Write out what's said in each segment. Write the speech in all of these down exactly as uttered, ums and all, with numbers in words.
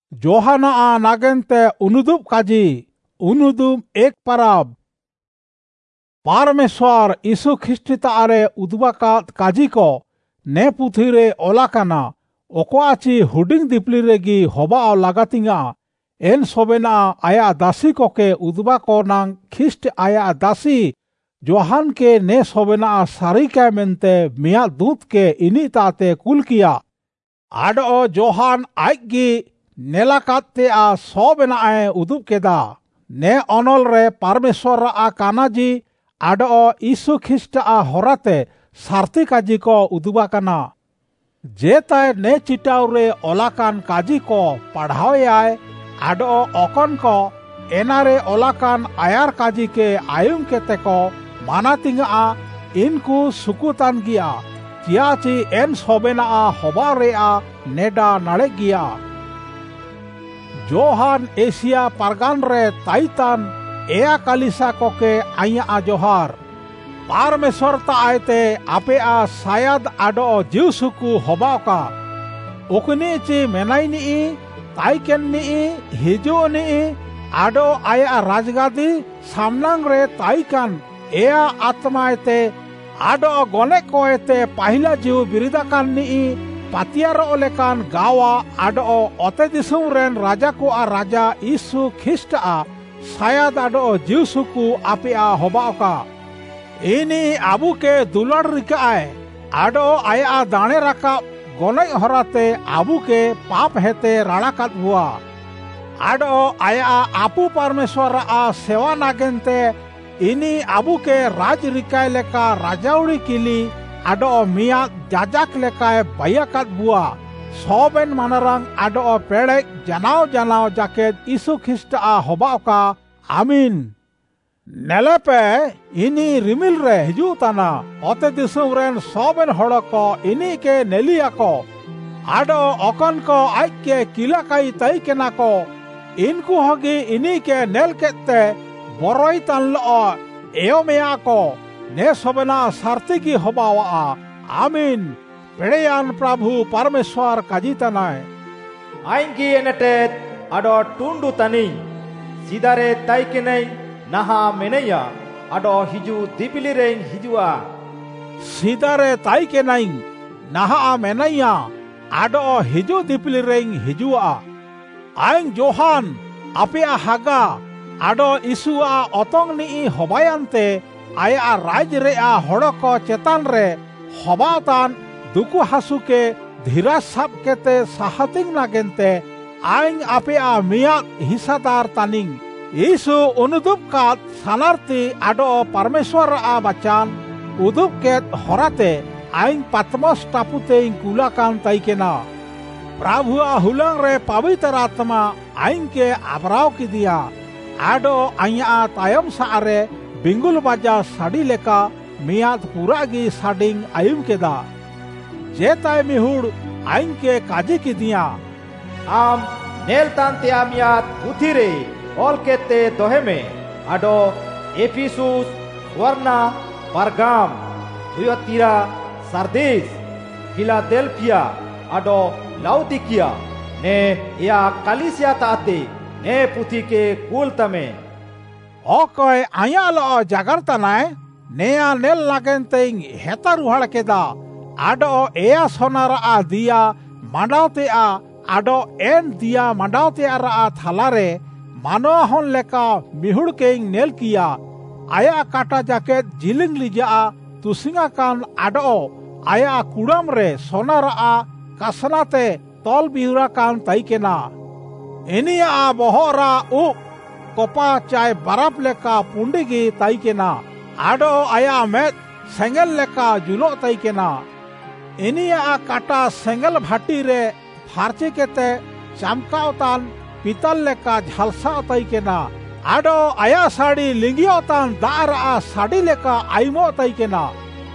Johana nagente unudup kaji unudup ek parab Parmeshwar Isu Christita are udbakat kaji ko ne puthire olakana okoachi huding dipli regi hoba lagatinga en sobena aya dasi koke udbako nang Christ aya dasi Johan ke ne sobena sarika mente mia dut ke ini tate kulkia ado Johan aigi nelakate a sobena ae udup keda ne onol re Parmeshwar a kanaji ado Isu Christ a horate sarti kaji ko udubakana jeta ne chitaure olakan kaji ko padhawe ado okon ko enare olakan ayar kaji ke ayum kete ko manatinga a inku sukutan gia tiachi en sobena a hobare a neda nare gia Johan Asia pargan re taitan ea kalisa koke aya a johar Parmeshwar ta aite ape a sayad ado jiusuku hobauka ukni chi menaini i taiken ni hijo ni ado aya rajgadi samnang re taikan ea atmaite ado gone koete pahila jiu biridakan ni patiaro olekan gawa ado ote disum ren raja ko a raja Isu Christ a sayad ado jiusuku ape a hobauka ini abu ke dular rikae ado aya dane raka gonai horate abu ke pap hete rarakat bua ado aya apu Parmeshwar a sewa nagente ini abu ke raj rikai leka rajauri kili ado mia jajak lekae bayakat bua soben manarang ado pedek janau janau jaket Isu Christ a hobauka amin Nelepe ini rimil re hijutana ote disum ren soben hodoko ini ke neliako ado okon ko aike kilakai taikena ko inku hogi ini ke nelkette boroi tanlo eomea ko ne sobena sartiki hobawa amin pedeyan prabhu Parmeshwar kajitanai aingi enete ado tundu tani sidare taikenai naha menaya ado hiju dipilireng hijua sidare taikenai naha menaya ado hiju dipilireng hijua aing Johan apea haga ado Isua otong ni hobayante aya rajre a hodoko chetan re hobatan duku hasuke dhira sab kete sahating nagente aing apea miak hisadar taning Isu unudup kat sanarti ado Parmeshwar a bacan udup ket horate aing Patmos tapute kulakan taikena Prabhu a hulang re pavitra atma aing ke abrau ki dia ado anya tayam saare bingul baja sadi leka miat puragi sading ayum keda jetai mihur aing ke kaji ki dia am neltante amiat uthire Olkete doheme ado Ephesus Warna Pargam Thyatira Sardis Philadelphia ado Laodikia ne ya kalisia taate ne puthi ke kultame okoy ayalo jagarta nai neya nel lagenteng hetaru halkeda ado ea sonara a dia mandate a ado en dia mandate ara a thalare Manohon leka mihur keing nel kia aya kata jaket jiling lija tusinga kan ado aya kudam re sonara a kasanate tol bihura kan taikena ini a bohora u kopa chai barap leka pundigi taikena ado aya met sengel leka julo taikena ini a kata sengel bhati re pharche kete chamkautan pital leka jhalsa taikena ado aya sadi lingiotan dara sadi leka aimo taikena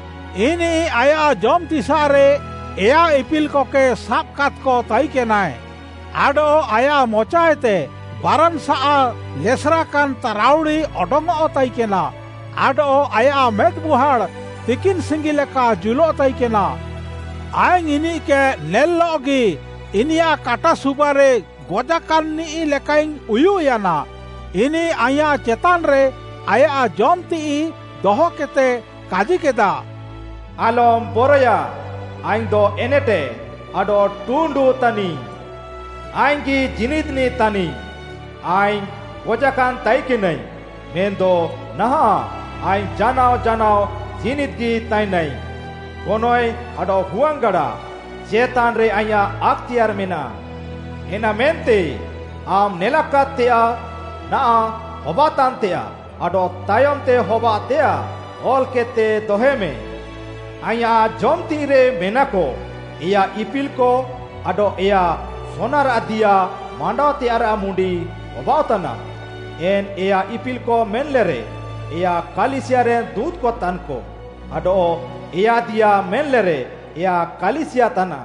ini aya jom tisare ea ipil koke sapkat ko taikena ado aya mochaete baran saa lesrakan taraudi odongo taikena ado aya med buhar tikin singi leka julo taikena aing ini ke nellogi inia kata subare gojakan ni lekaing uyuyana ini aya cetan re aya jom ti doho kete kaji keda alom boroya aing do enete ado tundu tani aing ki jinit ni tani aing gojakan taikinai mendo naha aing janao janao jinit gi tainai konoi ado huanggada cetan re aya aktiar mena ena mente am nelakatea na hobatantea ado tayomte hobatea olkete doheme aya jomtire menako ia ipilko ado ia sonar adia mandate ara mundi hobatana en ia ipilko menlere ia kalisiare dut ko tanko ado ia dia menlere ia kalisia tana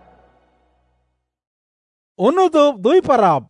Unutup dui parab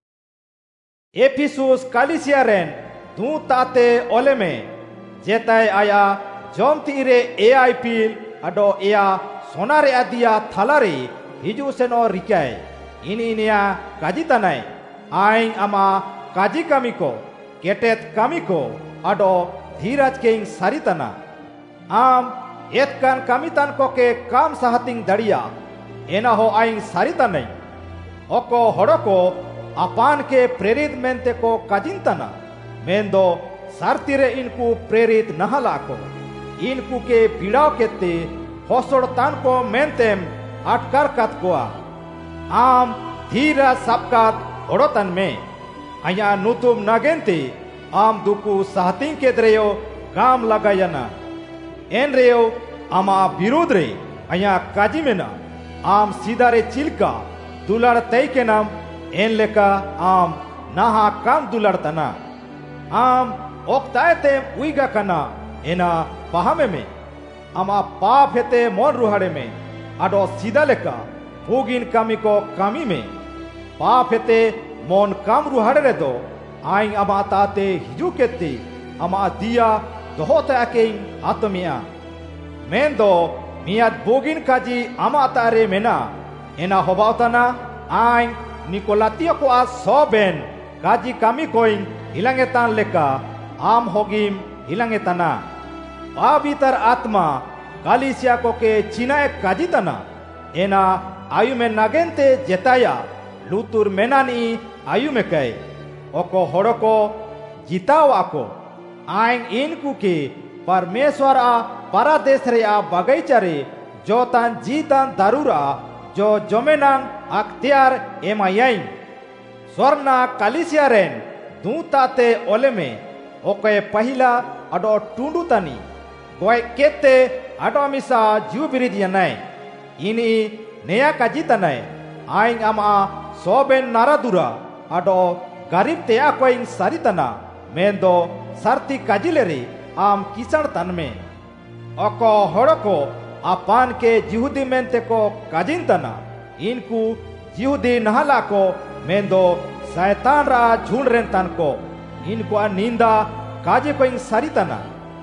Ephesus kalisiaren du tate oleme jetai aya jomtire ai pil ado ia sonare adia thalare hiju seno rikai ini inia kajitanai aing ama kaji kamiko ketet kamiko ado dhiraj keing saritana am etkan kamitan koke kam sahating daria ena ho aing saritanai oko horoko apan ke प्रेरित मेंते को काजिंतना मेंदो सार्तिरे इनको प्रेरित नहला को इनको के पीड़ाव केते होसड़तान को मेंतेम अटकर कत कोआ आम धीरा सबकात ओड़तन में आया नुतुम नगेंते आम दुकु सहतिंग के द्रेयो काम लगायना एन रेयो आमा विरोध रे आया काजी में ना आम सीधारे चिलका दुलार तय के नाम एन लेका आम नाहा काम दुलार तना आम ओक्तायते उइगा कना एना पहामे में आमा पाप हेते मन रुहाड़े में आडो सीधा लेका भोगिन कामी को कामी में पाप हेते मन काम रुहाड़े रे दो आइंग आमा ताते हिजू केती आमा दिया दोहोते आकेंग आत्मिया मेन दो मियाद भोगिन काजी आमा तारे मेना एना होबावतना आइंग निकोलातियो को आज सोबेन काजी कामी कोइन हिलांगेतान लेका आम होगिम हिलांगेताना पवित्र आत्मा कालिसिया को के चिनाए काजितना एना आयु में नागेंते जेताया लुतुर मेनानी आयु में कहे ओको होड़को जिताओ आको आइंग इनको के परमेश्वर आ परादेश रे आ बगैचारे जो तान जीतान दारूरा जो जोमेनान अख्तियार एमायाइन स्वर्णा कालिसियारेन दूताते ओले में ओके पहिला अडो टूंडुतानी गोय केते अडो मिसा जुबिरिदियानाय इनी नया काजितानाय आइंग आमा सोबेन नारादुरा अडो गरीब तेया कोइंग सारितना मेंदो सारती काजिलेरी आम किसाण तन में ओको होड़को अपान के जिहुदी मेंते को काजिंतना इनको जिहुदी नहला को मेंदो शैतान रा झूल रेंतन को इनको निंदा काजे को इन सारितना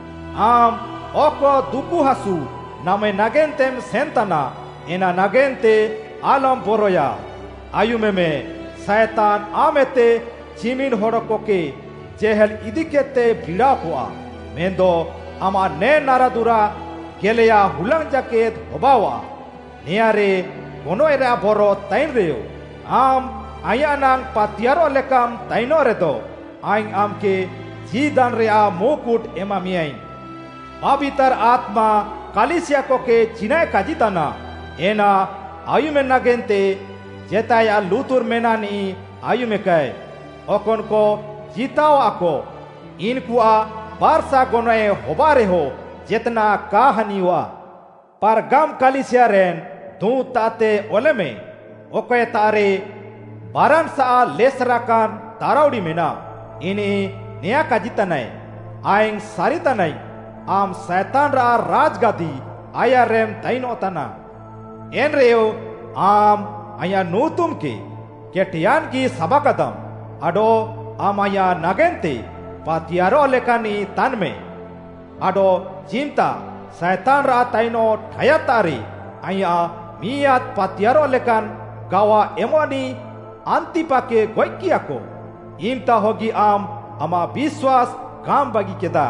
आम ओको दुकु हसु नामे नगेंतेम सेंतना एना नगेंते आलम बोरोया आयुमे में शैतान आमेते चिमिन होड़को के जेहल इदिकेते भिड़ा हुआ मेंदो आमा ने नारादुरा गेलेया हुलंग जाकेत होबावा नियारे कोनो एरा बोरो ताइन रेयो आम आया नांग पातियारो लेकाम ताइनो रे दो आइंग आम के जीदान रे आ मोकुट एमा मियाइन पवित्र आत्मा कालिसिया को के चिनाए काजिताना एना आयु में नगेंते जेताया लुतुर मेनानी आयु में कहे ओकोन को जीताओ आको इनको आ बारसा गोनए होबारे हो जितना कहानी हुआ पर गम कालिसिया रेन दू ताते ओले में ओके तारे बारन सा लेसरा कान ताराउडी मेना इनी नया काजितनाय आइंग सारितनाय आम शैतान रा राजगादी आया रेम ताइनो तना एन रेयो आम आया नूतुम के केटियान की सबाकदम अडो आम आया नगेंते पातियारो लेकानी तन में अडो चिंता शैतान रा ताइनो ठयातारी आया मियात पातियारो लेकान गावा एमोनी अंतिपा के गोय किया को इमता होगी आम अमा विश्वास काम बागी केदा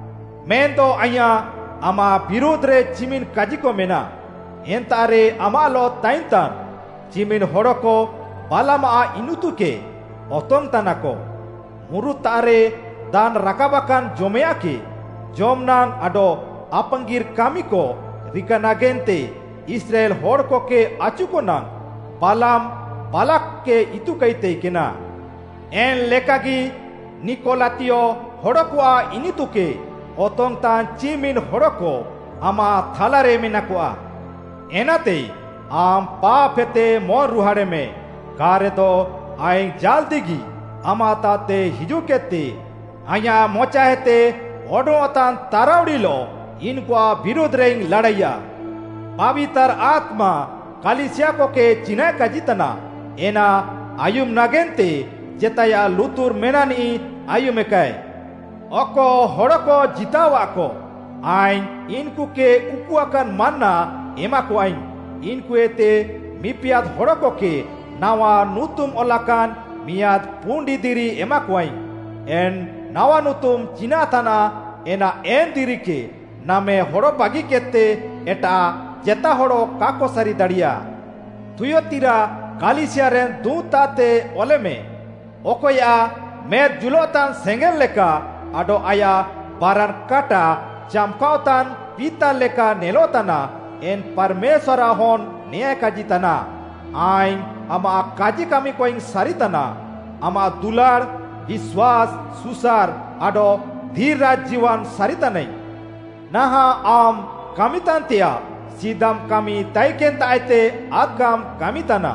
मेन दो आया अमा विरोध रे चिमिन काजी को मेना एंतारे अमा लो ताइंतान चिमिन होड़ो को बालामा इनुतु के ओतोंग तना को मुरु तारे दान रकाबाकान जोमेया के जोमनांग आडो अपंगीर कामी को रिकानागेंते इस्राएल होड़ को के आचु को नांग बालाम बालक के इतु कहते केना एन लेकागी निकोलातियो होड़ो को आ इनितु के ओतोंग तान चिमिन होड़ो को आमा थालारे मेना को आ एनाते आम पापेते मोर रुहाड़े में कारे तो आइंग जाल दिगी आमा ताते हिजु केते आया मोचाहेते ओडो अतान तारावड़ी लो इनको विरोध रेंग लड़ैया पवित्र आत्मा कालिसिया को के चिना का जितना एना आयुम नागेंते जेताया लुतुर मेनानी आयुम कय ओको होड़को जितावा को आइन इनको के उकुआकन मानना एमा को आइन इनको एते मिपियाद होड़को के नावा नुतुम ओलाकान मियाद पुंडी दिरी एमा को आइन एन नावा नुतुम चिना थाना एना एन दिरी के नामे होड़ो बागी केते एटा जेता होड़ो काको सारी दड़िया तुयोतीरा कालिसिया रेन दूताते ओले में ओकोया में जुलोतान सेंगेल लेका आडो आया बारन काटा चमकावतान पीता लेका नेलोताना एन परमेश्वरा होन न्याय काजिताना आइन अमा काजी कामी कोइंग सारिताना अमा दुलार विश्वास सुसार आडो धीर राज जीवन सारितानै नाहा आम कामितांतिया सीदम कामी ताइकेन ताइते आदगाम कामिताना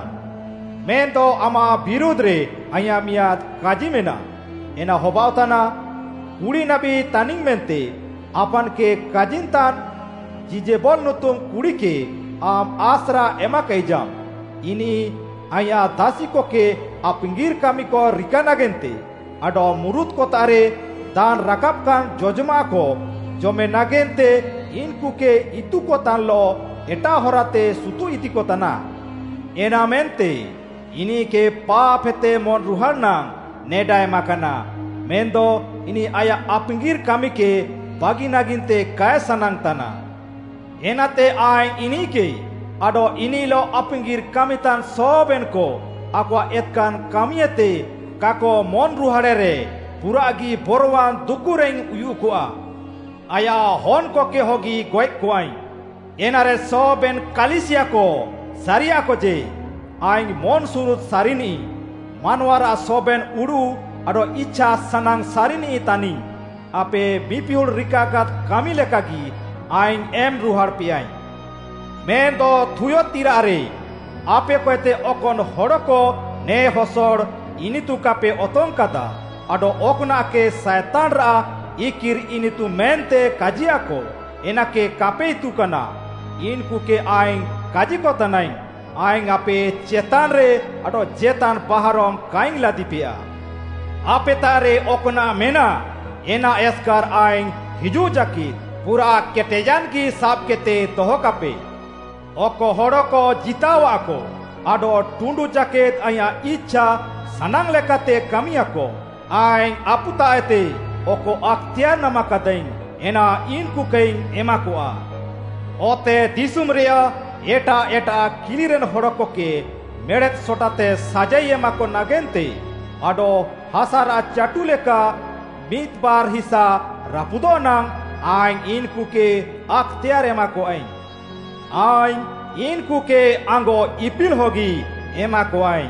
मेन तो आमा विरोध रे आया मियाद काजी मेना एना होबावताना कुड़ी नबी तानिंग मेनते अपन के काजिनतान जीजे बोल नुतुम कुड़ी के आम आसरा एमा कईजाम इनी आया दासी को के अपंगीर कामी को रिकाना गेंते अडो मुरुत को तारे दान रकाब कान जोजमा को जो में नागेंते इनको के इतु को तान लो एटा होराते सुतु इति को तना एना मेंते इनी के पाप हेते मन रुहार नांग नेडाय माकना मेंदो इनी आया अपंगीर कामी के बागी नागिनते काय सनांग तना एनाते आय इनी के आडो इनी लो अपंगीर कामितान सोबेन को akwa etkan kamiete kako mon ruharere puragi borwan dukureng uyukua aya hon ko ke hogi goek kuai enare soben kalisia ko saria ko je aing mon surut sarini manwara soben uru ado icha sanang sarini tani ape bipihul rikagat kami lekagi aing em ruhar piai men do thuyo tirare ape koete okon horoko ne hosor initu kape otonkada ado okna ke saitan ra ikir initu mente kajia ko enake kape itu kana inku ke aing kaji ko tanai aing ape chetan re ado jetan paharom kaing ladipia ape tare okna mena ena eskar aing hiju jaki pura ketejan ki sab kete toho kape oko horoko jitawa ko ado tundu jaket aya icha sanang lekate kamiya ko aing aputa ete oko aktia nama kadain ena inku kain emako a ote disum rea eta eta kiliren horoko ke medet sotate sajai emako nagente ado hasara chatuleka mitbar hisa rapudonang aing inku ke aktia emako aing aing इनको के आंगो इपिल होगी एमा को आई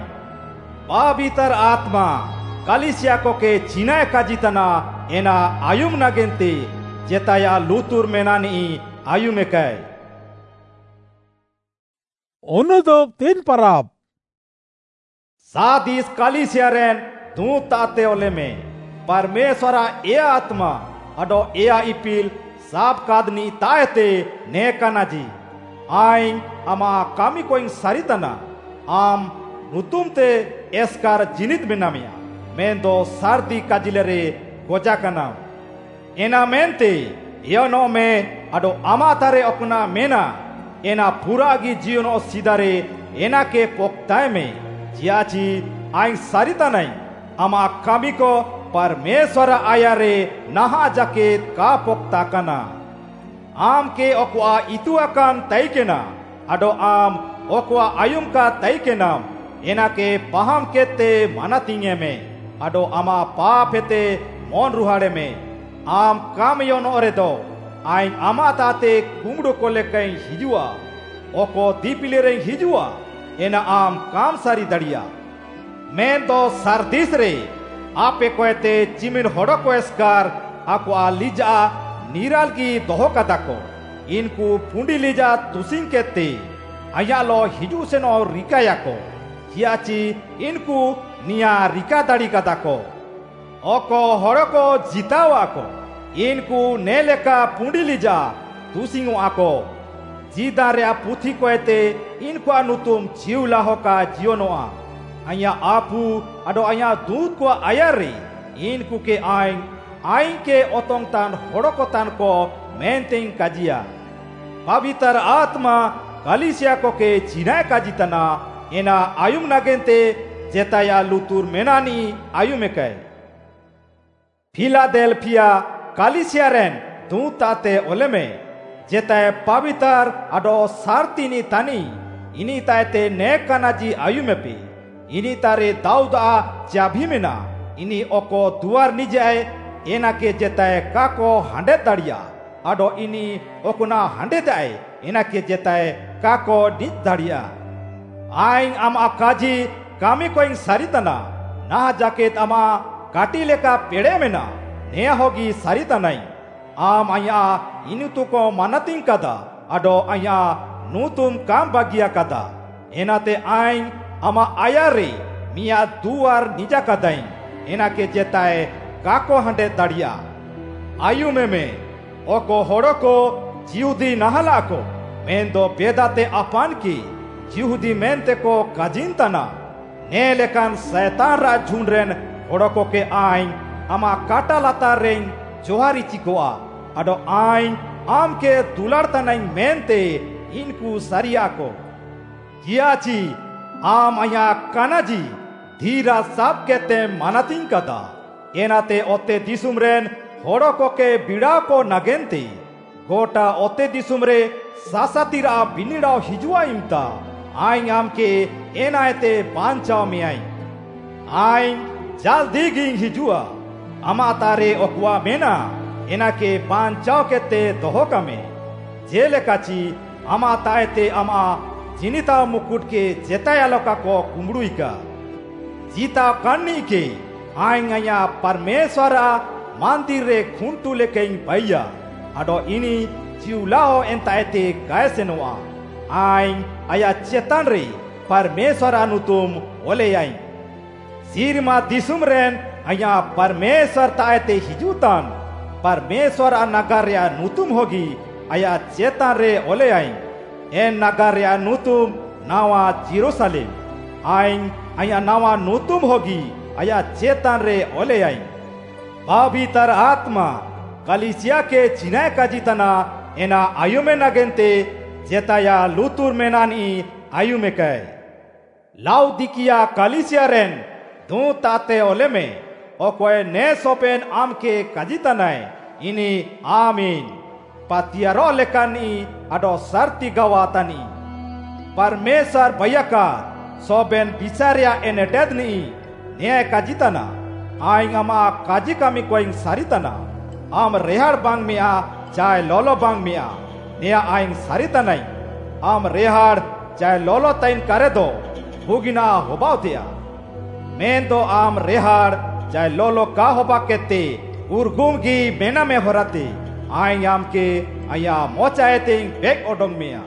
पवित्र आत्मा कलिसिया को के चिना का जितना एना आयुम नगेंते जेताया लुतुर मेनानी आयुम के अनुदोप तीन परब सादिस कलिसिया रेन दू ताते ओले में परमेश्वरा ए आत्मा अडो ए इपिल साब कादनी तायते ने कनाजी aing ama kami koing saritana am nutumte eskar jinit benamia mendo sardi kajilere gojakana ena mente yono me ado amatare okuna mena ena puragi jiono sidare ena ke poktae me jiachi आइन सारिता नहीं आमा कामी को परमेश्वर आया रे नहा जाकेत का पोक्ता कना आम के ओकुआ इतु अकान तई के ना अडो आम ओकुआ आयुम का तई के नाम एना के पहाम केते मानातिंगे में अडो आमा पापेते मोन रुहाड़े में आम काम योन ओरे दो आइन आमा ताते कुमड़ो को लेकर हिजुआ ओको दीपिले रे हिजुआ एना आम काम सारी दड़िया मैं दो सरदिस रे आपे कोएते चिमिन होड़ो को एस्कार आकुआ लीजा नीराल की दोहो कदा को इनको पुंडी लीजा तुसिंग केते आया लो हिजू से नो रिकाया को हियाची इनको निया रिका दाड़ी कदा को ओको होड़ो को जितावा को इनको नेले का पुंडी लीजा तुसिंग आको जीदा रे पुथी कोएते इनको अनुतुम जीवला हो का जियोनोआ आया आपू अडो आया दूध को आया रे इनको के आइन आइन के ओतोंग तान होड़ो को तान को मेंटेन काजिया पवित्र आत्मा कलिसिया को के चिनाय काजितना एना आयुम नागेंते जेताया लुतुर मेनानी आयुमे कय फिलाडेल्फिया कलिसिया रेन दूताते ओलेमे जेताय पवित्र अडो सार्तिनी तानी इनी तायते ने कानाजी आयुमे पे इनी तारे दाऊदा चाभी मेना इनी ओको दुआर निजाय एना के जेताय काको हांडे दाड़िया अडो इनी ओकुना हांडे दाय एना के जेताय काको निज दाड़िया आइन आमा काजी कामी कोइंग सारितना ना जाकेत आमा काटी लेका पेड़े मेना ने होगी सारिता नहीं आम आया इनु तुको मानतिंग कदा अडो आया नूतुम काम बागिया कदा एनाते आइन आमा आया रे मिया दुआर निजा कदाई एना के जेताय काको हंडे दाड़िया आयु में में ओको होड़ो को जिहुदी नहला को मेन दो बेदाते अपान की जिहुदी मेनते को काजिनतना ने लेकान शैतान रा झुंडरेन होड़ो को के आइन आमा काटा लाता रेन जोहारी चिकोआ अडो आइन आम के दुलारता नहीं मेनते इनको सरिया को जियाची आम आया कानाजी धीरा साब केते मानातिंग कदा एनाते ओते दिसुमरेन होड़ो को के बिड़ा को नगेंते गोटा ओते दिसुमरे सासातिरा बिनिड़ाव हिजुआ इमता आइन आम के एनाते बांचाव में आई आइन जल्दी गिंग हिजुआ आमा तारे ओकुआ मेना एना के बांचाव केते दोहोका में जेले काची आमा तायते आमा जिनिता मुकुट के जेताया लोका को कुमड़ुई का जीता कानी के आइन आया परमेश्वरा मंदिर रे खुंटू लेके भैया अडो इनी जिउलाओ एंतायते कैसे नोआ आइन आया चेतन रे परमेश्वरा नुतुम ओले आई सीरमा दिसुम रेन आया परमेश्वर तायते हिजुतान परमेश्वर नगरिया नुतुम होगी आया चेतन रे ओले I N Nagariya नुतुम Nawa Jerusalem आइन आया नावा नुतुम होगी आया चेतन रे ओले आई पवित्र आत्मा कलिसिया के चिनाय काजितना एना आयुमे नगेंते जेताया लुतुर मेनानी आयुमे कय लाउदिकिया कलिसिया रेन दू ताते ओले में ओकोए ने सोपेन आम के काजितनाय इनी आमीन पातियारो लेकानी अडो सर्ती गवातानी परमेश्वर भयका सोबेन बिचारिया एनेटेदनी न्याय काजितना आइंग आमा काजी कामी कोइंग सारितना आम रेहाड़ बांग मिया चाय लोलो बांग मिया निया आइंग सारितनाई आम रेहाड़ चाय लोलो तैन करे दो भूगिना होबाव दिया मेन दो आम रेहाड़ चाय लोलो का होबा केते उर्गुम की मेना में होराते आइंग आम के आया मोचाएते बेक ओडोंग मिया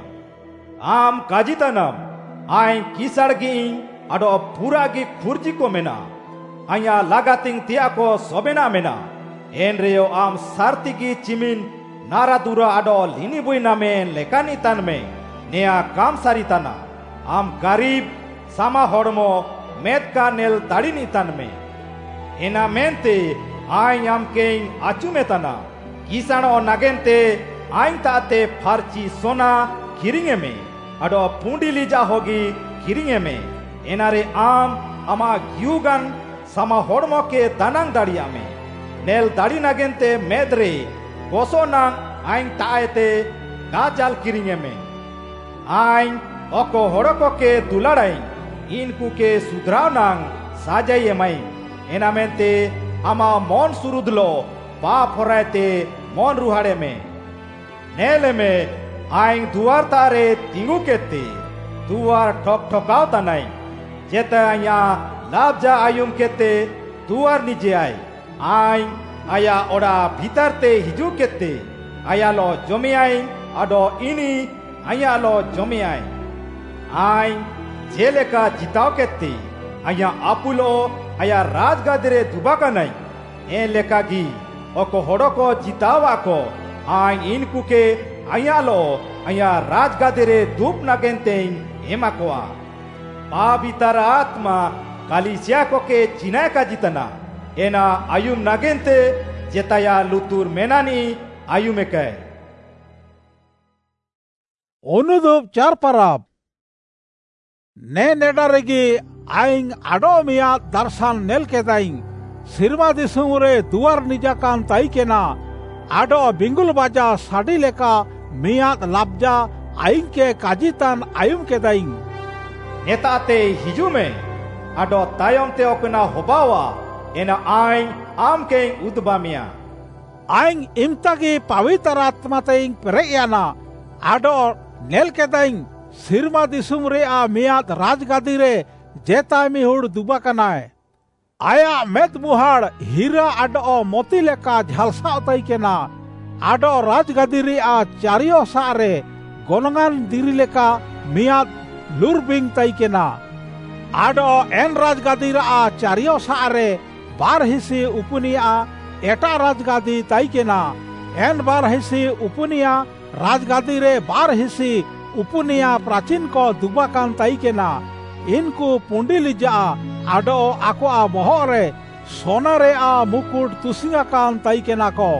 आम काजितनम आइंग किसड़ गिंग अडो पूरा की खुर्जी को मेना आया लगातिंग तिया को सोबेना मेना एन रेयो आम सारती की चिमिन नारा दूरा अडो लिनी बुइना में लेकानी तन में नेया काम सारी तना आम गरीब सामा होड़मो मेद का नेल दाड़ीनी तन में एना मेनते आइन आम केंग आचू में तना किसानो नगेंते आइन ताते फारची सोना खिरिंगे में अडो पूंडी लीजा होगी खिरिंगे में एनारे आम आमा गियुगान sama hormo ke danang dariame nel dari nagente medre kosonang aing taete gajal kiringeme aing oko horoko ke dularai inku ke sudranang sajai emai enamente ama mon surudlo pa forate mon ruhademe neleme aing duar tare tingu kete duar thok thokau tanai jeta aya labja ayum kete duar nije ay aing aya ora bhitarte hiju kete aya lo jomi ay ado ini aya lo jomi ay aing jeleka jitao kete aya apulo aya rajgadire dubakanai e leka gi oko horoko jitawa ko aing inku ke aya lo aya rajgadire dup nagenteng emakoa pavitra atma Kalisia ko ke Cina ka jitana ena ayum nagente jetaya lutur menani ayumekai onudup char parab ne nedaregi aing adomia darshan nel kedaing sirma disumure duar nijakan taikena ado bingul baja sadi leka miat labja aing ke kajitan ayum kedaing netate hijume ado tayom te okna hobawa ena aing amke udbamia aing imtagi pavitratmateing pereyana ado nel kedaing sirma disumre a miat rajgadire jetami hud dubakanai aya med muhad hira ado moti leka jhalsa taikena ado rajgadire a chario sare gonangan diri leka miat lurbing taikena ado en rajgadira a chario sare bar hisi upunia eta rajgadi taikena en bar hisi upunia rajgadire bar hisi upunia prachin ko dubakan taikena inku pundilija ado ako a mohore sonare a mukut tusingakan taikena ko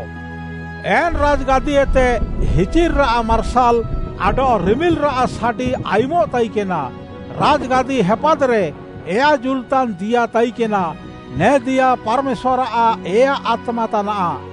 en rajgadi ete hichir ra marsal ado rimil ra sadi aimo taikena rajgadi hepadre ea jultan dia taikena ne dia parmeshwara a ea atmatana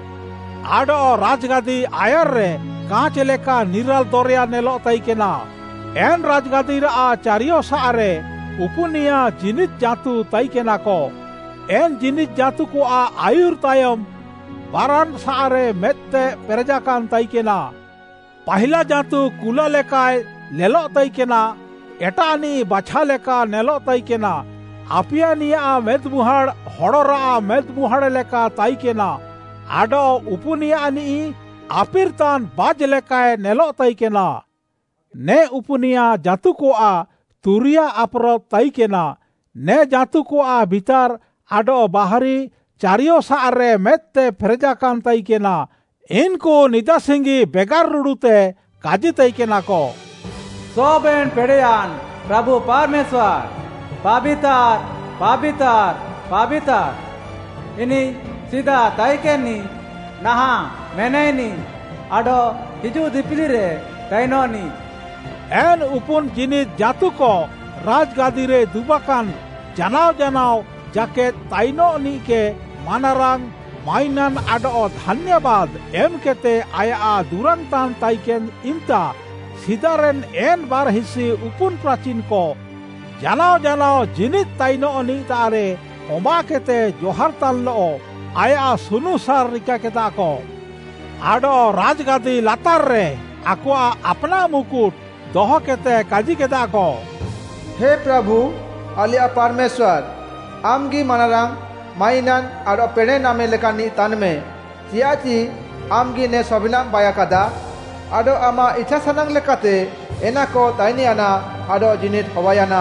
ado rajgadi ayarre kaach leka niral dorya nelo taikena en rajgadi ra chario saare upunia jinit jatu taikena ko en jinit jatu ko a ayur tayom baran saare mette perejakan taikena pahila jatu kula lekai nelo taikena etani bacha leka nelo taikena apiania medmuhad hodora medmuhad leka taikena ado upunia ani apirtan baj leka nelo taikena ne upunia jatu ko a turia apro taikena ne jatu ko a bitar ado bahari chario saare mette frejakan taikena inko nidasingi begar rudute kaji taikena ko soben pedeyan prabhu parmeshwar pabitar pabitar pabitar ini sida taikeni naha meneni ado hiju dipilire tainoni en upun jinit jatu ko rajgadire dubakan janau janau jaket taino ni ke manarang mainan ado dhanyabad em kete aya durantan taiken imta sidaren en bar hisi upun prachin ko janau janau jinit taino ni tare oma kete johar tallo aya sunusar rika keta ko ado rajgadi latar re akwa apna mukut doho kete kaji keta ko हे प्रभु आलिया परमेश्वर आमगी Manrang mainan ado pene name lekani tanme siaci amgi ne sobinam bayakada ado ama icha sanang lekate enako tainiana ado jinit hawayana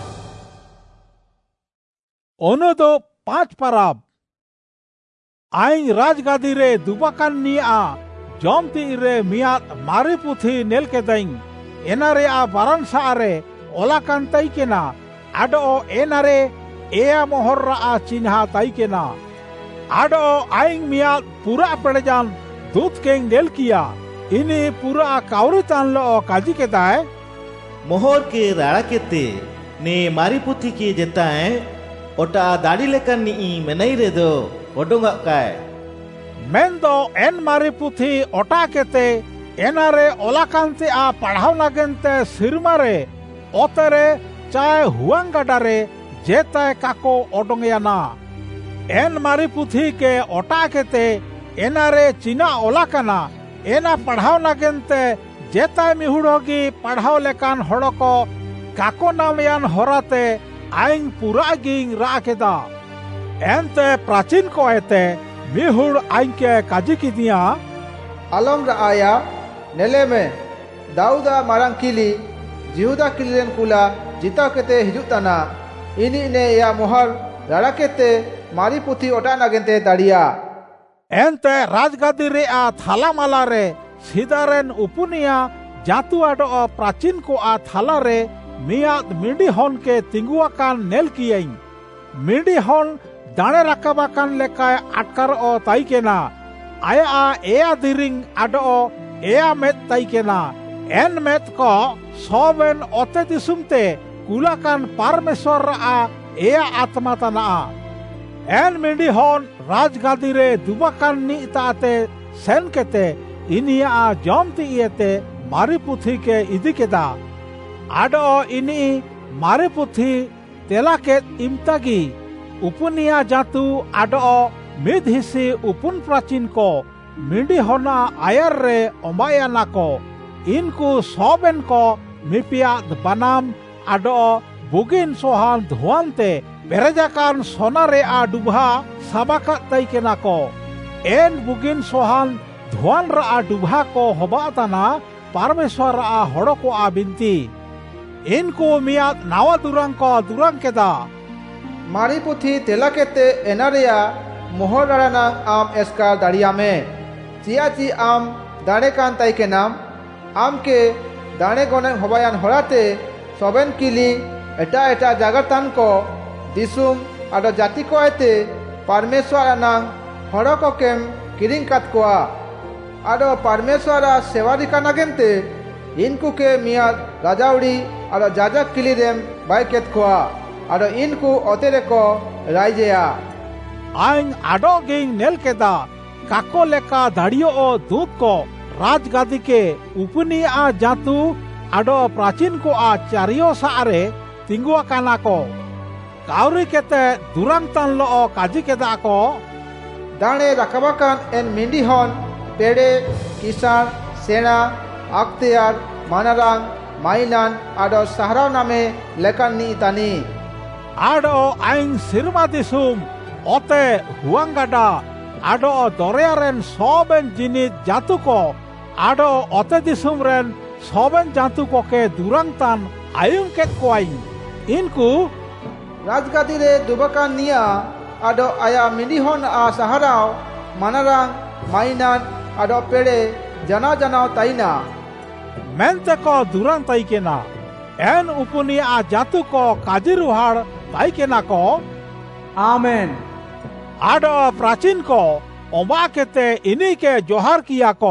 ono do पांच parab aing rajgadi re dubakan ni a jomti re miat mari puthi nel kedaing enare a baran saare olakan taikena ado enare ea mohorra a chinha taikena ado aing miat pura pedejan dut keng nel kiya ini pura kauritan lo kaji ketai मोहर के राड़ा केते ने मारी पुथी के जेता है ओटा दाड़ी लेकन नी मेनई रे दो ओडोंगा काय मेंदो एन मारी पुथी ओटा केते एनारे ओलाकांते आ पढ़ाव नागेंते सिरमारे ओतरे चाय हुआंगाडारे जेताय काको ओडोंगयाना एन मारी पुथी के ओटा केते एनारे चीना ओलाकाना एना पढ़ाव नागेंते जेताय मिहुड़ोगी पढ़ाव लेकान हड़को काको नामयान होराते आइंग पूरा गिंग राकेदा एनते प्राचीन को एते मिहुड़ आइंग के काजी की दिया अलम राया नेले में दाऊदा मारंग किली जिहुदा किलीन कुला जिता केते हिजुताना इनी ने या मोहर राड़ा केते मारी पुथी ओटा नागेंते दाड़िया एनते राजगादी रे आ थाला माला रे सीधारेन उपुनिया जातु आडो प्राचीन को आ थाला रे मियाद मिडी हन के तिंगुआकान नेल कियाई मिडी हन दाणे राकाबाकान लेकाय आटकार ओ ताइकेना आया आ एया दिरिंग आडो एया मेत ताइकेना एन मेत को सोबेन ओते दिसुमते कुलाकान परमेश्वर आ एया आत्मा तना एन मिडी हन राजगादी रे दुबाकान नी ताते सेन केते इनिया जमती इयते मारी पुथी के इदी केदा आडो इनी मारी पुथी तेला के इमतागी उपुनिया जातु आडो मिद हिसी उपुन प्राचीन को मिडी होना आयर रे ओमायाना को इनको सोबेन को मिपिया बनाम आडो बुगिन सोहान धुआनते बेरेजाकान सोना रे आ डुबहा साबाका तैकेना को एन बुगिन सोहान धुआन रा डुबहा को होबाताना परमेश्वर आ हड़ो को आ बिनती इनको मियाद नावा दुरंग को दुरंग केदा मारी पुथी तेला केते एनारिया मोहर राना आम एस्कार दाड़िया में चियाची आम दाणे कान ताई के नाम आम के दाणे गोने होबायान होराते सोबेन किली एटा एटा जागरतान को दिसुम आडो जाति को आते परमेश्वर नांग हड़ो को केम किरिंग कात कोआ आडो परमेश्वर सेवारी का नागेंते इनको के मियाद राजाउड़ी आडो जाजक किली देम बाइकेत कोआ आडो इनको ओतेरे को राइजेया आइंग आडो गिंग नेल केदा काको लेका दाड़ियो ओ दूत को राजगादी के उपनी आ जातु आडो प्राचीन को आ चारियो सारे तिंगुआ काना को काउरी केते दुरंग तन लो काजी केदा को दाणे रकबाकान एन मिंडी हन पेड़े किसान सेना अख्तियार मानारांग माइनान आडो सहराव नामे लेकान नी तानी आडो आइंग सिरमा दिसुम ओते हुआंगाडा आडो दरियारेन सोबेन जिनित जातु को आडो ओते दिसुम रेन सोबेन जातु को के दुरंग तान आयुम केत कोआइंग इनको राजगादी रे दुबकान निया आडो आया मिंडी हन आ सहराव मानारांग माइनान आडो पेड़े जना जनाव ताइना मेंते को दुरंग ताइकेना एन उपुनी आ जातु को काजी रुहाड़ ताइकेना को आमेन आडो प्राचीन को ओमा केते इनी के जोहार किया को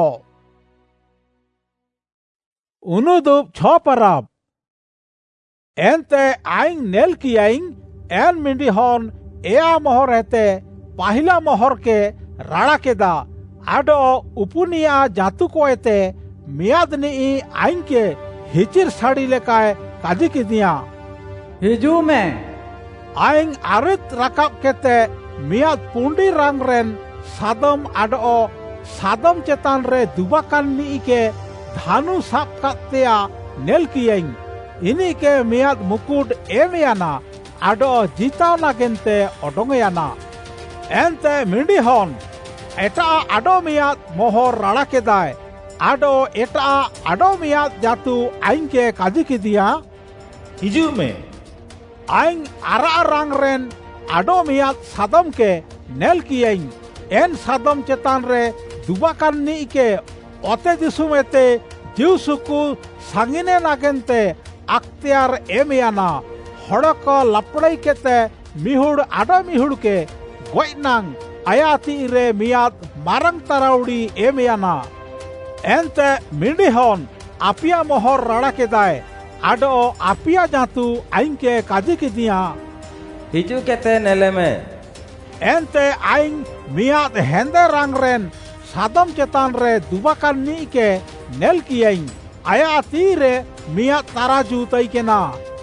उनुदुप छो परब एनते आइंग नेल कियाइंग एन मिंडी हन एया मोहर हेते पाहिला मोहर के राड़ा केदा आडो उपुनिया जातु को एते मियाद नी आइंग के हिचिर साड़ी लेकाय काजी की दिया हिजू में आइंग आरित रकाब केते मियाद पुंडी रंग रेन सादम आडो सादम चेतान रे दुबाकान नी के धानु साप कातेया नेल कियाइंग इनी के मियाद मुकुट एमियाना आडो जीताव नागेंते ओडोंगयाना एनते मिंडी हन एटा आडो मियाद मोहर राड़ा केदाय आडो एटा आडो मियाद जातु आइंग के काजी की दिया हिजू में आइंग आरा रंग रेन आडो मियाद सादम के नेल कियाइंग एन सादम चेतान रे दुबाकान नी के ओते दिसुमेते जीवसुकु सांगिने नागेंते अख्तियार एमियाना हड़क लपड़ाई केते मिहुड़ आडो मिहुड़ के गोइनांग आयाती रे मियाद मारंग ताराउड़ी एमियाना एनते मिंडी हन आपिया मोहर राड़ा केदाय आडो आपिया जातु आइंग के काजी की दिया हिजू केते नेले में एनते आइंग मियाद हेंदे रंग रेन सादम चेतान रे दुबाकान नी के नेल कियाइंग आया तीरे मियाद ताराजू तई केना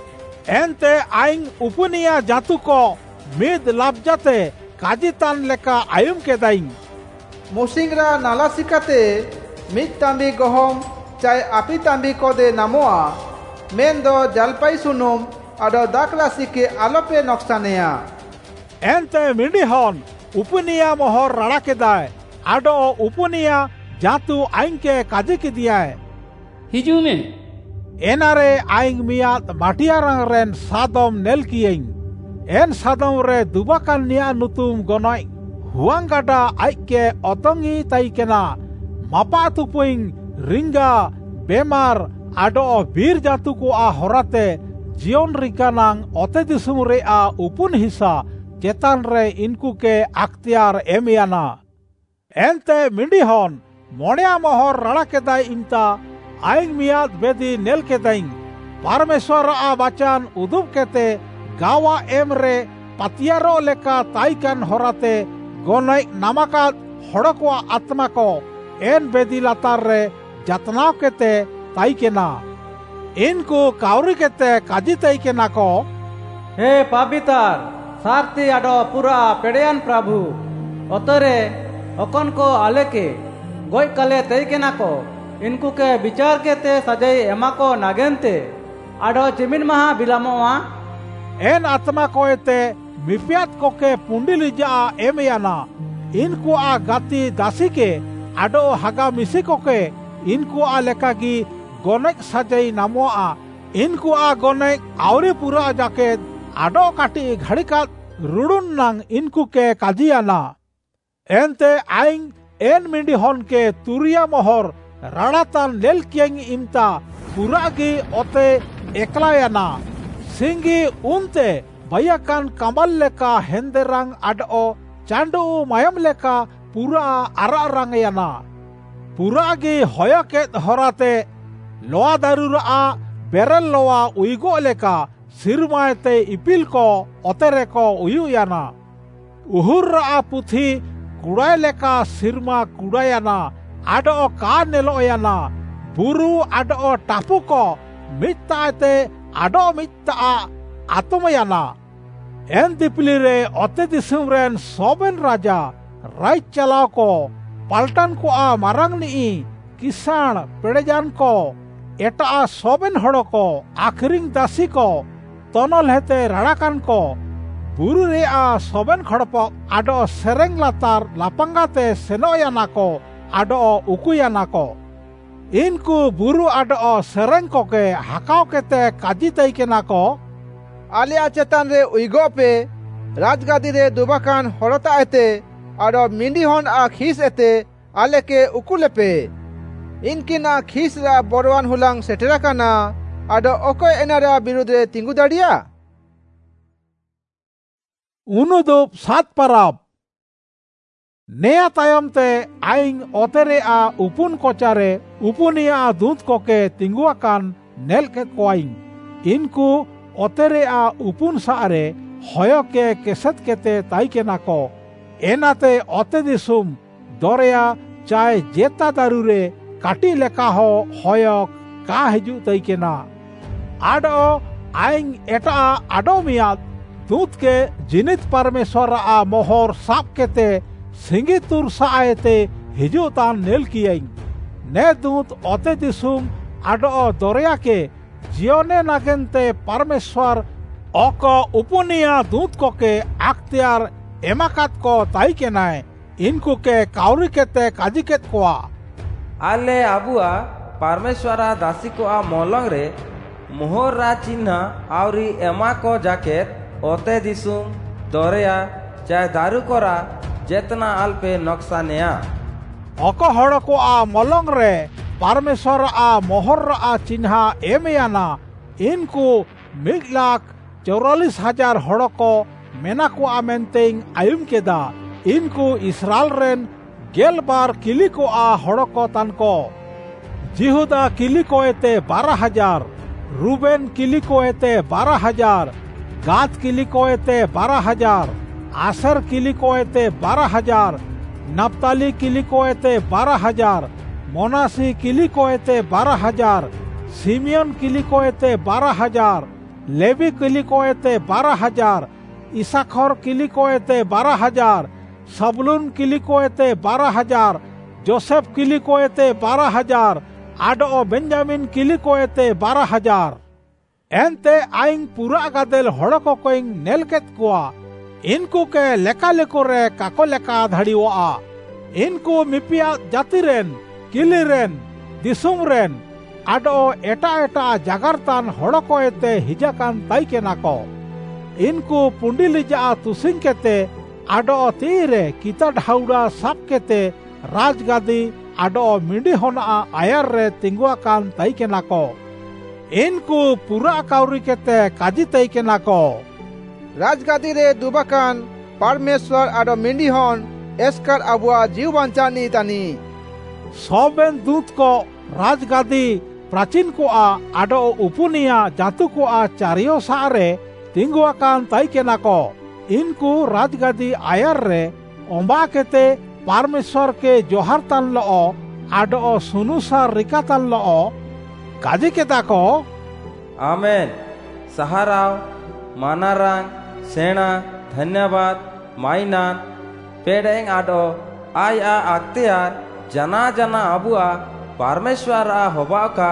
एनते आइंग उपुनिया जातु को मिद लाबजाते काजितान लेका आयुम केदाइंग मुसिंगरा नाला सिकाते मिद तांबी गहम चाय आपी तांबी को दे नामोआ मेन दो जलपाई सुनुम आदो दाकलासी के आलोपे नक्सानेया एनते मिंडी हन उपुनिया मोहर राड़ा केदाय आडो उपुनिया जातु आइंग के काजी के दियाय हिजू में एनारे आइंग मियाद माटिया रंग रेन सादम नेल कियेंग एन सादम रे दुबाकान निया नुतुम गनय हुआंग गाडा आइके अतंगी ताइकेना मापा तुपुइंग रिंगा बेमार आडो बीर जातु को आ होराते जीवन रिकानांग अते दिसुम रे आ उपुन हिस्सा चेतान रे इनको के अख्तियार एमियाना एनते मिंडी हन मोड़िया मोहर राड़ा केदाय इंता आइंग मियाद बेदी नेल केदाइंग परमेश्वर आ बाचान उदुब केते गावा एम रे पतियारो लेका ताइकान होराते गनय नामाका हड़कवा आत्मा को एन बेदी लातार रे जतनाव केते ताइकेना इनको काउरी केते काजी ताइकेना को हे पाबितार सारती आडो पूरा पेड़ियान प्रभु अतरे अकन को आले के गोय कले ताइकेना को इनको के विचार केते सजाई एमा को नागेनते आडो चिमिन महा बिलामोआ एन आत्मा को एते मिपियात को के पुंडिलिजा एमयाना इनको आ गाती दासी के आडो हागा मिसी को के इनको आ लेका की गोनेक सजाई नामोआ इनको आ गोनेक आवरे पूरा जाके आडो काटी घड़ी का रुडुन नंग इनको के काजियाना एनते आइंग एन मिंडी हन के तुरिया मोहर राड़ातान लेल कियंग इमता पूरा गी ओते एकलायाना सिंगी उनते बयाकान कमल लेका हेंदे रंग आडो चांडू मायम लेका पूरा आरा रंगयाना पूरा गी होया के हराते लोआ दारुरा बेरल लोआ उइगो लेका सिरमायते इपिल को ओतेरे को उयुयाना उहुर्रा पुथी कुड़ाय लेका सिरमा कुड़ायाना आडो का नेलोयाना बुरु आडो टापु को मित्ताते आडो मित्ता आत्मयाना एन दिपली रे ओते दिसुम रेन सोबेन राजा राज चलाव को पाल्टन को आ मारंग नी किसान पेड़ेजान को एटा सोबेन हड़ो को आखरिंग दासी को तनल हेते राड़ाकान को बुरु रे आ सोबेन खड़पो आडो सेरेंग लातार लापंगाते सेनोयाना को आडो उकुयाना को इनको बुरु आडो सेरेंग को के हकाव केते काजी ताइकेना को आलिया चेतान रे उइगो पे राजगादी रे दुबाकान हड़ता एते आडो मिंडी हन आ खीस एते आले के उकुले पे इनकी ना खीस रा बरवान हुलांग सेटेरा काना आडो ओको एनारा बिरुदे तिंगु दाड़िया उनुदुप सात पाराब नेया तायम ते आइंग ओतेरे आ उपुन कोचारे उपुनिया दूध को के तिंगुआकान नेल के कोइंग इनको ओतेरे आ उपुन सारे होयो के केसत केते ताई के नाको एनाते ओते दिसुम दोरिया चाय जेता दारुरे काटी लेका हो होयो का हिजु ताई के ना आडो आइंग एटा आडो मियाद दूध के जिनित परमेश्वर आ मोहर साप केते सिंगी तुर साएते हिजु तान नेल कियंग ने दूध ओते दिसुम आडो दोरिया के जियोने नागेनते परमेश्वर ओको उपुनिया दूध को के अख्तियार एमाकात को ताई के नाय इनको के काउरी केते काजी केत कोआ आले आबुआ परमेश्वरा दासी को आ मोलंग रे मोहर रा चिन्ह आवरी एमा को जाकेत ओते दिसुम दोरिया चाहे दारू कोरा जेतना अल्पे नक्सानेया ओको हड़ को आ मोलंग रे परमेश्वर आ मोहर आ चिन्हा एमयाना इनको मिग लाख चौरालीस हजार हड़ को मेना को आमेंतेंग आयुम केदा इनको इसराइल रेन गेल बार किली को आ हड़ को तन को जिहुदा किली को एते बारह हजार रूबेन किली को एते बारह हजार गाद किली को एते बारह हजार, आसर किली को एते बारह हजार, नप्ताली किली को एते बारह हजार, मोनासी किली को एते बारह हजार, सिमियन किली को एते बारह हजार, लेवी किली को एते बारह हजार, इसाखर किली को एते बारह हजार, सबलून किली को एते बारह हजार, जोसेफ किली को एते बारह हजार, आडो बेंजामिन किली को एते बारह हजार। एनते आइंग पूरा गादेल हड़ को कोइंग नेल केत कुआ, इनको के लेका लेको रे काको लेका धड़ियोआ, इनको मिपिया जाति रेन, किली रेन, दिसुम रेन, आडो एटा एटा जागरतान हड़ को एते हिजाकान ताई के नाको, इनको पुंडिलिजा तुसिंग केते आडो तीरे किता ढाउड़ा साप केते राजगादी आडो मिंडी होना आयर रे तिंगुआ कान ताई के नाको, इनको पूरा काउरी केते काजी ताई के नाको। राजगादी रे दुबाकान परमेश्वर आडो मिंडी होन एस्कर अबुआ जीव बंचानी तानी। सोबेन दूत को राजगादी प्राचीन को आ आडो उपुनिया जातु को आ चारियो सारे तिंगुआ कान ताई के नाको, इनको राजगादी आयर रे ओंबा केते परमेश्वर के जोहार तान लो आडो सुनुसार रिका तान लो काजी के ताको। आमेन। सहाराव मानारांग सेना धन्यवाद माइनान पेडेंग आडो आया अख्तियार जना जना अबुआ परमेश्वर आ होबा का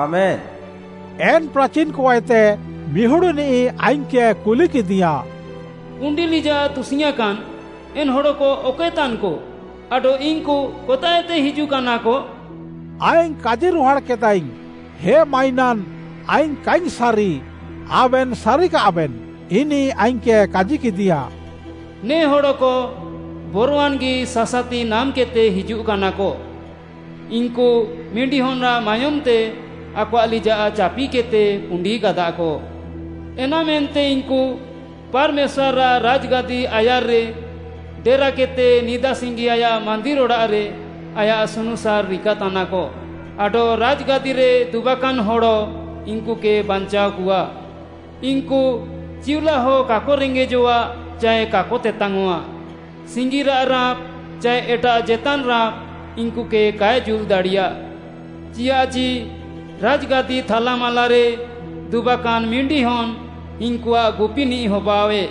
आमेन। एन प्राचीन को आयते मिहुड़नी आइन के कुली की दिया उंडिलिजा तुसिया कान एन हड़ो को ओकेतान को आडो इनको कोतायते हिजू काना को आइन काजी रुहाड़ के ताइंग हे माइनान आइन काइन सारी आबेन सारी का आबेन इनी आइन के काजी की दिया ने हड़ो को बोरवान की सासाती नाम केते हिजू काना को इनको मिंडी होना मायमते आक्वालिजा चापी केते पुंडी गदा को एना मेनते इनको परमेश्वर राजगादी आयार रे डेरा केते निदा सिंगी आया मंदिर ओड़ा रे आया सुनुसार रिका ताना को आडो राजगादी रे दुबाकान होड़ो इनको के बंचाव कुआ इनको चिवला हो काको रेंगे जोआ चाहे काको तेतांगुआ सिंगी रा राप चाहे एटा जेतान राप इनको के काय जुल दाड़िया चिया जी राजगादी थाला माला रे दुबाकान मिंडी होन इनकुआ गुपिनी होबावे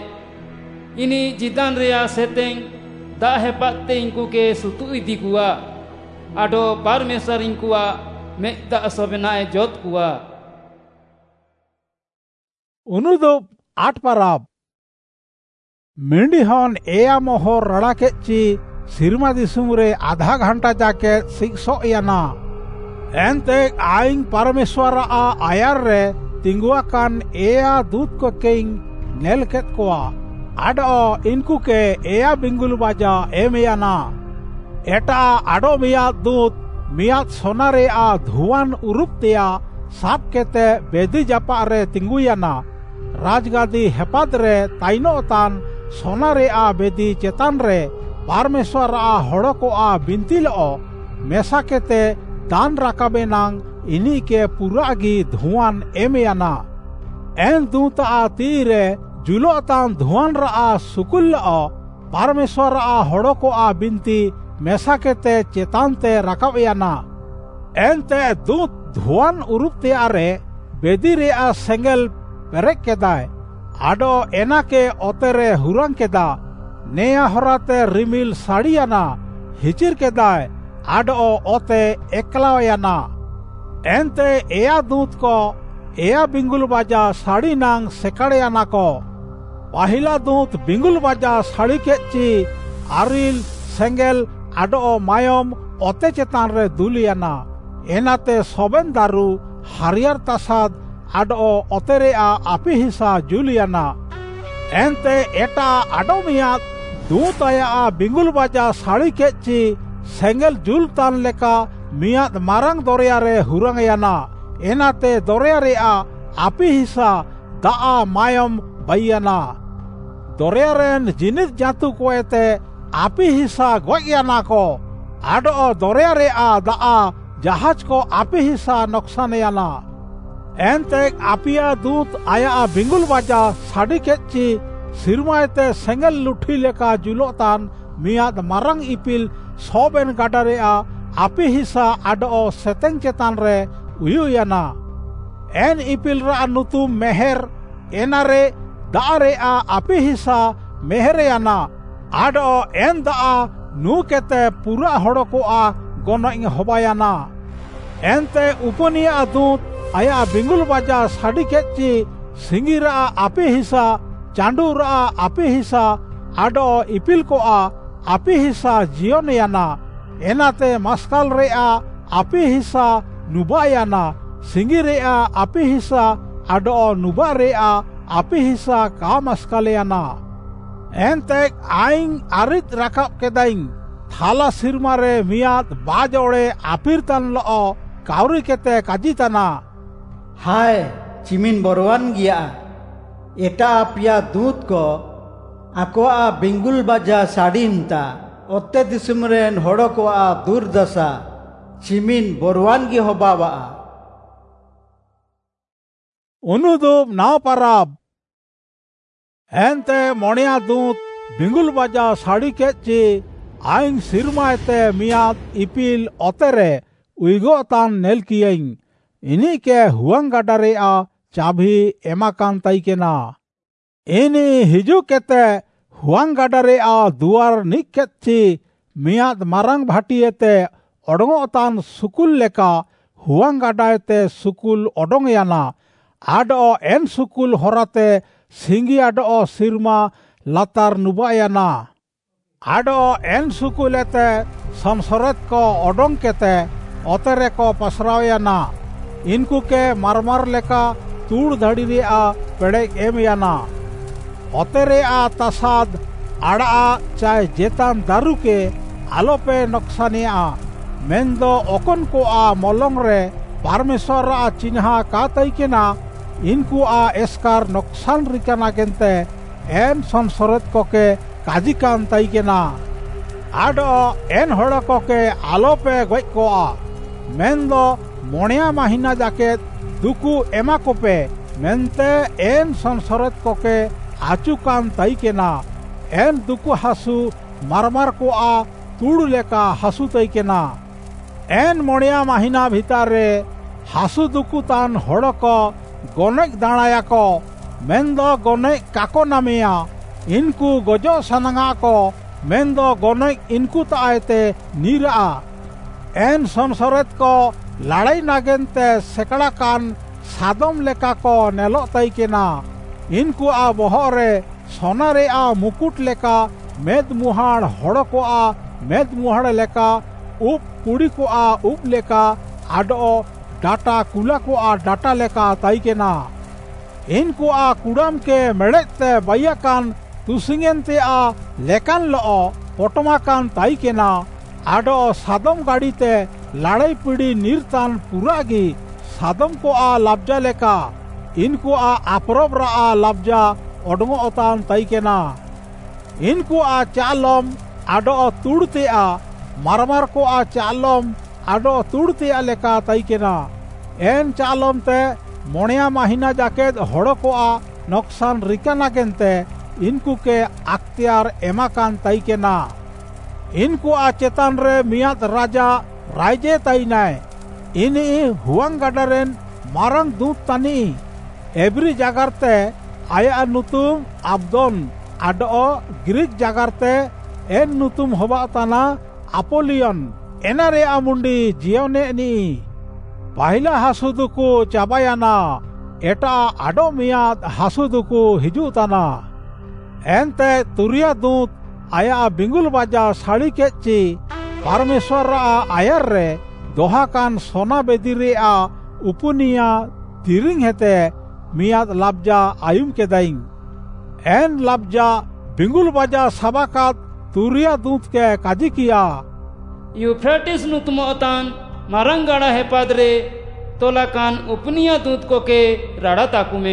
इनी जिदान रेया सेतेंग दा हेपाते इनको के सुतु इदी कुआ आडो परमेश्वर इनकुआ में दा सबनाए जोत कुआ। उनुदो आठ पराब मिंडी होन एया मोहर रड़ा के ची सिरमा दिसुम रे आधा घंटा जाके सिक्सो याना एनते आइंग परमेश्वर आ आयर रे तिंगुआ कान एया दूत को केंग नेल केत कोआ आडो इनको के एया बिंगुल बाजा एमियाना एटा आडो मिया दूत मिया सोना रे आ धुआन उरुप तेया साप केते बेदी जापा रे तिंगुयाना राजगादी हेपाद रे ताइनो तान सोना रे आ बेदी चेतान रे परमेश्वर आ हड़ो को आ बिनती लो मेसा केते दान राकाबे नांग इनी के पुरागी धुआन एमियाना एन दूत आ तीरे जुलो तान धुआन रा सुकुल परमेश्वर आ हड़ो को आ बिनती मेसा केते चेतान ते राकाबयाना एनते दूत धुआन उरुप ते आरे बेदी रे आ सेंगल पेरेक केदाय आडो एना के ओतेरे हुरंग केदा नेया हराते रिमिल साड़ियाना हिचिर केदाय आडो ओते एकलायाना एनते एया दूत को एया बिंगुल बाजा साड़ी नांग सेकाड़याना को पहिला दूत बिंगुल बाजा साड़ी केची आरिल सेंगेल आडो मायम ओते चेतान रे दुलियाना एनाते सोबेन दारू हरियर तासाद आडो ओतेरे आ आपी हिसा जुलियाना एनते एटा आडो मिया दूत आया आ बिंगुल बाजा साड़ी केची सेंगेल जुल तान लेका मियाद मारंग दरिया रे हुरंगयाना एनाते दरिया रे आ आपी हिसा दा मायम बैयाना दरिया रेन जिनिस जातु को एते आपी हिसा गोयाना को आडो दरिया रे आ दा जहाज को आपी हिसा नुकसानयाना एनते आपिया दूत आया बिंगुल बाजा साड़ी केची सिरमाते सेंगल लुठी लेका जुलोतान मियाद मारंग इपिल सोबेन गाडारे आपी हिस्सा आडो सेतेंग चेतान रे उयुयाना। एन इपिल रा नुतुम मेहर एनारे दारे आपी हिस्सा मेहरेयाना आडो एन दा नु केते पूरा हड़को गनइंग हबायाना। एनते उपनिया दूत आया बिंगुल बाजा साड़ी केची सिंगिरा आपी हिस्सा चांडूरा आपी हिस्सा आडो इपिल को आपी हिस्सा जियोनयाना। एनाते मस्काल रे आपी हिस्सा नुबायाना सिंगी रे आपी हिस्सा आडो नुबा रे आपी हिस्सा का मस्कालेयाना। एनते आइंग आरित राकाब केदाइंग थाला सिरमा रे मियाद बाजोड़े आपिरतान लो काउरी केते काजिताना। हाय चिमिन बरवान गिया एटा पिया दूत को आकोआ बिंगुल बाजा साड़ीमता ओत्ते दिसुम रेन हड़ को दुर्दशा चिमिन बरवान गी हबावा। उनुदुब नाव पाराब एनते मोनिया दूत बिंगुल बाजा साड़ी केची आइंग सिरमाते मियाद इपिल ओतेरे उइगो तान नेल कियिंग इनी के हुआंग गाडारे चाबी एमाकान ताइकेना। इनी हिजु केते हुआंग गाडारे दुआर निक केची मियाद मारंग भाटियेते ओडंगो तान सुकुल लेका हुआंग गाडायते सुकुल ओडंगयाना। आडो एन सुकुल होराते सिंगी आडो सिरमा लातार नुबायाना। आडो एन सुकुलेते संसरत को ओडंग केते ओतेरे को पसरावयाना। इनको के मारमार लेका तूड़ धड़ी रे पेड़े एमयाना। ओतेरे तसाद आड़ा चाहे जेतान दारू के आलोपे नक्सानिया मेंदो ओकन को आ मलंग रे परमेश्वर चिन्हा का तैकेना इनको आ एस्कार नक्सान रिकाना केनते एन संसरत को के काजिकान तैकेना। आडो एन हड़ को के आलोपे गई को आ मेंदो मोनिया महीना जाके दुकु एमा कोपे मेंते एन संसरत को के आचुकान तैकेना। एन दुकु हासु मारमार को आ तुड़ लेका हासु तैकेना। एन मोनिया महीना भीतर रे हासु दुकु तान हड़ को गनेक दाणाया को मेंदो गनेक काको नामिया इनको गजो सनंगा को मेंदो गनेक इनको तायते नीरा। एन संसरत को लड़ाई नागेनते सेकड़ा कान सादम लेका को नेलो तैकेना। इनको आ बहरे सोना रे आ मुकुट लेका मेद मुहाड़ हड़ को आ मेद मुहाड़ लेका उप कुड़ी को आ उप लेका आडो डाटा कुला को आ डाटा लेका तैकेना। इनको आ कुड़ाम के मेड़ते बैया कान तुसिंगेनते आ लेकान लो पोटमा कान तैकेना। आडो सादम गाड़ीते लड़ाई पीड़ी नीरतान पुरागी सादम को आ लाब्जा लेका इनको आ आपरब रा आ लाब्जा ओडंगो ओतान तैकेना। इनको आ चालम आडो तुड़ते आ मारमार को आ चालम आडो तुड़ते आ लेका तैकेना। एन चालम ते मोनिया महीना जाके हड़ को आ नक्सान रिकाना केनते इनको के अख्तियार एमाकान तैकेना। इनको आ चेतान रे मियाद राजा राजे ताइनाय इनी हुआंग गाडारेन मारंग दूत तानी एवरी जागारते आया नुतुम आब्दोन आडो ग्रीक जागारते एन नुतुम हबा ताना अपोलियन एनारे आमुंडी जियोने नी पहिला हासुदुकु चाबायाना एटा आडो मियाद हासुदुकु हिजुताना। एनते तुरिया दूत आया बिंगुल बाजा साड़ी केची परमेश्वर आयर रे दोहा कान सोना बेदी रे आ उपुनिया तिरिंग हेते मियाद लाब्जा आयुम केदाइंग। एन लाब्जा बिंगुल बाजा सबाकात तुरिया दूत के काजी किया यूफ्रेटिस नुतमोतान मारंगाड़ा हेपादरे तोला कान उपुनिया दूत को के राड़ा ताकुमे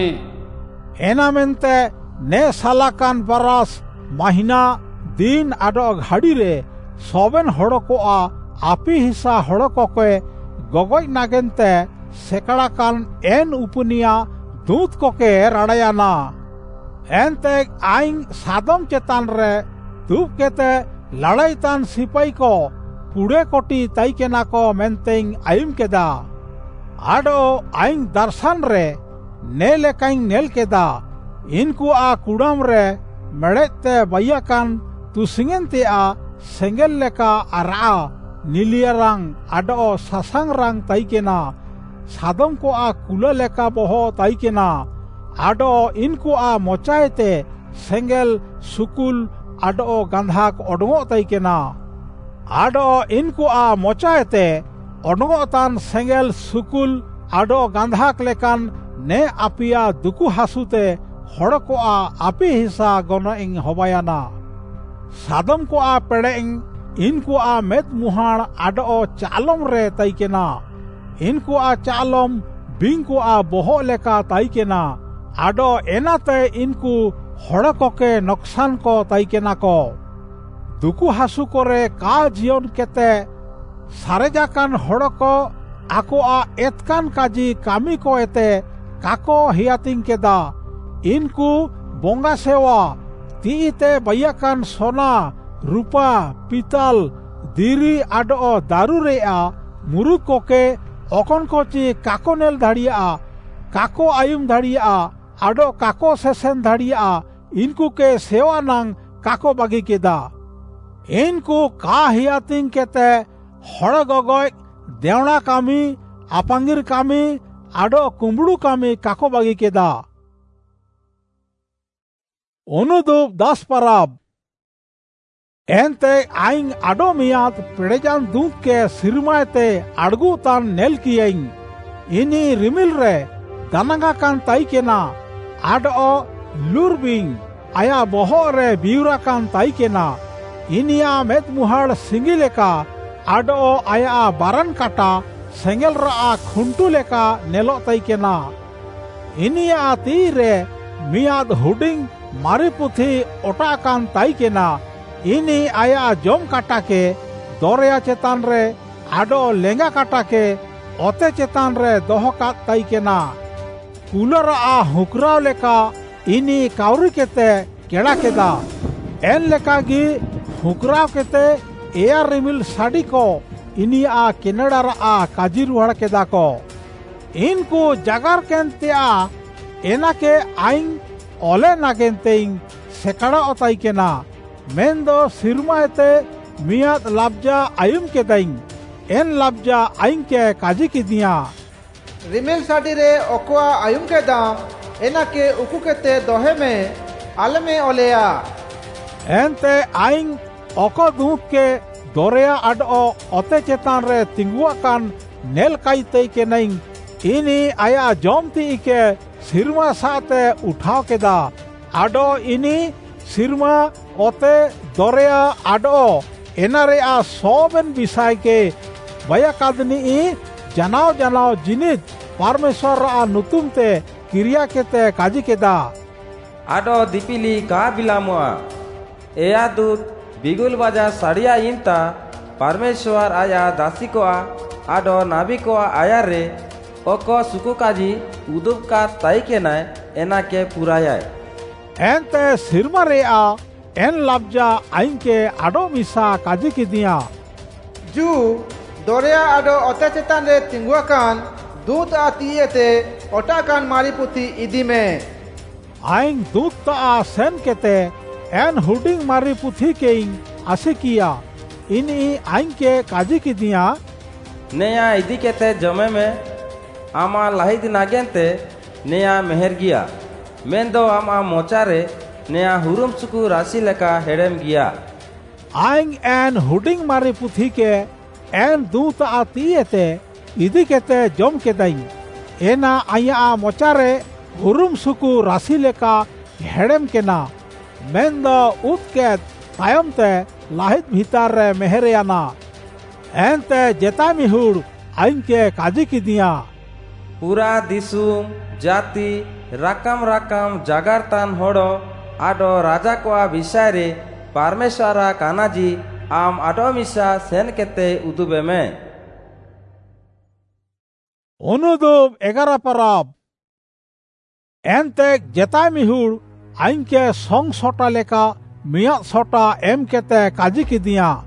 एना मेंते ने साला कान बरास महीना दिन आडो घाड़ी रे सोबेन हड़ को आ आपी हिस्सा हड़ को के गगज नागेनते सेकड़ा कान एन उपनिया दूत कोके रड़ायाना एनते आइंग सादम चेतान रे दूप केते लड़ाई तान सिपाही को पुड़े कोटी ताइकेना को मेंतेंग आयुम केदा आडो आइंग दर्शन रे नेले काइंग नेल केदा इनको आ कुड़ाम रे मेड़ते बयाकान तुसिंगेंते आ सेंगेल लेका आरा नीलिया रंग आडो सासांग रंग ताइकेना सादम को आ कुला लेका बहो ताइकेना आडो इनको आ मोचाएते सेंगेल सुकुल आडो गंधाक ओडंगो ताइकेना आडो इनको आ मोचाएते ओडंगो तान सेंगेल सुकुल आडो गंधाक लेकान ने आपिया दुकु हासुते हड़ को आ आपी हिस्सा गनो इंग हबायाना सादम को आ पेड़े इंग इनको आ मेद मुहान आडो चालम रे ताइकेना इनको आ चालम बिंग को आ बोहो लेका ताइकेना आडो एनाते इनको हड़ को के नुकसान को ताइकेना को दुकु हासु करे का जीवन केते सारेजाकान हड़ को आको आ एतकान काजी कामी को एते काको हियातिंग केदा इनको बोंगा सेवा तीते बयाकान सोना रूपा पितल दिरी आडो दारू रे आ मुरु को के ओकन को ची काको नेल धाड़िया काको आयुम धाड़िया आडो काको सेसेन धाड़िया इनको के सेवा नांग काको बागी केदा इनको का हियातिंग केते हड़ गगय देवना कामी आपांगिर कामी आडो कुंबड़ू कामी काको बागी केदा अनुदुप दास पराब एनते आइंग आडो मियाद पेड़ेजान दूत के सिरमायते अड़गू तान नेल कियंग इनी रिमिल रे दानंगा कान ताइकेना आडो लुरबिंग आया बोहो रे बिउरा कान ताइकेना इनिया मेद मुहाड़ सिंगी लेका आडो आया बारन काटा सेंगेल रा खुंटू लेका नेलो ताइकेना इनिया ती रे मियाद हुडिंग मारी पुथी ओटा कान ताइकेना इनी आया जम काटा के दौरिया चेतान रे आडो लेंगा काटा के ओते चेतान रे दोहो का ताइकेना कूलर आ हुकराव लेका इनी काउरी केते केड़ा केदा एन लेका गी हुकराव केते एयर रिमिल साड़ी को इनी आ केनेडा रा आ काजी रुहड़ केदा को इनको जगार केनते आ एना के आइंग ओले नागेंतेइंग सेकड़ा ओताइकेना मेंदो सिरमाएते मियाद लाब्जा आयुम के दाइंग एन लाब्जा आइंग के काजी की दिया रिमिल साड़ी रे ओकुआ आयुम के दाम एना के उकु केते दोहे में आले में ओलेया एनते आइंग ओको दूत के दोरेया आडो ओते चेतान रे तिंगुआ कान नेल काइते के नहीं इनी आया जोमती के सिरमा साते उठाव केदा आडो इनी सिरमा ओते दोरेया आडो एनारे आ सोबेन बिसाय के बया कादनी जनाव जनाव जिनित परमेश्वर आ नुतुम ते क्रिया केते काजी केदा आडो दीपिली का बिलामुआ एया दूत बिगुल बाजा साड़िया इंता परमेश्वर आया दासी को आडो नाबी को आया रे ओको सुकु काजी उदुप का ताई के नाय एना के पुराया एनते सिरमा रे आ एन लाब्जा आइन के आडो मिसा काजी की दिया जू दोरिया आडो ओते चेतान रे तिंगुआ कान दूत आती ते ओटा कान मारी पुथी इदी में आइन दूत आ सेन केते एन हुडिंग मारी पुथी के आसे किया इन आइन के काजी की दिया नया इदी केते जमे में आमा लाहिद नागेंते नया मेहर गिया मेंदो आमा मोचारे नया हुरुम सुकु राशि लेका हेडेम गिया आइंग एन हुडिंग मारी पुथी के एन दूत आती ते इदी केते जम के दाई एना आया मोचारे हुरुम सुकु राशि लेका हेडेम केना मेंदो उत के तायम ते लाहिद भीतर रे मेहरियाना एनते जेता मिहुड़ आइन के काजी की दिया पूरा दिसुम जाति राकम राकम जागार तान होड़ो आडो राजा को विषय रे परमेश्वरा कानाजी आम आडो मिसा सेन केते उदुबे में Unudub egara parab. Entek jetai mihur ainke song sota leka miyak sota em kete kaji kidia.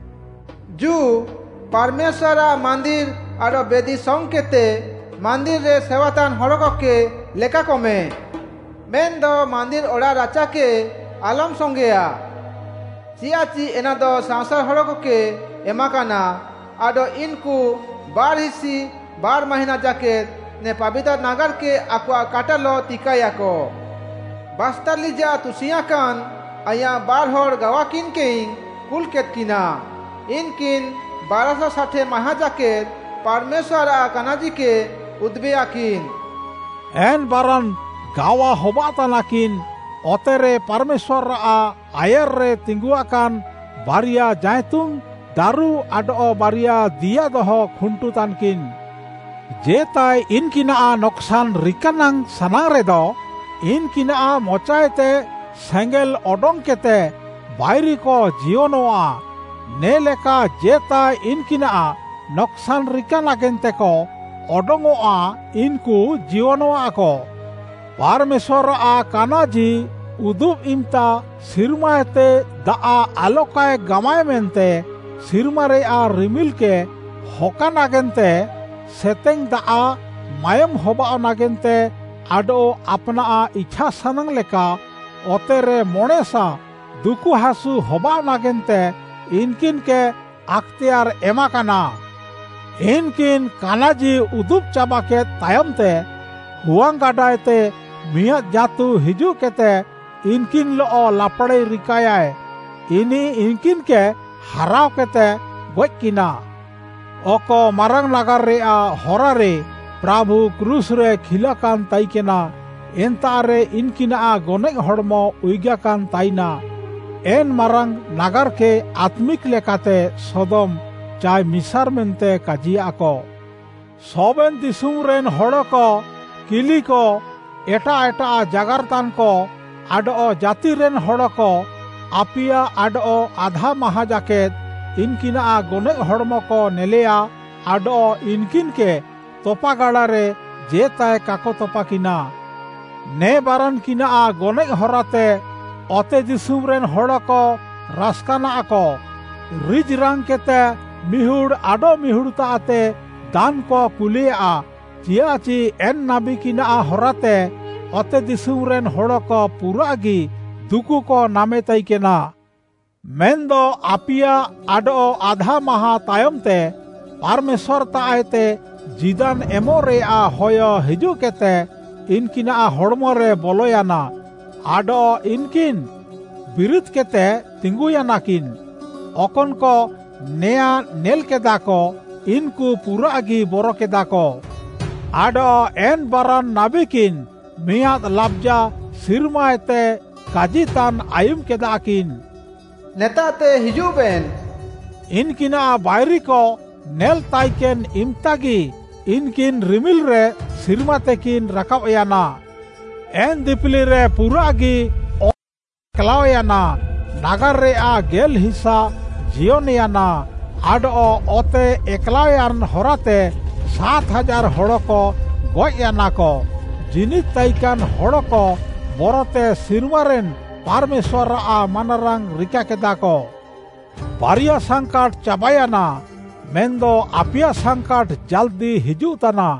Ju Parmeswara mandir aro bedi song kete mandir re sewatan horokoke leka kome. Mendo mandir ora rachake alam songea. Ciaci enado sangsar horokoke emakana ado inku bar hisi bar mahina jaket ne pabita nagar ke aqua katalo tikayako. Bastarlija tusiakan aya bar hor gawakin keing kulket kina. Inkin baraso sate mahajaket Parmeswara kanaji ke udbeakin. En baran gawa hobatanakin otere Parmeswara ayerre tingguakan baria jaitung daru ado baria dia doho khuntutankin. Jetai inkina noksan rikanang sanang redo inkina mocaite sengel odong kete bairi ko jionoa neleka jetai inkina noksan rikanagente ko odongoa inku jionoa ko. Parmeswara kanaji udub imta sirmaete daa alokai gamai mente sirmare a rimilke hokanagente seteng daa mayam hoba nagente ado apna a ichha sanang leka otere monesa duku hasu hoba nagente inkin ke akhtiar emakana. Inkin kanaji udub cabaket tayamte huang gadaite miat jatu hiju kete inkin lo lapade rikayai. Ini inkin ke harau kete goj kina. Oko marang nagar rea horare Prabhu krus re khilakan taikena entare inkina gonek hormo uigakan taina. En marang nagar ke atmik lekate Sodom chai misar mente kaji ako. Soben disum ren horoko kili ko eta eta jagartan ko ado jati ren horoko apia ado adha mahajaket inkina gonek hormo ko nelea ado inkin ke topa gadare jetai kako topa kina. Ne baran kina gonek horate ote disum ren horoko raskana ako. Rij rang kete mihur ado mihur taate dan ko kulia ciaci en nabi kina horate ote disum ren horoko puragi duku ko nametai kena. Mendo apia ado adha maha tayomte Parmeswar taate jidan emore a hoyo hiju kete inkina hormore boloyana ado inkin birit kete tinguyanakin. Okon ko nea nel kedako inku puragi boro kedako. Ado en baran nabikin miat labja sirmaete kajitan ayum kedakin. Netate hijuben. Inkina bairi ko nel taiken imtagi inkin rimil re sirmatekin rakap yana. En dipili re puragi o kelawayana nagar re a gel hisa jioniana ado ote eklayan horate सात हजार हड़को गजना को जिनित तैकान हड़को बरते सिरमारेन पारमेश्वर आ Manrang Rica केदा को बारिया संकट चाबायाना मेंदो आपिया संकट जल्दी हिजुताना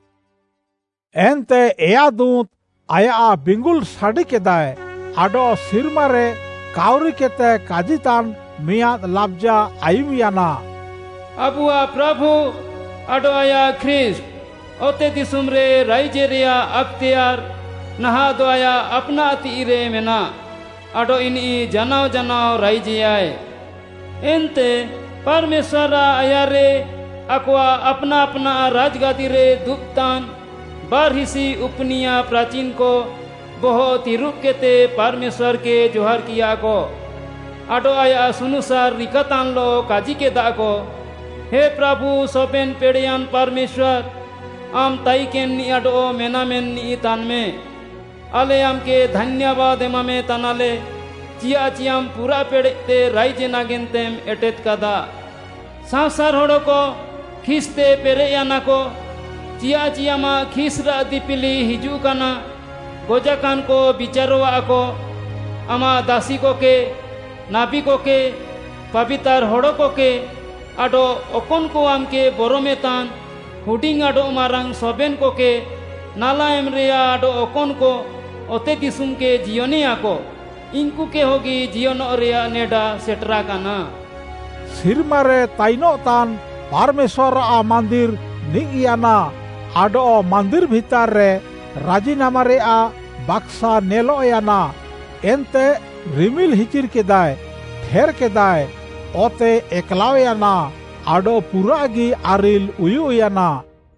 एंते एया दूत आया बिंगुल साड़ी केदाय आडो सिरमारे काउरी केते काजितान मियाद लाब्जा आयुमियाना अबुआ प्रभु अडो आया ख्रिस्ट ओते दिसुम रे राइजे रिया अख्तियार नहा दो आया अपना तीरे मेना अडो इनी जनाव जनाव राइजे आए एंते परमेश्वर आया रे अक्वा अपना अपना राजगादी रे दुप्तान बार हिसी उपनिया प्राचीन को बहुत ही रुक के ते परमेश्वर के जोहर किया को अडो आया सुनुसार रिकतान लो काजी के दा को हे प्रभु सोपेन पेड़ियान परमेश्वर आम ताई के नी अडो मेना मेन नी तान में अले आम के धन्यवाद एमा में तनाले चिया चियाम पूरा पेड़े ते राइजे नागेंतेम एटेत कदा सांसार होड़ो को खिस्ते पेरे याना को चिया चिया मा खिसरा दिपिली हिजू काना गोजाकान को बिचारोवा को आमा दासी को के नाबी को के पवित्र होड़ो को के आडो ओकोन को आम के बोरोमेतान हुडिंग आडो मारंग सोबेन को के नाला एमरिया आडो ओकोन को ओते दिसुम के जियोनिया को इनको के होगी जियोनो रिया नेडा सेटरा काना सिरमारे ताइनो तान परमेश्वर आ मंदिर निगियाना आडो मंदिर भीतर रे राजीनामा रे आ बक्सा नेलो याना एंते रिमिल हिचिर केदाय ठेर केदाय ओते एकलाव याना आडो पूरा गी आरिल उयु याना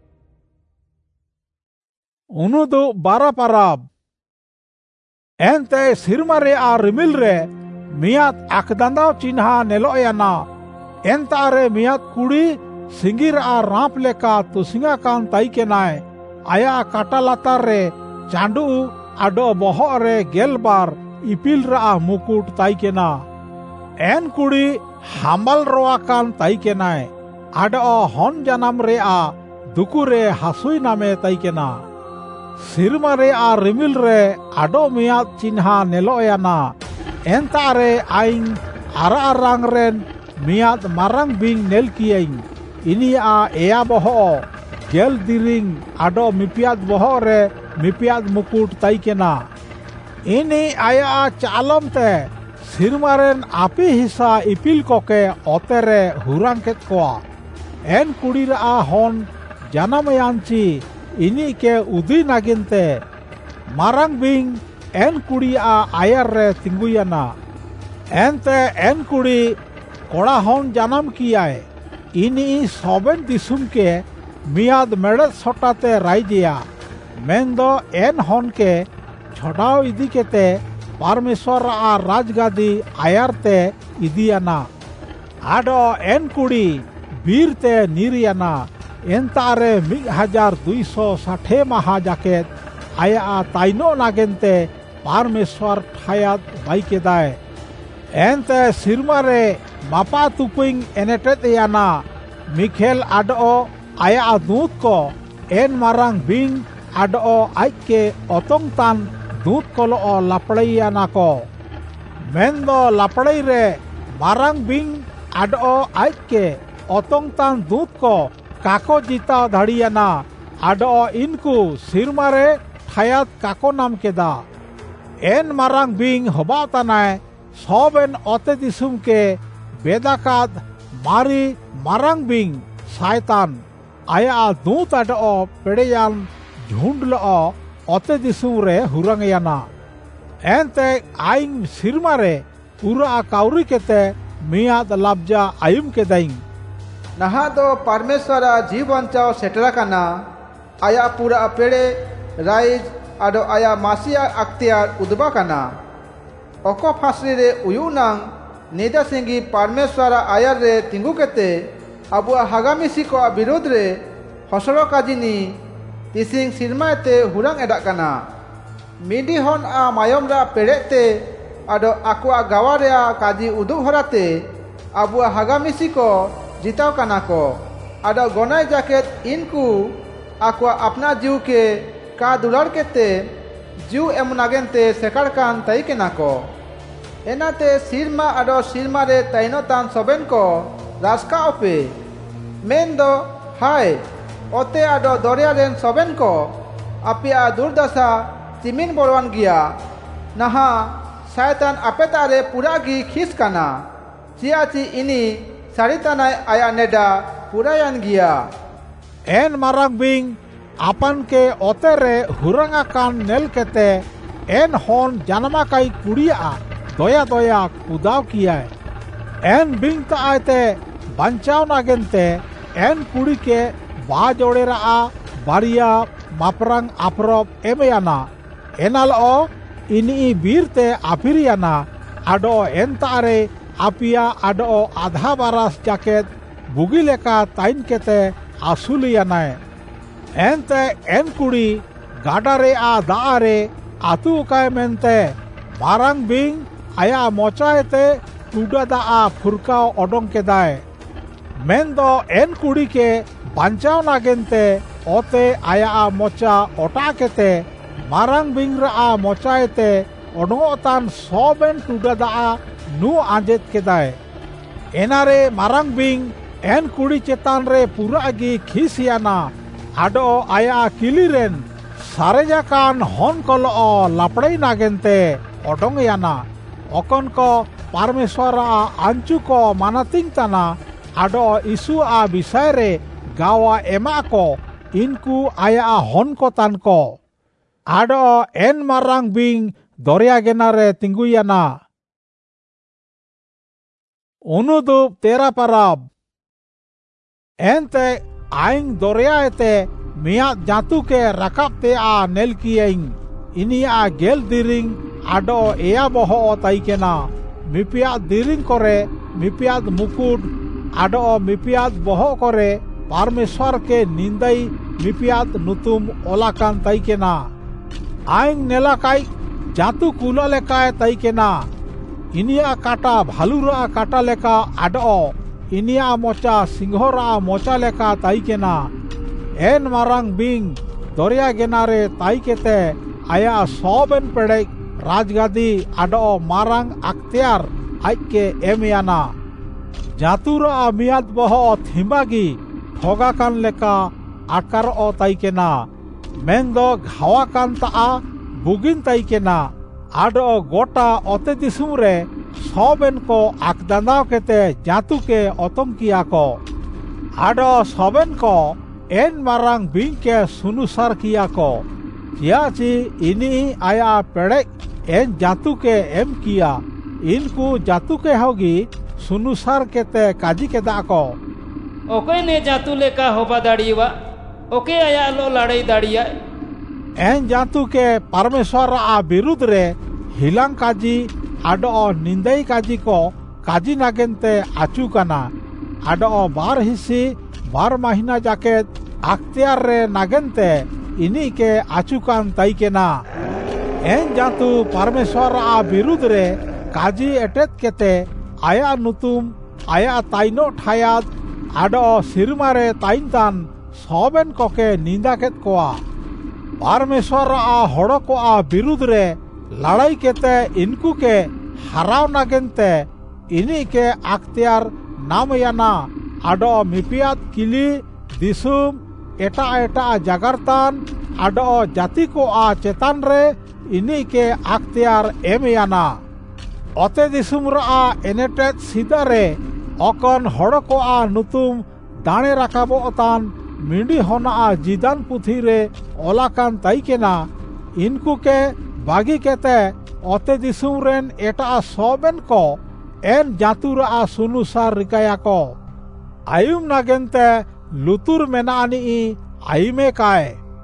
उनुदु बारा पाराब एंते सिरमारे आ रिमिल रे मियात आकदांदाव चिन्हा नेलो याना एंतारे मियात कुड़ी सिंगिर आ राप लेका तुसिंगा कान ताई के नाय आया काटा लातार रे चांडू आडो बहो रे गेलबार इपिल रा मुकुट ताई के ना एन कुड़ी हामल रोआ कान ताई के नाय आडो हन जानम रे आ दुकु रे हासुई नामे ताई के ना सिरमा रे आ रिमिल रे आडो मियात चिन्हा नेलो याना एंतारे आइंग आरा आरांग रेन मियात मारंग बिंग नेल कियेंग इनी आ एया बहो गेल दिरिंग आडो मिपियात बहो रे मिपियात मुकुट ताई केना इनी आया चालम ते सिरमारेन आपी हिस्सा इपिल कोके ओतेरे हुरांग केत कोआ एन कुड़ीर आ हन जानमयांची इनी के उदी नागिनते मारंग बिंग एन कुड़ी आ आयर रे तिंगुयाना एनते एन कुड़ी कोड़ा हन जानम कियाए इनी सोबेन दिसुम के मियाद मेड़त सोटाते राइजिया मेंदो एन हन के छोड़ाव इदी केते परमेश्वर आ राजगादी आयरते इदियाना आडो एन कुड़ी बीरते निरियाना एंतारे मिग हजार दुई सौ साठे महा जाकेत आया ताइनो नागेनते परमेश्वर ठायात बाइकेदाय एंते सिरमारे मापा तुपिंग एनेटेत याना मिखेल आडो आया दूत को एन मारंग बिंग आडो आइक के ओतोंग तान दूत कोलो लापड़ैयाना को मेंदो लापड़ै रे मारंग बिंग आडो आइक के ओतोंग तान दूत को काको जीता धाड़ियाना आडो इनको सिरमारे ठायात काको नाम केदा एन मारंग बिंग हबातानाय सोबेन ओते दिसुम के बेदाकाद मारी मारंग बिंग सायतान आया दूत आडो पेड़ेयान झुंडल ओते दिसुम रे हुरंगयाना एनते आइंग सिरमारे पूरा काउरी केते मियाद लाब्जा आयुम केदाइंग नहा दो परमेश्वर जीवंचाव सेटरा काना आया पूरा पेड़े राइज आडो आया मासिया अख्तियार उदबा काना ओको फासरी रे उयुनांग नेदा सिंगी परमेश्वर आयर रे तिंगु केते अबुआ हागामिसी को विरोध रे हसरो काजिनी तिसिंग सिरमाते हुरंग एडा काना मिडी हन आ मायम रा पेड़ेते आडो आकुआ गावा रे काजी उदुग हराते अबुआ हागामिसी को जिताव काना को आडो गोनाय जाकेत इनको आकुआ अपना जीव के का दुलार केते जीव एम नागेनते सेकार कान ताई केना को एनाते सिरमा आडो सिरमा रे ताइनो तान सोबेन को रास्का ओपे मेंदो हाय ओते आडो दरिया रेन सोबेन को अपिया दुर्दशा तिमिन बोलवान गिया नहा शैतान अपेतारे पूरा गी खिस काना चियाची इनी सारितानाय आया नेडा पुरायान गिया एन मारंग बिंग आपन के ओतेरे हुरंगा कान नेल केते एन हन जानमा काई कुड़िया दया दया कुदाव किया एन बिंग ता आयते बंचाव नागेनते एन कुड़ी के बा जोड़े रा बारिया मापरंग आफरब एमयाना एनाल ओ इनी बीरते आफिरियाना आडो एन तारे आपिया आडो आधा बारास जाकेत बुगी लेका ताइन केते आसुलियाना एनते एन कुड़ी गाडारे आ दारे आतु काय मेनते मारंग बिंग आया मोचाएते टूडा दा आ फुरकाव ओडोंग केदाय मेन दो एन कुड़ी के बांचाव नागेनते ओते आया मोचा ओटा केते मारांग बिंगरा मोचाएते ओडोतान सोबेन टुडादा नु आंजेत केदाय। एनारे मारांग बिंग एन कुड़ी चेतान रे पुरागी खिसियाना आडो आया किलिरेन सारेजाकान हन कलो लापड़ाई नागेनते ओडोंगयाना ओकन को परमेश्वरा आंचु को मानातिंग तना आडो इसु आ विषय रे गावा एमा को इनकू आया हन को तान को आडो एन मारांग बिंग दरिया गेनारे तिंगुयाना। उनुदुप तेरा परब एनते आइंग दरियाते मिया जातु के रकाबते आ नेल कियिंग इनिया गेल दिरिंग आडो एया बहो ताइकेना मिपिया दिरिंग करे मिपिया मुकुट आडो मिपिया बहो करे परमेश्वर के निंदाई मिपिया नुतुम ओलाकान ताइकेना। आइंग नेलाकाई जातु कुला लेकाय ताइकेना इनिया काटा भालुरा काटा लेका आडो इनिया मोचा सिंहरा मोचा लेका ताइकेना। एन मारांग बिंग दरिया गेनारे ताइकेते आया सोबेन पेड़े राजगादी आडो मारांग अख्तियार आइके एमियाना। जातुरा मियाद बहो थिम्बागी ठोगाकान लेका आकार ओ ताइकेना मेंदो घावाकान ता बुगिन ताइकेना आडो गोटा ओते दिसुम रे सोबेन को आकदांदाव केते जातु के ओतंकिया को आडो सोबेन को एन मारांग बिंग के सुनुसार किया को चियाची इनी आया पेड़े एन जातु के एम किया इनको जातु के होगी सुनुसार केते काजी के दा को ओके ने जातु लेका होबा दाड़ीवा ओके आया लो लड़ाई दाड़िया एन जातु के परमेश्वर आ विरुद्ध रे हिलांग काजी आडो निंदाई काजी को काजी नागेनते आचू कना आडो बार हिस्सी बार महीना जाके अख्तियार रे नागेनते इनी के आचुकान ताइकेना। एन जातु परमेश्वर आ विरुद्ध रे काजी एटेत केते आया नुतुम आया ताइनो ठायाद आडो सिरमारे ताइनतान सोबेन कोके निंदा केत कोआ परमेश्वर आ हड़ो को आ विरुद्ध रे लड़ाई केते इनको के हराव नागेनते इनी के अख्तियार नामयाना आडो मिपियात किली दिसुम एटा एटा जगरतान आडो जाति को आ चेतान रे इनी के अख्तियार एमियाना। ओते दिसुम रा एनेटेत सीधा रे ओकन हड़ो को आ नुतुम दाणे राकाबो तान मिंडी होना आ जिदान पुथी रे ओलाकान ताइकेना इनको के बागी केते ओते दिसुम रेन एटा सोबेन को एन जातुरा आ सुनुसार रिकाया को आयुम नागेनते लुतुर मेनानी आइमे काय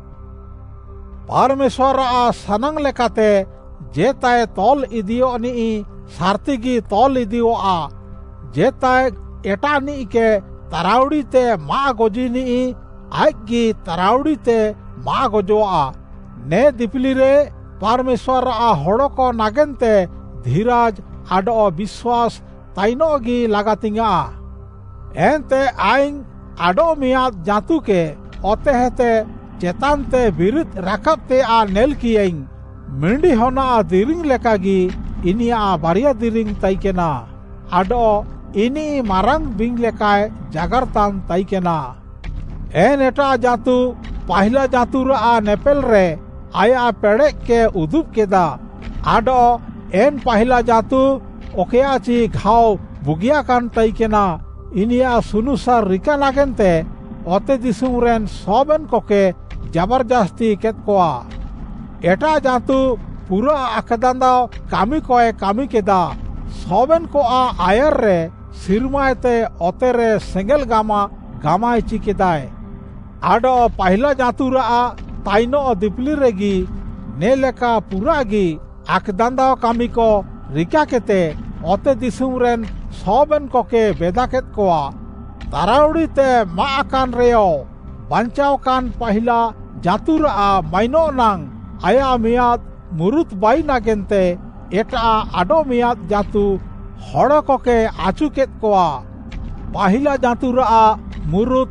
परमेश्वर आ सनंग लेकाते जेताय तोल इदियो नि सार्तिगी तोल इदियो आ जेताय एटा नि के तरावड़ी ते मा गोजी नि आगी तरावड़ी ते मा गोजो आ ने दिपली रे परमेश्वर आ हड़ो को नागेनते धीराज आडो विश्वास ताइनोगी लगातिंगा। एनते आइंग आडो मियाद जातु के ओते हेते चेतानते बिरुद राकबते आ नेल कियिंग मिंडी होना आ दिरिंग लेकागी इनिया बारिया दिरिंग ताइकेना आडो इनी मारांग बिंग लेकाय जागरतान ताइकेना। एन एटा जातु पहिला जातुरा आ नेपेल रे आया पेड़े के उदुप केदा आडो एन पहिला जातु ओकेयाची घाव बुगिया कान ताइकेना इनिया सुनुसार रिका नागेनते ओते दिसुम रेन सोबेन कोके जबरदस्ती केत कोआ एटा जातु पूरा आकदांदाव कामी कोए कामी केदा सोबेन को आ आयर रे सिरमायते ओते रे सेंगेल गामा गामाय चिकेदाय आडो पहिला जातुरा आ ताइनो दिपली रेगी ने लेका पूरागी आकदांदाव कामी को रिका केते ओते दिसुम रेन सोबेन कोके बेदाकेत कोआ ताराउड़ी ते मा कान रेयो बांचाव कान पहिला जातुरा आ माइनो नांग आया मियाद मुरुत बाई नागेनते एटा आडो मियाद जातु हड़ो कोके आचु केत कोआ पहिला जातुरा आ मुरुत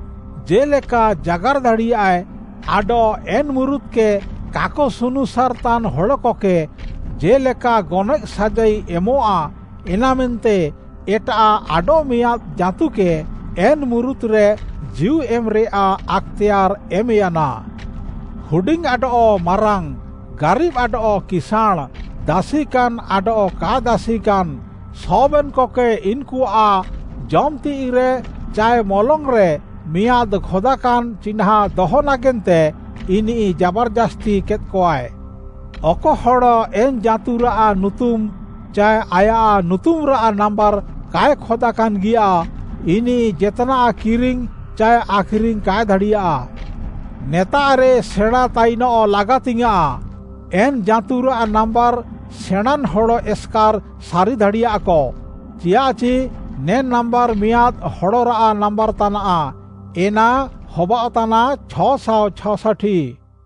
जेलेका जागार दाड़ियाय आडो एन मुरुद के काको सुनुसार तान हड़को के जेलेका गनक साजाई एमोआ एनामेंते एटा आडो मिया जातु के एन मुरुद रे जीव एम रे आ अख्तियार एमियाना हुडिंग आडो मारांग गरीब आडो किसान दासीकान आडो का दासीकान सबन कोके इनको आ जमती रे चाय मलंग रे मियाद खोदाकान चिन्हा दहो नागेनते इनी जबरदस्ती केत कोआय अको हड़ एन जातुरा नुतुम चाय आया नुतुम रा नंबर काय खोदाकान गिया इनी जेतना किरिंग चाय आखिरिंग काय धड़िया नेता रे सेड़ा ताइनो लगातिंगा एन जातुरा नंबर सेणान हड़ो एस्कार सारी धड़िया को चियाची ने नंबर मियाद हड़ोरा नंबर तना एना हबा तना छ सौ छठी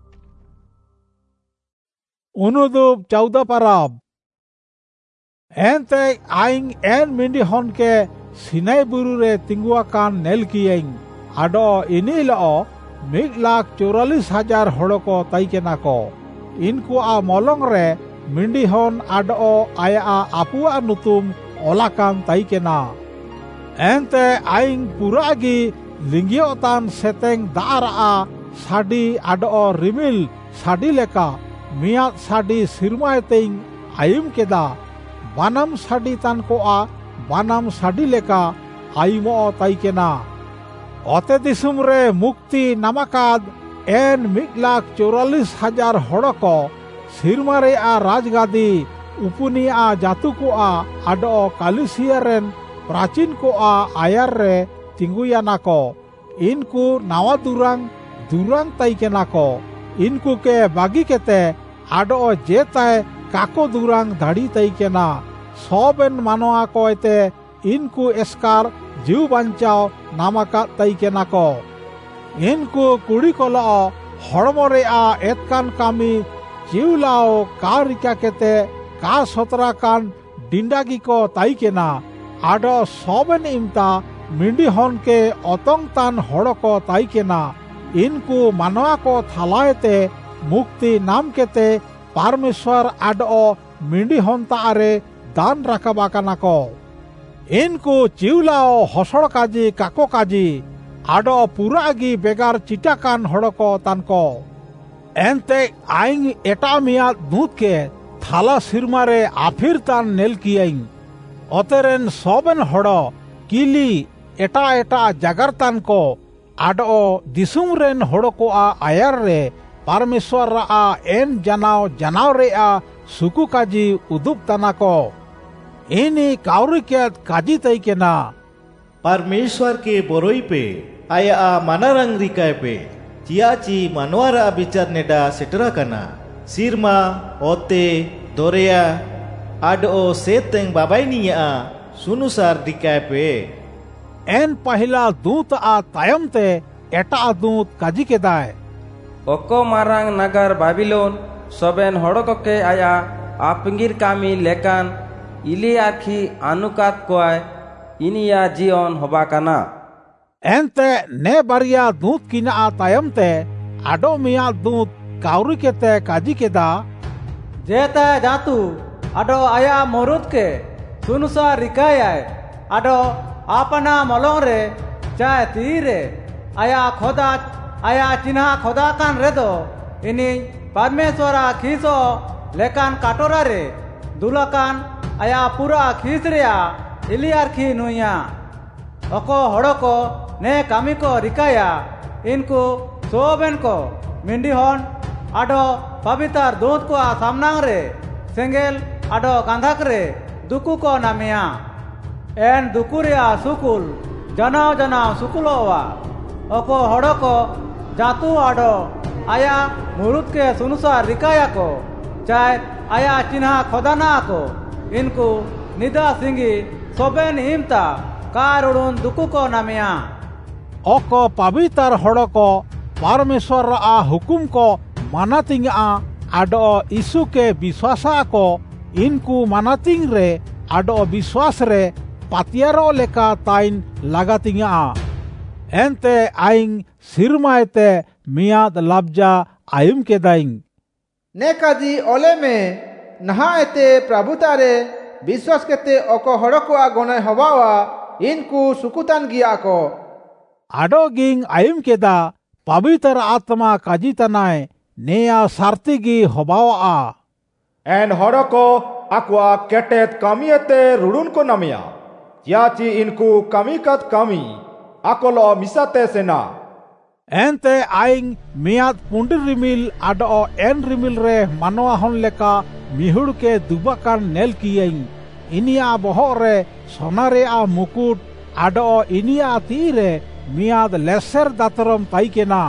उनुदुब चौदह परब एनते आइंग एन मिंडी हन के सिनाई बुरु रे तिंगुआ कान नेल कियेंग आडो इनी लो मिक लाख चौरालीस हजार हड़ को ताइकेना को इनको आ मलंग रे मिंडी हन आडो आया आपुआ नुतुम ओलाकान ताइकेना एनते आइंग पुरागी लिंगियोतान सेतेंग दारा साडी आडो रिमिल साडी लेका मियाद साडी सिरमाय तेंग आयुम केदा बानम साडी तान को आ बानम साडी लेका आयुमो ताइकेना ओते दिसुम रे मुक्ति नामाकाद एन मिक लाख चौरालीस हजार हड़ को सिरमा रे आ राजगादी उपुनी आ जातु को आ आडो कालिसिया रेन प्राचीन को आ आयर रे तिंगुयाना को इनको नावा दुरांग दुरांग ताइकेना को इनको के बागी केते आडो जेताय काको दुरांग धाड़ी ताइकेना सबेन मानोआ को एते इनको एस्कार जीव बंचाओ नामाका ताइकेना को इनको कुड़ी को ला हड़मरे आ एतकान कामी जीवलाओ का रिका केते का सतरा कान डिंडागी को ताइकेना आडो सबेन इमता मिंडी हन के अतंग तान हड़ को ताइकेना इनको मानवा को थालायते मुक्ति नाम केते परमेश्वर आडो मिंडी हन तारे दान राकाबाकाना को इनको चिवलाओ हसड़ काजी काको काजी आडो पुरागी बेगार चिटाकान हड़ को तान को एनते आइंग एटा मिया दूध के थाला सिरमा रे आफिर तान नेल कियेंग अतेरेन सबेन हड़ किली एटा एटा जागर तान को आडो दिसुम रेन हड़ को आ आयर रे परमेश्वर रा एन जनाव जनाव रे आ सुकु काजी उदुप तना को इनी काउरी के काजी ताइकेना परमेश्वर के बोरोई पे आया मानारंग रिकाय पे चियाची मनवारा बिचार नेडा सेटरा कना सिरमा ओते दोरेया आडो सेतेंग बाबाइनिया सुनुसार रिकाय पे एन पहला दूत आ तायमते एटा दूत काजी केदाय ओको मारांग नगर बाबिलोन सबेन हड़को के आया आपिंगिर कामी लेकान इली आखी अनुकात कोय इनिया जीवन होबा कना एनते ने बारिया दूत किना तायमते आडो मिया दूत काउरी केते काजी केदा जेता जातु आडो आया मोरुद के सुनुसा रिकाय आडो आपना मलोंग रे चाय तीरे आया खोदा आया चिन्हा खोदा कान रे दो इनी परमेश्वरा खीसो लेकान काटोरा रे दुलाकान आया पूरा खीस रेया इलियार खी नुया अको हड़ो को ने कामी को रिकाया इनको सोबेन को मिंडी हन आडो पवित्र दूत को सामनांग रे सेंगेल आडो गांधाक रे दुकु को नामिया एन दुकु रेया सुकुल जनाव जनाव सुकुलोवा अको हड़ो को जातु आडो आया मुरुद के सुनुसार रिकाया को चाहे आया चिन्हा खोदाना को इनको निदा सिंगी सोबेन हिमता कारुण दुकु को नामिया ओको पवित्र हड़ को परमेश्वर आ हुकुम को मानातिंग आ आडो यीशु के विश्वासा को इनको मानातिंग रे आडो विश्वास रे पातियारो लेका ताइन लगातिंग आ एनते आइंग सिरमायते मियाद लब्जा आयुम के दाइंग ने काजी ओले में नहाएते प्रभुतारे विश्वास केते ओको हड़को आगोने हवावा इनको सुकुतान गिया को आडो गिंग आयुम केदा पवित्र आत्मा काजितनाय नेया सार्तिगी हबावा एन हड़को आक्वा केटेत कमियते रुडुन को नमिया याची इनको कमी कत कमी आकोलो मिसाते सेना एनते आइंग मियाद पुंडिर रिमिल आडो एन रिमिल रे मानवा हन लेका मिहुड़ के दुबाकान नेल कियेंग इनिया बहर रे सोनारे आ मुकुट आडो इनिया तीरे मियाद लेसर दातरम ताइकेना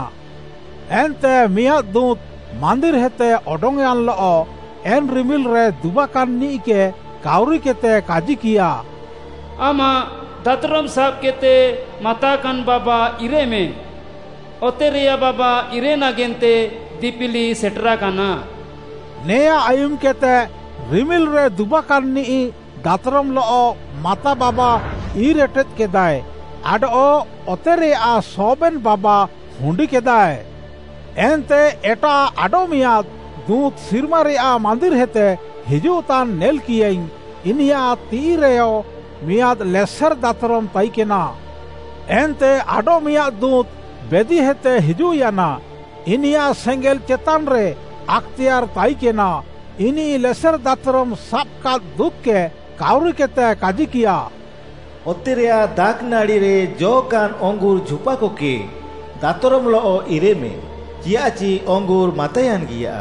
एनते मियाद दूत मंदिर हेते ओडोंगान लो एन रिमिल रे दुबाकान नी के काउरी केते काजी किया आमा दातरम साब केते माता कान बाबा इरे में ओतेरिया बाबा इरे नागेंते दीपिली सेटरा काना नेया आयुम केते रिमिल रे दुबाकान नी दातरम लो माता बाबा इरेटेत केदाय आडो ओतेरे आ सोबेन बाबा हुंडी केदाय एनते एटा आडो मियाद दूत सिरमा रे आ मंदिर हेते हिजुतान नेल कियेंग इनिया तीरेयो मियाद लेसर दातरम ताइकेना एनते आडो मियाद दूत बेदी हेते हिजुयाना इनिया सेंगेल चेतान रे अख्तियार ताइकेना इनी लेसर दातरम सबका दुख के काउरी केते काजी किया ओतेरिया दाक नाड़ी रे जो कान अंगूर झुपा को के दातरम लो इरे में चियाची अंगूर मातायान गिया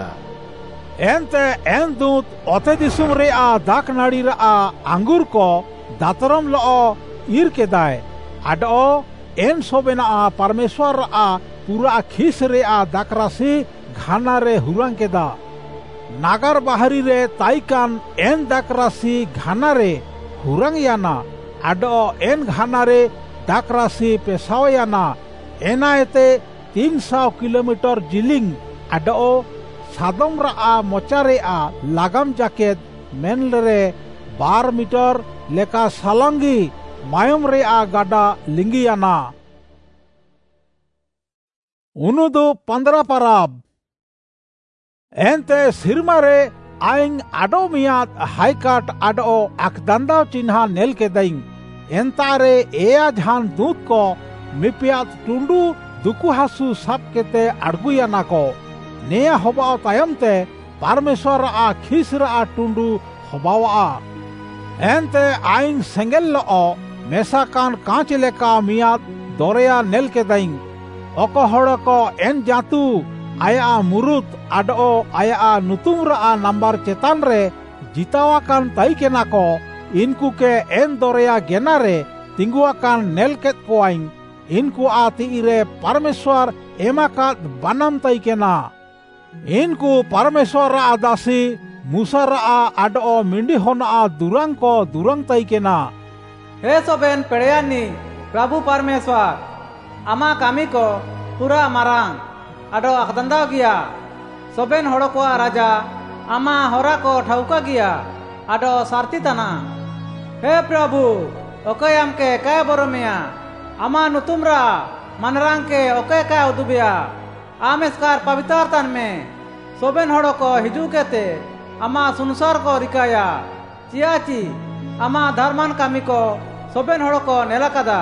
एनते एन दूत ओते दिसुम रे आ दाक नाड़ी रे आ अंगूर को दातरम लो इर केदाय आडो एन सोबेना आ परमेश्वर आ पूरा खीस रे आ दाकरासी घाना रे हुरंग केदा नागर बाहरी रे ताइकान एन दाकरासी घाना रे हुरंग याना आडो एन घाना रे दाकरासी पेशाव याना एनाएते तीन सौ किलोमीटर जिलिंग आडो सादम रा आ मोचा रे आ लगाम जाकेत मेन रे बार मीटर लेका सालंगी मायम रे आ गाडा लिंगियाना उनुदु पंद्रह परब एनते सिरमा रे आइंग आडो मियाद हाईकाट आडो अकदंदा चिन्हा नेल के दाइंग एंतारे एया झान दूत को मिपियात टुंडू दुकु हासु सब केते अड़गुयाना को नेया हबाव तायमते परमेश्वर आ खीसरा आ टुंडू हबावा एनते आइंग सेंगेल लो मेसा कान कांच लेका मियाद दोरेया नेल के दाइंग ओको हड़ को एन जातु आया मुरुत आडो आया नुतुम रा नंबर चेतान रे जितावा कान ताई केना को इनको के एन दोरेया गेना रे तिंगुआ कान नेल केत कोआइंग इनको आती रे परमेश्वर एमा का बनम ताई केना इनको परमेश्वर रा दासी मूसा रा आडो मिंडी होना दुरंग को दुरंग ताई केना हे सोबेन पेड़यानी प्रभु परमेश्वर आमा कामी को पूरा मारांग आडो अखदंदा गिया सोबेन हड़ो को राजा आमा होरा को ठाउका गिया आडो सारती तना हे प्रभु ओके आमके काय बरोमिया आमा नुतुमरा मनरांग के ओके काय उदुबिया आम इसकार पवित्र तन में सोबेन हड़ो को हिजू केते आमा सुनसर को रिकाया चियाची आमा धर्मान कामी को सोबेन हड़ो को नेलाकदा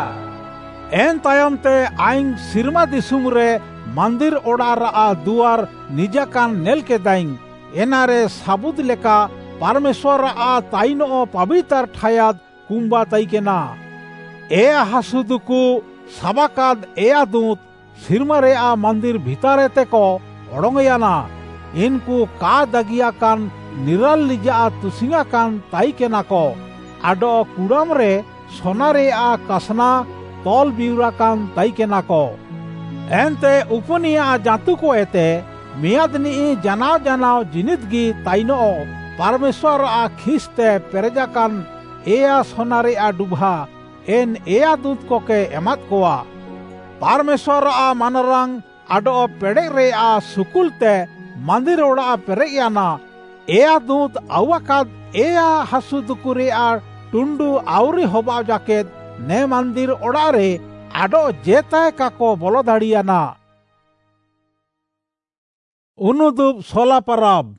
एन तायम ते आइंग सिरमा दिसुम रे मंदिर ओड़ा रा दुआर निजा कान नेल के दाइंग एनारे साबुद लेका परमेश्वर आ ताइनो पवित्र ठायाद कुंबा ताइकेना ए हासुदुकु साबाकाद एया दूत सिरमा रे आ मंदिर भितारे ते को ओडोंगयाना इनको का दगिया कान निराल लिजा तुसिंगा कान ताइकेना को आडो कुड़ाम रे सोना रे आ कसना तोल बिउरा कान ताइकेना को एनते उपनिया जातु को एते मियादनी जनाव जनाव जिनित गी ताइनो परमेश्वर आ खिस्ते पेरेजा कान एया सोनारे आ डुभा एन एया दूत को के एमत कोआ परमेश्वर आ मनरंग आडो पेड़े रे आ सुकुलते मंदिर ओड़ा पेरेयाना एया दूत अवकाद एया हसुदुकुरे आ टुंडू आवरी होबा जाके ने मंदिर ओड़ा रे आडो जेताय काको बोलो दाड़ियाना। उनुदुब सोला परब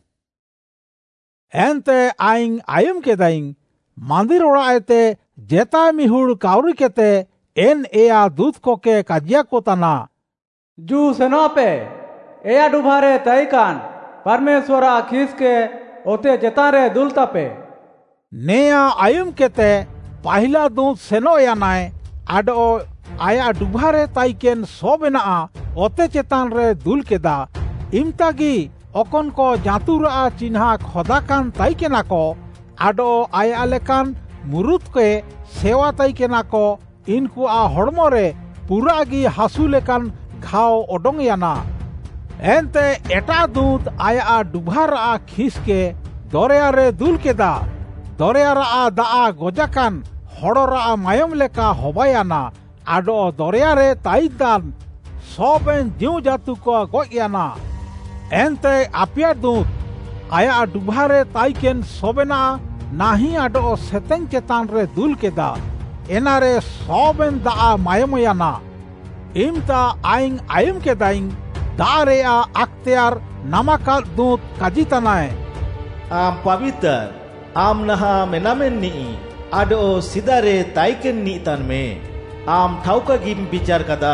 एनते आइंग आयुम केदाइंग मंदिर ओड़ाएते जेताय मिहुड़ काउरी केते एन एया दूध कोके काजिया को तना जू सेनोपे एया डुभारे तैकान परमेश्वरा खीस के ओते जेतारे दुलतापे नेया आयुम केते पाहिला दूध सेनो यानाय आडो आया डुभारे ताइकेन सोबेना ओते चेतान रे दुल केदा इमतागी ओकन को जातुरा चिन्हा खोदाकान ताइकेना को आडो आया लेकान मुरुत के सेवा ताइकेना को इनको आ हड़मो रे पुरागी हासु लेकान घाव ओडोंग याना एनते एटा दूत आया डुभार आ खीस के दरिया रे दुल केदा दरिया रा दा गोजाकान हड़रा मायम लेका हबायाना आडो दरिया रे ताइदान सोबेन जीव जातु को गोयाना एनते आपिया दूत आया डुभारे ताइकेन सोबेना नाही आडो सेतें चेतान रे दुल केदा एनारे सोबेन दा मायमयाना इमता आइंग आयुम केदाइंग दा रे अख्तियार नामाका दूत काजितनाय आम पवित्र आम नहा मेनामेन नी आडो सिदारे ताइकेन नी तन में आम ठाउका गिम विचार कदा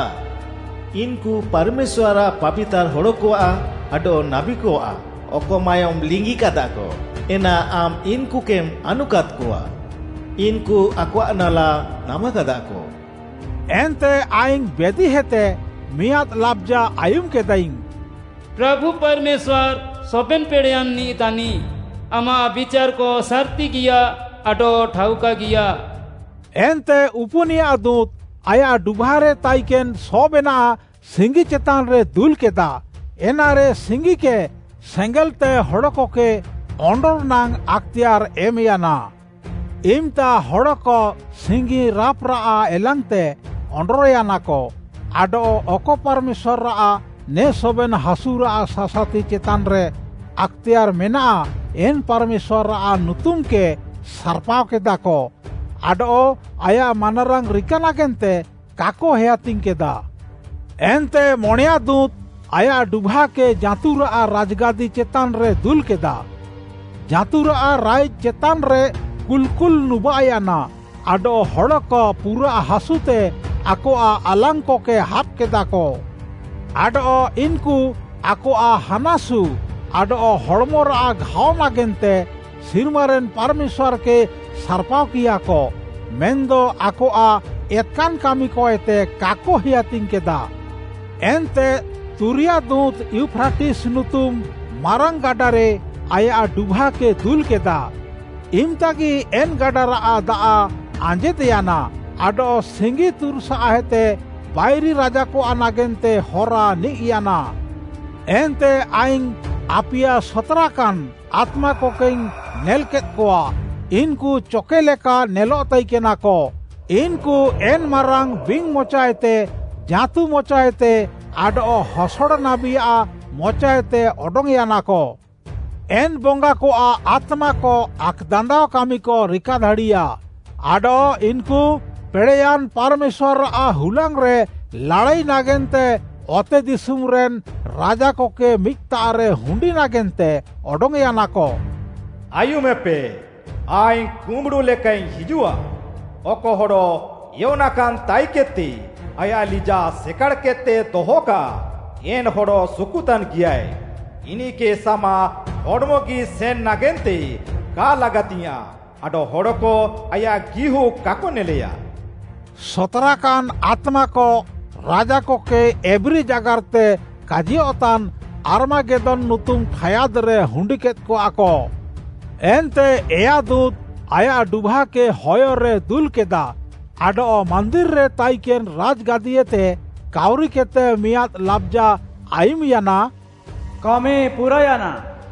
इनको परमेश्वरा पवित्र होड़कोआ आडो नाबिकोआ ओको मायम लिंगी कदा को एना आम इनको केम अनुकात कोआ इनको अक्वा नाला नामा कदा को एनते आइंग बेदी हेते मियात लाब्जा आयुम केदाइंग प्रभु परमेश्वर सोबेन पेड़ियान नी तानी आमा विचार को सर्ती गिया आडो ठाउका गिया एनते उपुनिया दूत आया डुभारे ताइकेन सोबेना सिंगी चेतान रे दुल केदा एनारे सिंगी के सेंगलते हड़को के ओंडर नांग अख्तियार एमियाना इमता हड़को सिंगी रापरा एलंगते ओंडरयाना को आडो ओको परमेश्वर रा ने सोबेन हासुरा सासाती चेतान रे अख्तियार मेना एन परमेश्वर रा नुतुम के सरपाव केदा को आडो आया मानरंग रिकाना केनते काको हेयातिंग केदा एनते मोनिया दूत आया डुभा के जातुरा राजगादी चेतान रे दुल केदा जातुरा राय चेतान रे कुलकुल नुबायाना आडो हड़को पूरा हासुते आकोआ अलांग को के हाथ केदा को आडो इनको आकोआ हनासु आडो हड़मोरा घाव नागेनते सिरमारेन परमेश्वर के सरपाव किया को मेंदो आकोआ एतकान कामी को एते काको हियातिंग केदा एनते तुरिया दूत यूफ्राटिस नुतुम मारंग गाडारे आया डुभा के दुल केदा इमतागी एन गाडारा दा आंजेतयाना आडो सिंगी तुरसा आहते बायरी राजा को अनागेनते होरा नियाना एनते आइंग आपिया सतराकान आत्मा को किंग नेलकेत कोआ इनको चोके लेका नेलो तैकेना को इनको एन मारांग बिंग मोचाएते जातु मोचाएते आडो हसड़ नाबिया मोचाएते ओडोंगयाना को एन बोंगा को आ आत्मा को आकदांदाव कामी को रिका धाड़िया आडो इनको पेड़ेयान परमेश्वर आ हुलंग रे लड़ाई नागेनते ओते दिसुम रेन राजा को के मिक्ता रे हुंडी नागेनते ओडोंगयाना को आयुमे पे आइंग कुमड़ू लेकई हिजुआ ओको होड़ो योनाकान ताइकेती आया लिजा सेकड़ केते दोहोका एन होड़ो सुकुतन गियाय इनी के समा होड़मो की सेन नागेनते का लगतिया आडो होड़ो को आया गिहु काको नेलेया सतराकान आत्मा को राजा को के एवरी जगारते काजियोतान आर्मागेदन नुतुम ठायाद रे हुंडी केत को आको एनते एया दूत आया डुभा के होयो रे दुल केदा आडो मंदिर रे ताइकेन राजगादियेते काउरी केते मियात लाब्जा आइमयाना कमी पुरायाना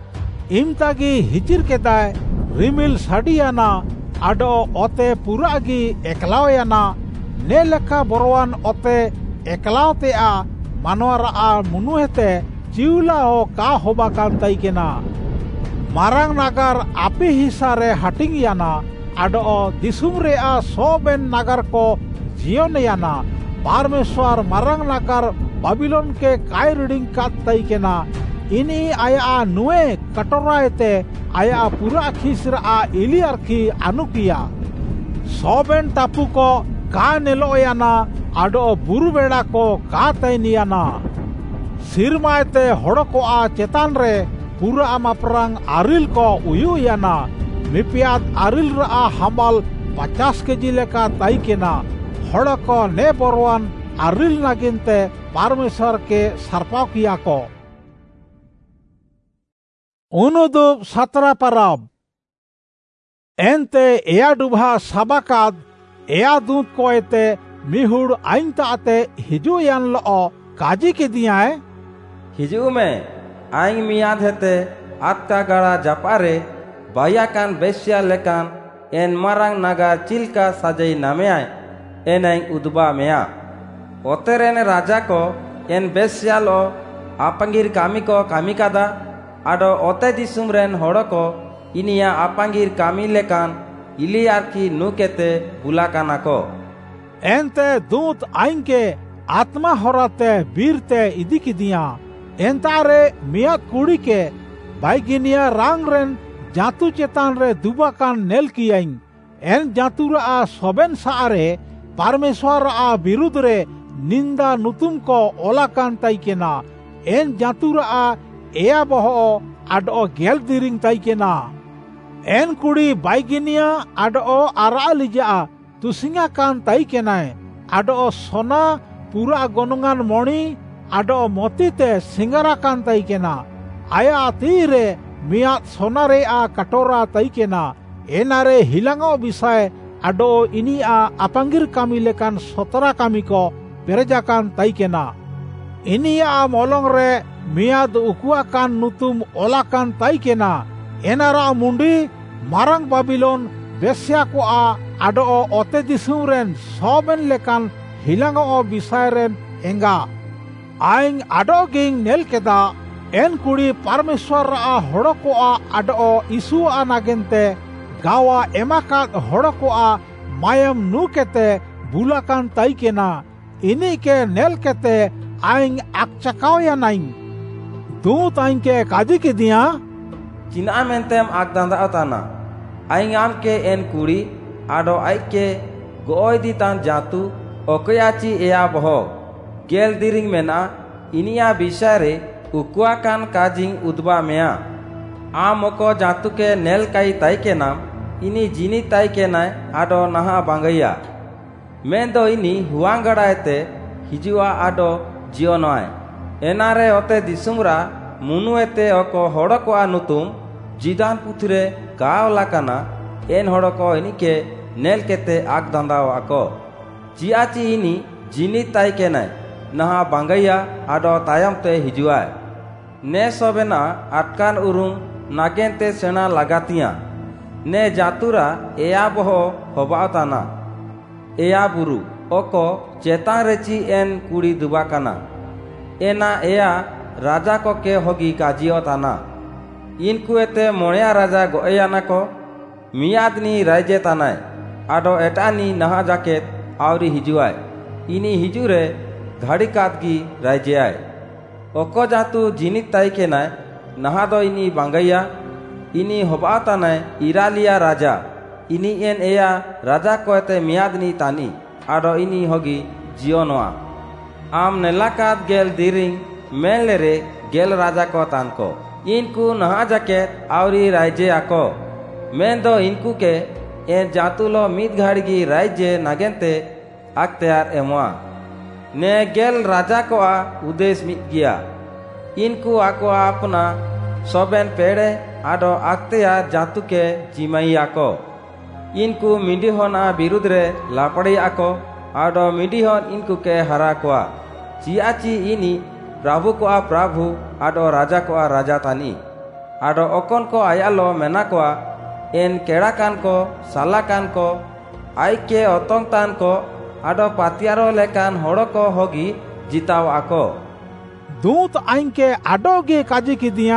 इमतागी हिचिर केदाय रिमिल साडियाना आडो ओते पुरागी एकलावयाना ने लेखा बरवान ओते एकलावते आ मानवारा आ मुनुहेते चिउला हो का होबा कान ताइकेना मारांग नागार आपे हिस्सा रे हाटिंगियाना आडो दिसुम रे आ सोबेन नागार को जियोनयाना परमेश्वर मारंग नागर बाबिलोन के काय रिडिंग का तई केना इनी आया नुए कटोरायते आया पूरा खिसरा इलियारखी अनुकिया सोबेन टापू को का नेलोयाना आडो बुरु बेड़ा को का तैनियाना सिरमायते हड़ो को आ चेतान रे पूरा मापरंग आरिल को उयुयाना मिपियाद आरिल रा हमाल पचास केजी लेका तई केना हड़ो को ने बरवान आरिल नागिनते परमेश्वर के सरपाव किया को उनुदुब सतरा परब एनते एया डुभा साबाकाद एया दूत को एते मिहुड़ आइन ताते हिजु यान लो काजी के दियाए हिजु में आइन मियाद हेते आत्का गड़ा जापारे बाया कान बेस्या लेकान एन मारंग नागा चिलका साजई नामे आए एन आइन उदबा मेया ओतेरेन राजा को एन बेस्या लो आपंगीर कामी को कामी कादा आडो ओते दिसुम रेन होड़ो को इनिया आपांगीर कामी लेकान इलियारकी नुकेते बुलाकाना को एनते दूत आइन के आत्मा होराते बीरते इदी किदिया एंतारे मिया कुड़ी के बाइगिनिया रांग रेन जातु चेतान रे दुबाकान नेल कियाइन एन जातुरा आ सोबेन सारे परमेश्वर आ विरुद्ध रे निंदा नुतुम को ओलाकान ताइकेना एन जातुरा आ एया बहो आडो गेल दिरिंग ताइकेना एन कुड़ी बाइगिनिया आडो आरा लिजा तुसिंगा कान ताइकेनाय आडो सोना पूरा गनुंगान मणि आडो मोतीते सिंगारा कान ताइकेना आया तीरे मिया सोना रे आ कटोरा ताइकेना एनारे हिलांगो बिसाय आडो इनी आ आपांगिर कामी लेकान सतरा कामी को पेरेजा कान ताइकेना इनी आ मोलंग रे मियाद उकुआ कान नुतुम ओला कान ताइकेना एनारा मुंडी मारंग बाबिलोन बेस्या को आ आडो ओते दिसुम रेन सोबेन लेकान हिलांगो बिसाय रेन एंगा आइंग आडो गिंग नेल केदा एन कुड़ी परमेश्वर आ होड़ो को आ आडो इसु आ नागेनते गावा एमाका होड़ो को आ मायम नु केते बुलाकान ताइकेना इनी के नेल केते आइंग आकचकाव या नाइंग दूत आइंग के काजी के दिया चिना मेंतेम आक दांदा अताना आइंग आम के एन कुड़ी आडो आई के गोय दी तान जातु ओकयाची एया बहो गेल दिरिंग मेना इनिया बिशारे उकुआ कान काजिंग उदबा मेया आम ओको जातु के नेल काई ताई के नाम इनी जिनी ताई के नाय आडो नहा बांगैया मैं दो इनी हुआंगड़ाएते हिजुआ आडो जियोनोय एनारे ओते दिसुमरा मुनुएते ओको होड़को आनुतुम जिदान पुथरे कावला काना एन होड़को इनी के नेल केते आक दांदाव आको चियाची इनी जिनी ताई के नाय नहा बांगैया आडो तायम ते हिजुआय ने सोबेना आटकान उरुम नागेनते सेना लगातिया ने जातुरा एया बहो होबाताना एया बुरु ओको चेता रेची एन कुड़ी दुबाकाना एना एया राजा को के होगी काजियो ताना इनकु एते मोया राजा गोयाना को मियादनी राजे तानाय आडो एटानी नहा जाकेत आवरी हिजुआय इनी हिजुरे घाड़ी कादगी राजे आय ओको जातु जिनित ताई के नाय नहा दो इनी बांगैया इनी होबातानाय इरालिया राजा इनी एन एया राजा को एते मियादनी तानी आडो इनी होगी जियोनोआ आम नेलाकात गेल दिरिंग मेलेरे गेल राजा को तान को इनकु नहा जाकेत आवरी राजे आको मैं दो इनकु के एन जातुलो मित घाड़गी राजे नागेनते अख्तियार एमवा ने गेल राजा को आ उदेश मित गया इनकु आको अपना सोबेन पेड़े आडो अख्तियार जातु के जिमाई आको इनकु मिडिहोन आ बिरुद्ध रे लापड़ी आको आडो मिडिहोन इनकु के हरा कोआ चियाची इनी प्रभु को आ प्रभु आडो राजा को आ राजा तानी आडो ओकन को आयालो मेना कोआ एन केड़ा कान को साला कान को आई के ओतंग तान को आडो पातियारो लेकान होड़ो को होगी जिताव आको दूत आइन के आडो गे काजी की दिया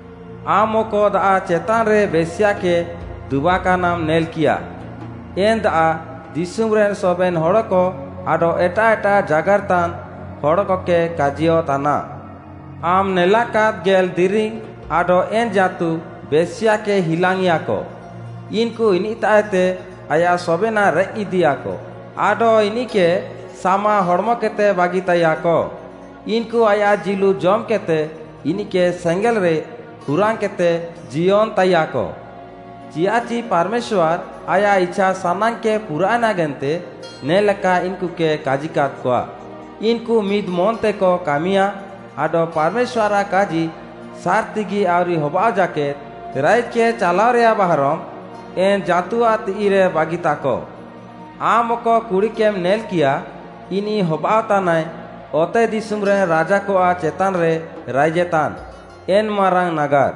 आमो को दा चेतान रे बेस्या के दुबा का नाम नेल किया एन दा दिसुम रेन सोबेन होड़ो को आडो एटा एटा जागार तान हड़ कोके काजियो ताना आम नेलाकात गेल दिरिंग आडो एन जातु बेसिया के हिलांगिया को इनको इनी ताते आया सोबेना रे इदिया को आडो इनी के सामा हड़मो केते बागिताया को इनको आया जिलु जम केते इनी के सेंगल रे हुरांग केते जियोन ताया को चियाची परमेश्वर आया इच्छा सानांग के पुराना गंते ने लका इनको के काजिकात को इनको मिद मोनते को कामिया आडो परमेश्वरा काजी सार्तिगी आवरी होबाव जाके राइज के चालाव रे बहरम एन जातुआ तीरे बागिता को आम को कुड़ी केम नेल किया इनी होबाव तानाय ओते दिसुम रे राजा को आ चेतान रे राइजेतान एन मारांग नगर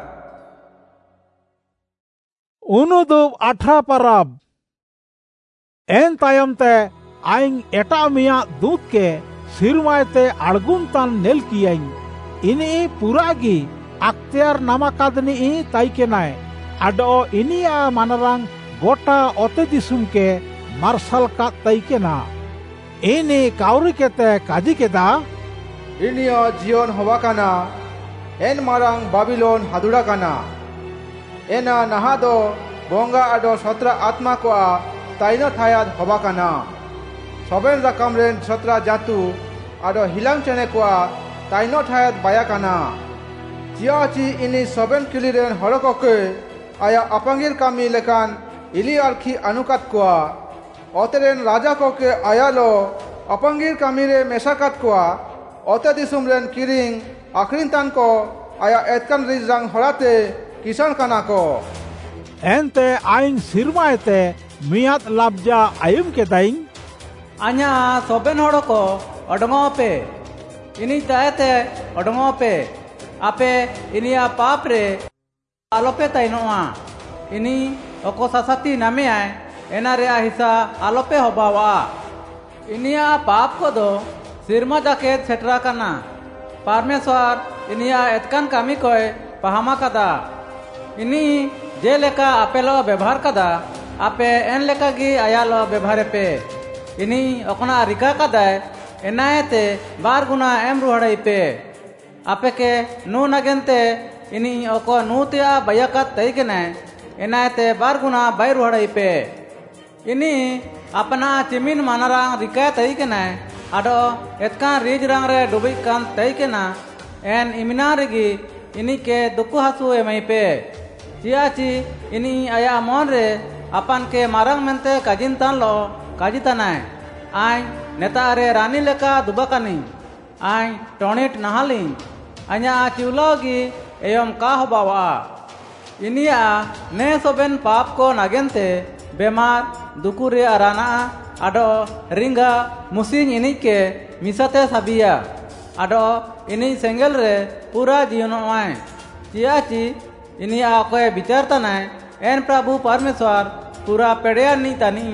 उनुदुब अठरा परब एन तायम ते आइंग एटा मिया दूत के सिरमायते अड़गुन तान नेल कियाइन इनी पुरागी अख्तियार नामाकादनी ताइकेनाय आडो इनिया मानरांग गोटा ओते दिसुम के मार्शल का ताइकेना इनी काउरी केते काजी केदा इनिया जियोन हवा काना एन मारांग बाबिलोन हादुड़ा काना एना नहा दो बोंगा आडो सतरा आत्मा को ताइनो थायाद हवा काना सबेन रकम रेन सतरा जातु आडो हिलांग चने को ताइनो थायाद बाया काना चियाची इनी सबेन किलिरेन हड़को के आया अपंगिर कामी लेकान इली आरखी अनुकात को ओतेरेन राजा को के आया लो अपंगिर कामी रे मेसाकात को ओते दिसुम रेन किरिंग आखरिन तान को आया एतकन रिजंग हड़ाते किसान काना को एंते आइंग सिरमायते मियात लाब्जा आयुम के दाइंग आन्या सोबेन हड़ो को अडंगो पे इनी तायते अडंगो पे आपे इनिया पाप रे आलोपे ताइनोआ इनी ओको सासाती नामे आए एना रे हिस्सा आलोपे होबावा इनिया पाप को दो सिरमा जाके सेटरा काना परमेश्वर इनिया एतकान कामी कोय पहामा कदा इनी जे लेका आपे लो व्यवहार कदा आपे एन लेका गी आया लो व्यवहार पे इनी ओकना रिका कदा एनायते बार गुना एम रुहड़ाई पे आपे के नु नगेंते इनी ओको नूतिया बयाकत तई के ने एनायते बार गुना बाय रुहड़ाई पे इनी अपना चिमिन मानरांग रिका तई के ने आडो एतका रिज रंग रे डुबई कान तई के ना एन इमिना रेगी इनी के दुकु हासु एमई पे चियाची इनी आया मन रे अपन के मारंग मेंते काजिन तान लो काजितानाय आय नेता रे रानी लेका दुबकानी आय टोनिट नहाली अन्या चिवलोगी एयम का होबावा इनिया ने सोबेन पाप को नागेंते बेमार दुकुरे अराना आडो रिंगा मुसिंग इनी के मिसाते साबिया आडो इनी सेंगल रे पूरा जीवन आए चियाची इनिया कोई विचारता एन प्रभु परमेश्वर पूरा पेड़िया नी तानी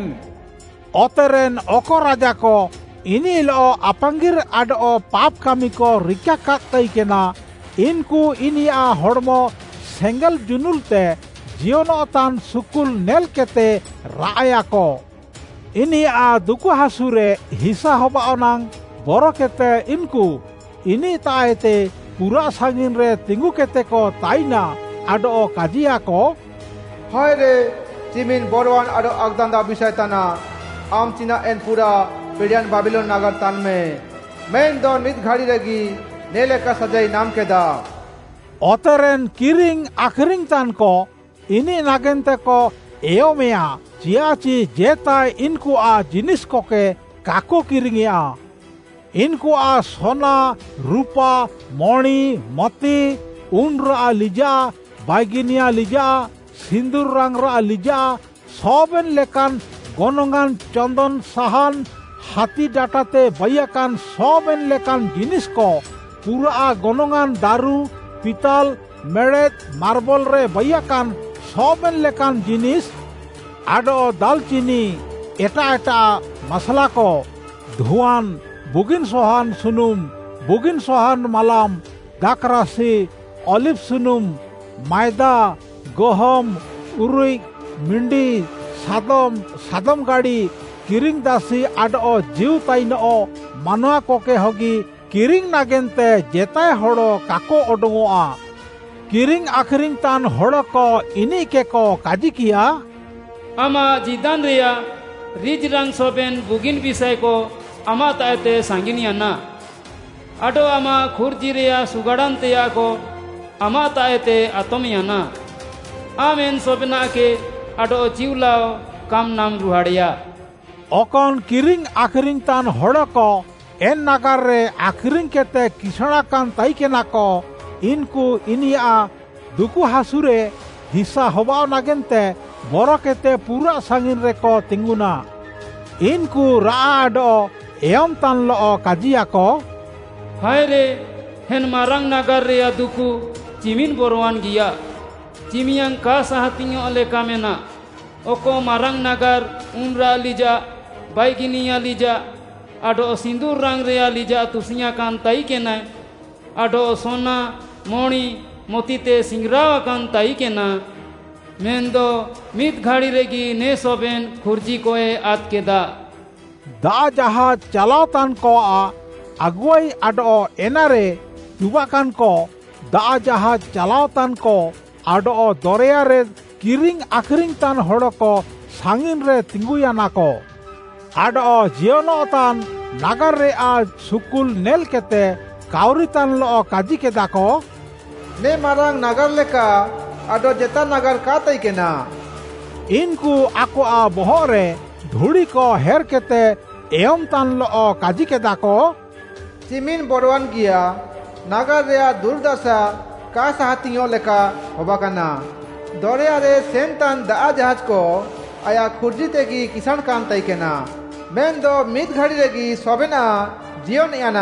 ओतेरेन ओको राजा को इनी लो अपंगिर आडो पाप कामी को रिका कातई केना इनको इनिया हड़मो सेंगल जुनुलते जीवनोतान सुकुल नेल केते राया को इनिया दुकु हासुरे हिसा होबा ओनांग बोरो केते इनको इनी तायते पूरा सांगिन रे तिंगु केते को ताइना आडो काजिया को हाय रे चिमिन बोरवान आडो अगदांदा विषय तना आम चिना एन पूरा पेडियन बाबिलोन नगर तान में मेन दो नित घाड़ी रेगी नेले का सजाई नाम के दा ओतेरेन किरिंग आखरिंग तान को इनी नागेंते को एयोमेया चियाची जेता इनको आ जिनिस को के काको किरिंगिया इनको आ सोना रूपा मणि मती उनरा लिजा बागिनिया लिजा सिंदूर रंग रा लिजा सबेन लेकान गनंगान चंदन साहान हाथी डाटाते बयाकान सबेन लेकान जिनिस को पूरा गनंगान दारू पिताल मेड़ेत मार्बल रे बयाकान सबेन लेकान जिनिस आडो दालचीनी एटा एटा मसला को धुआन बुगिन सोहान सुनुम बुगिन सोहान मालाम दाकरासी ऑलिव सुनुम मैदा गहम उरुई मिंडी सादम सादम गाड़ी किरिंग दासी आडो जीव ताइनो मानवा कोके होगी किरिंग नागेनते जेताय होड़ो काको ओडोंगोआ किरिंग आखरिंग तान होड़ो को इनी के को काजी किया आमा जिदान रिया रिज रंग सोबेन बुगिन विषय को आमा तायते सांगिनियाना आडो आमा खुरजी रिया सुगाड़ान तेया को आमा तायते आतोमियाना आमेन सोबेना के आडो जीवलाओ काम नाम रुहाड़िया ओकन किरिंग आखरिंग तान होड़ो को एन नागार रे आखरिंग केते किसणा कान ताई केना को इनको इनिया दुकु हासुरे हिस्सा होबाव नागेनते बोरो केते पूरा सांगिन रे को तिंगुना इनको राडो एम तान लो काजिया को हाय रे हेन मारंग नागार रे दुकु चिमिन बोरवान गिया चिमियांग का साहतिंग ओले कामेना ओको मारंग नागार उनरा लिजा बाइगिनिया लिजा आडो सिंदूर रंग रे लिजा तुसिया कान ताई केना आडो सोना मोणी मोतीते सिंगराव कान ताई केना मेंदो मित घाड़ी रेगी ने सोबेन खुरजी कोए आत केदा दा जहाज चलाव तान को आ अगुई आडो एनारे दुबा कान को दा जहाज चलाव तान को आडो दरिया रे किरिंग आखरिंग तान होड़ो को सांगिन रे तिंगुयाना को आडो जियोनो तान नागर रे आज सुकुल नेल केते काउरी तान लो काजी केदा को ने मारंग नागर लेका आडो जेता नागर का ताई केना इनको आको आ बहोरे धुड़ी को हेर केते एम तान लो काजी केदा को चिमिन बोरवान गिया नागर रे दुर्दशा का साहतियो लेका होबाकाना दरिया रे सेन तान दा जहाज को आया खुरजी तेगी किसान कान ताई केना मेन दो मित घड़ी रेगी सोबेना जियोन याना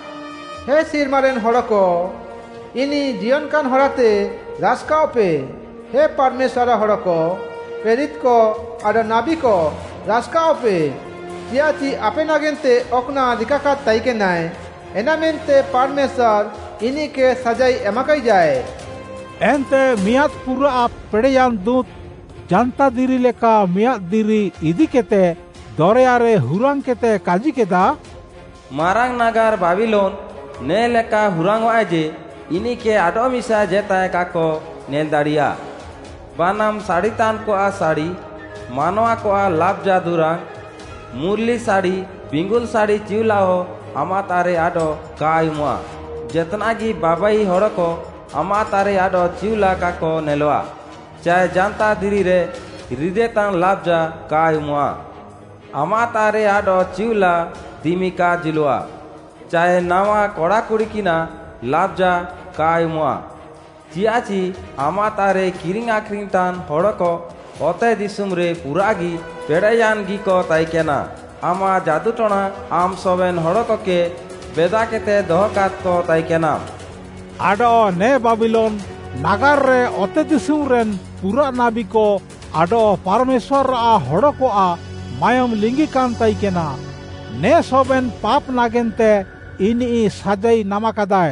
हे सिरमारेन होड़ो को इनी जियोन कान होड़ाते रास्काओ पे हे परमेश्वर होड़ो को प्रेरित को आडो नाबी को रास्काओ पे जियाची आपे नागेनते ओकना दिकाका ताई केनाय एनामेंते परमेश्वर इनी के सजाई एमाकाई जाए एंते मियात पूरा पेड़ेयान दूत जनता दिरी लेका मियात दिरी इदी केते दरिया रे हुरांग केते काजी केदा मारांग नागार बाबिलोन ने लेका हुरांग वाजे इनी के आडो मिसा जेताय काको नेल दाड़िया बानाम साड़ी तान को आ साड़ी मानवा को आ लाभ जादुरांग मुरली साड़ी बिंगुल साड़ी चिवलाओ आमा तारे आडो कायमुआ जेतना गी बाबाई होड़ो को आमा तारे आडो चिवला काको नेलवा चाहे जानता दिरी रे हृदय तान लाभ जा कायमुआ आमा तारे आडो चिवला दिमिका जिलवा चाहे नावा कोड़ा कुड़ी किना लाभ जा कायमुआ चियाची आमा तारे किरिंग आखरिंग तान होड़ो को ओते दिसुम रे पुरागी पेड़ायान गी को ताइकेना आमा जादू टोना आम सोबेन होड़ो को के बेदा केते दोहकात को ताइकेना आडो ने बाबिलोन नागार रे ओते दिसुम रेन पूरा नाबी को आडो परमेश्वर आ होड़ो को आ मायम लिंगी कान ताई केना ने सोबेन पाप नागेनते इनी साजाई नामाकादाय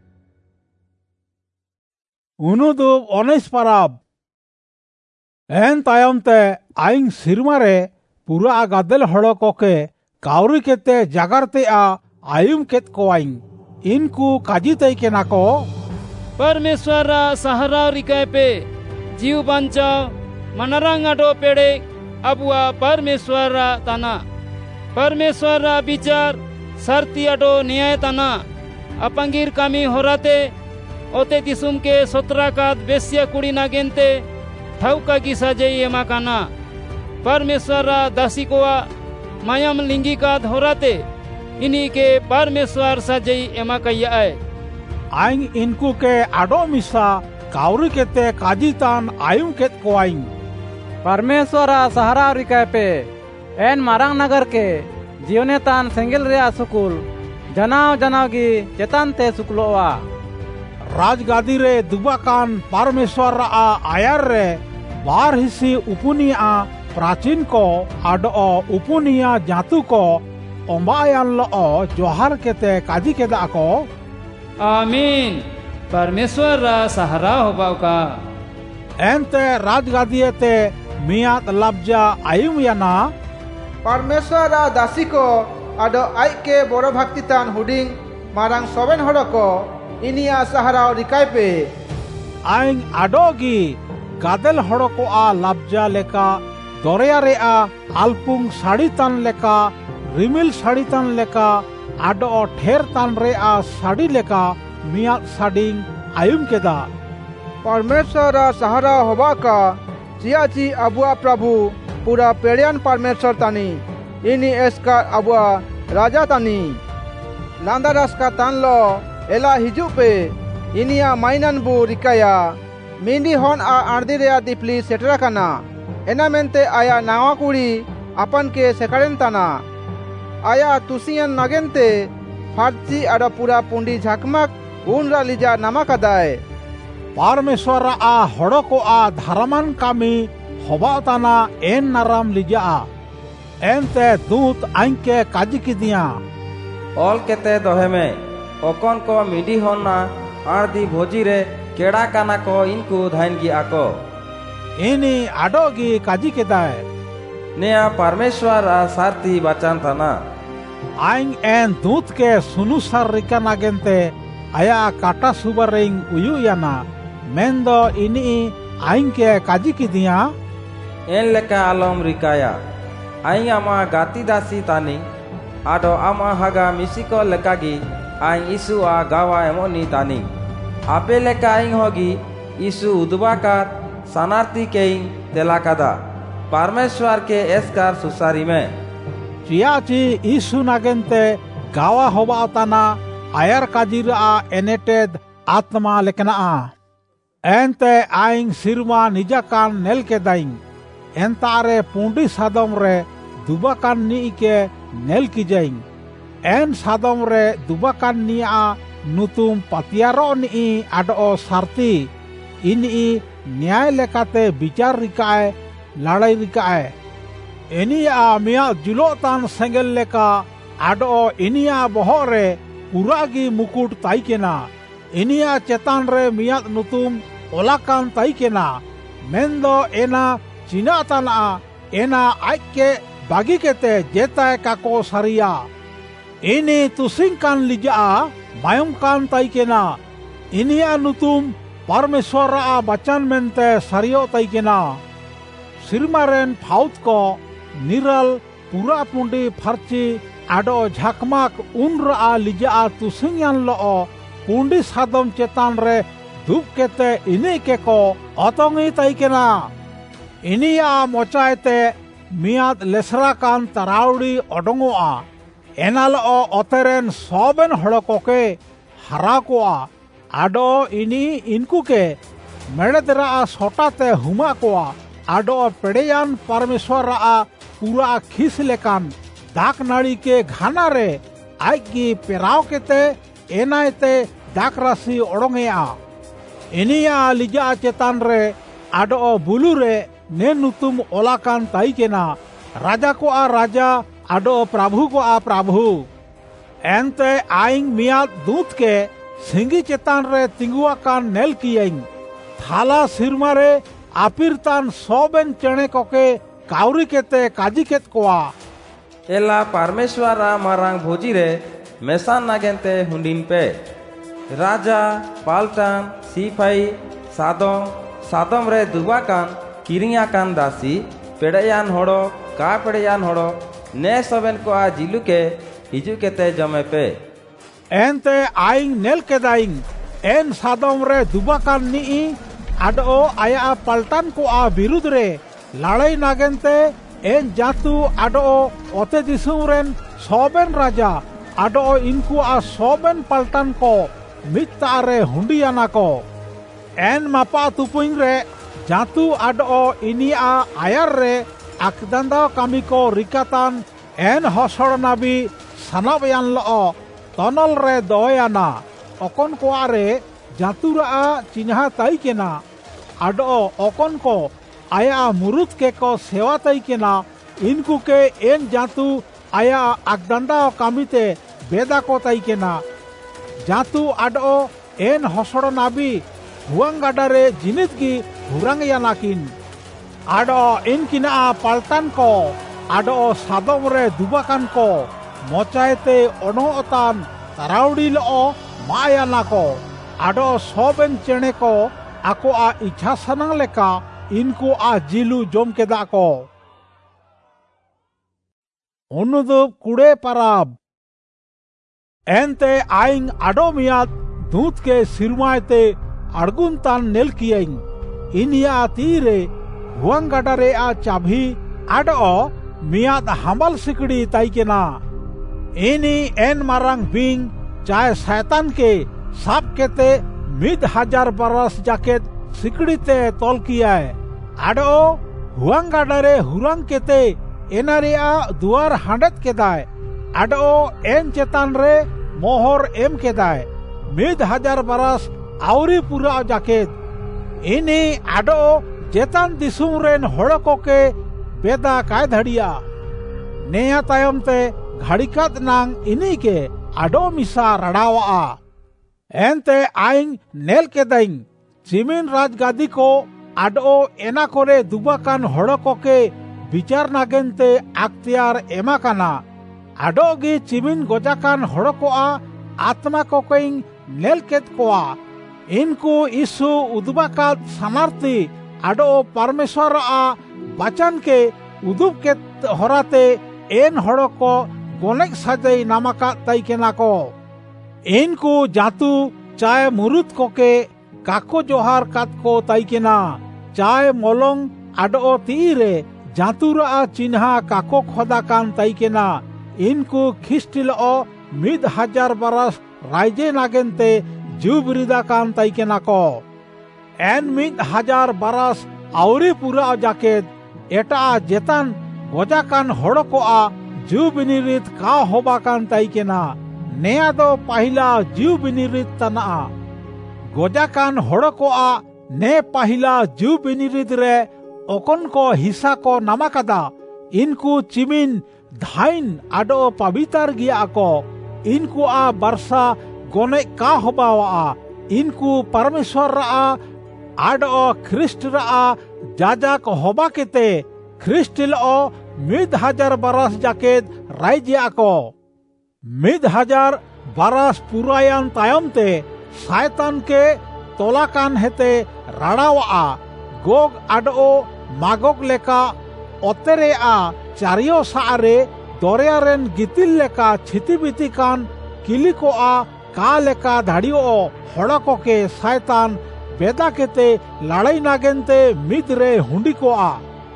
उनुदु ओनेस पाराब एन तायमते आइंग सिरमारे पूरा गादेल हड़ो कोके काउरी केते जागरते आ आयुम केत कोआइंग इनको काजी ताई केना को परमेश्वर सहारा रिकाय पे जीव बंचाओ मनरंग आडो पेड़े अबुआ परमेश्वर तना परमेश्वर विचार सरती आडो न्याय तना अपंगीर कामी होराते ओते दिसुम के सोत्राकात बेस्या कुड़ी नागेनते ठाउका की सजाई एमाकाना परमेश्वर दासी कोआ मायम लिंगी का होराते इन्हीं के परमेश्वर सजाई एमाकैया है आइंग इनको के आडो मिसा काउरी केते काजी तान आयुम केत कोआइंग परमेश्वर सहारा रिकाय पे एन मारंग नगर के जीवने तान सेंगल रे सुकुल जनाव जनाव गी चेतान ते सुकुलोवा राजगादी रे दुबाकान परमेश्वर आ आयर रे बार हिस्सी उपुनिया प्राचीन को आडो उपुनिया जातु को ओम्बायान लो जोहार केते काजी केदा को आमीन परमेश्वर सहारा होबाव का एंते राजगादी ते मियात लब्जा आयुम याना परमेश्वर दासी को आडो आई के बड़ो भक्ति तान हुडिंग मारांग सोबेन हड़ो को इनिया सहारा रिकाय पे आइंग आडोगी गादेल हड़ो को आ लाब्जा लेका दरिया रे आ आलपुंग साड़ी तान लेका रिमिल साड़ी तान लेका आडो ठेर तान रे आ साड़ी लेका मिया साडिंग आयुम केदा परमेश्वर सहारा होबा का चियाची अबुआ प्रभु पूरा पेड़ियान परमेश्वर तानी इनी एसका अबुआ राजा तानी लांदा रस का तान लो एला हिजू पे इनिया माइनन बु रिकाया मिंडी होन आ आर्दी रे दिपली सेटरा कना एना मेंते आया नावा कुड़ी अपन के सेकड़न ताना आया तुसियन नगेंते फार्ची आडो पूरा पुंडी झाकमक उन रा लिजा नामा कदाय परमेश्वर आ हड़ो को आ धर्मन कामी हबाताना एन नाराम लिजा एनते दूत आंके काजी की दिया ऑल केते दोहे में ओकन को मिडी होना आर्दी भोजी रे केड़ा काना को इनको धाइन की आको इनी आडोगी काजी के दाय नेया परमेश्वर आ सारती बचान थाना आइंग एन दूत के सुनुसार रिका नागेंते आया काटा सुबर रिंग उयु याना मेंदो इनी आइंग के काजी की दिया एन लेका आलम रिकाया आइंग आमा गाती दासी तानी आडो आमा हागा मिसिको लेकागी आइंग इशु आ गावा एमोनी तानी आपे लेका आइंग होगी इशु उदबाकार सनार्ती के तेला कदा परमेश्वर के एसकार सुसारी में चियाची इशु नागेंते गावा होबाताना आयर काजिरा एनेटेद आत्मा लेकना एनते आइंग सिरमा निजाकान नेल के दाइंग एनतारे पुंडी सादम रे दुबाकान नी के नेल की जाइंग एन सादम रे दुबाकान निया नुतुम पतियारो नी आडो सारती इनी न्याय लेकाते विचार रिकाय लड़ाई रिकाय इनिया मिया जुलोतान सेंगल लेका आडो इनिया बहरे पुरागी मुकुट ताइकेना इनिया चेतान रे मिया नुतुम ओलाकान ताइकेना मेंदो एना चिनाताना एना आइके बागी केते जेताय काको सारिया इनी तुसिंग कान लिजा मायम कान ताइकेना इनिया नुतुम परमेश्वर आ बचन मेंते सारियो ताइकेना सिरमारेन फाउत को निरल पूरा पुंडी फर्ची आडो झाकमाक उनरा लिजा तुसिंगान लो पुंडी सादम चेतान रे धूप केते इनी के को अतंगी ताइकेना इनिया मोचायते मियाद लेसरा कान तराउडी ओडोंगोआ एनाल अतेरेन सोबेन हड़को के हरा कोआ आडो इनी इनको के मेड़ेदरा सोटाते हुमा कोआ आडो पेड़ेयान परमेश्वर आ पूरा खिस लेकान दाक नाड़ी के घाना रे आइगी पेराव केते एनायते दाक राशि ओडोंगेआ इनिया लिजा चेतान रे आडो बुलू रे ने नुतुम ओलाकान ताइकेना राजा को आ राजा आडो प्रभु को आ प्रभु एनते आइंग मिया दूत के सिंगी चेतान रे तिंगुआ कान नेल कियंग थाला सिरमा रे आपिरतान सोबेन चेणे कोके काउरी केते काजी केत कोआ एला परमेश्वर आ मारांग भोजी रे मेसान नागेंते हुंडिन पे राजा पाल्टान सिपाही सादम सादम रे दुबाकान किरिया कान दासी पेड़यान हड़ो का पेड़यान हड़ो ने सबेन को आ जिलु के हिजु केते जमे पे एनते आइंग नेल के दाइंग एन सादम रे दुबाकान नी आडो आया पलटन को आ विरुद्ध रे लड़ाई नागेंते एन जातु आडो ओते दिसुम रेन सोबेन राजा आडो इनको आ सोबेन पलटन को मित्ता रे हुंडियाना को एन मापा तुपुंग रे जातु आडो इनिया आयर रे आकदंदा कामी को रिकातान एन हसड़ नाबी सनाबयान लो तनल रे दोयाना ओकन को आरे जातुरा चिन्हा ताइकेना आडो ओकन को आया मुरुत के को सेवा ताइकेना इनको के एन जातु आया आकदंदा कामीते बेदा को ताइकेना जातु आडो एन हसड़ नाबी हुआंग गाडारे जिनित की हुरंग यानाकिन आडो इनकिना पलटन को आडो सादम रे दुबाकान को मोचायते ओनोतान ताराउडी लो मायाना को आडो सोबेन चेणे को आको आ इच्छा सनांग लेका इनको आ जिलु जोम केदा को उनुदुब कुड़े पराब एनते आइंग आडो मियाद दूत के सिरमायते अड़गुन तान नेल कियंग इनिया तीरे हुआंग गाडारे आ चाभी आडो मियाद हमाल सिकड़ी ताइकेना इनी एन मारांग बिंग चाहे शैतान के साप केते मिद हजार बरस जाकेत सिकड़ी ते तोल किया है आडो हुआंग गाडारे हुरांग केते एनारिया दुआर हांडत केदाय आडो एन चेतान रे मोहर एम केदाय मिद हजार बरस आवरी पूरा जाकेत इनी आडो जेतान दिसुम रेन होड़को के बेदा काय धड़िया नेया तायम ते घड़िकात नांग इनी के आडो मिसा रड़ावा एनते आइंग नेल केदाइंग चिमिन राजगादी को आडो एना कोरे दुबाकान होड़को के विचार नागेनते अख्तियार एमा काना आडो गी चिमिन गोजाकान होड़को आ आत्मा को कइंग नेल केत कोआ इनको यीशु उदबाकात सामर्थी आडो परमेश्वर आ बचन के उदुब के होराते एन होड़को गोनेक साजई नामाका ताइकेना को इनको जातु चाय मुरुत को के काको जोहार कात को ताइकेना चाय मोलोंग आडो तीरे जातुरा चिन्हा काको खोदा कान ताइकेना इनको खिस्टिलो मिद हजार बरस राइजे नागेनते जुबरिदा कान ताइकेना को एन मिद हजार बरस आवरी पूरा जाकेत एटा जेतान गोजा कान होड़ो को आ जुबिनिरित का होबा कान ताइकेना नेया दो पहिला जुबिनिरित तना गोजा कान होड़ो को आ ने पहिला जुबिनिरित रे ओकन को हिस्सा को नामाकादा इनको चिमिन धाइन आडो पवित्र गिया को इनको आ बरसा गोने का होबावा इनको परमेश्वर रा आडो ख्रिस्ट रा जाजा को होबा केते ख्रिस्टिल ओ मिद हजार बरस जाकेत राइजिया को मिद हजार बरस पुरायान तायम ते शैतान के तोलाकान हेते राड़ावा गोग आडो मागोग लेका ओतेरे आ चारियो सारे दोरिया रेन गितिल लेका छितिबिति कान किली को आ का लेका धाड़ियो होड़को के शैतान बेदा केते लड़ाई नागेनते मिद रे हुंडी को आ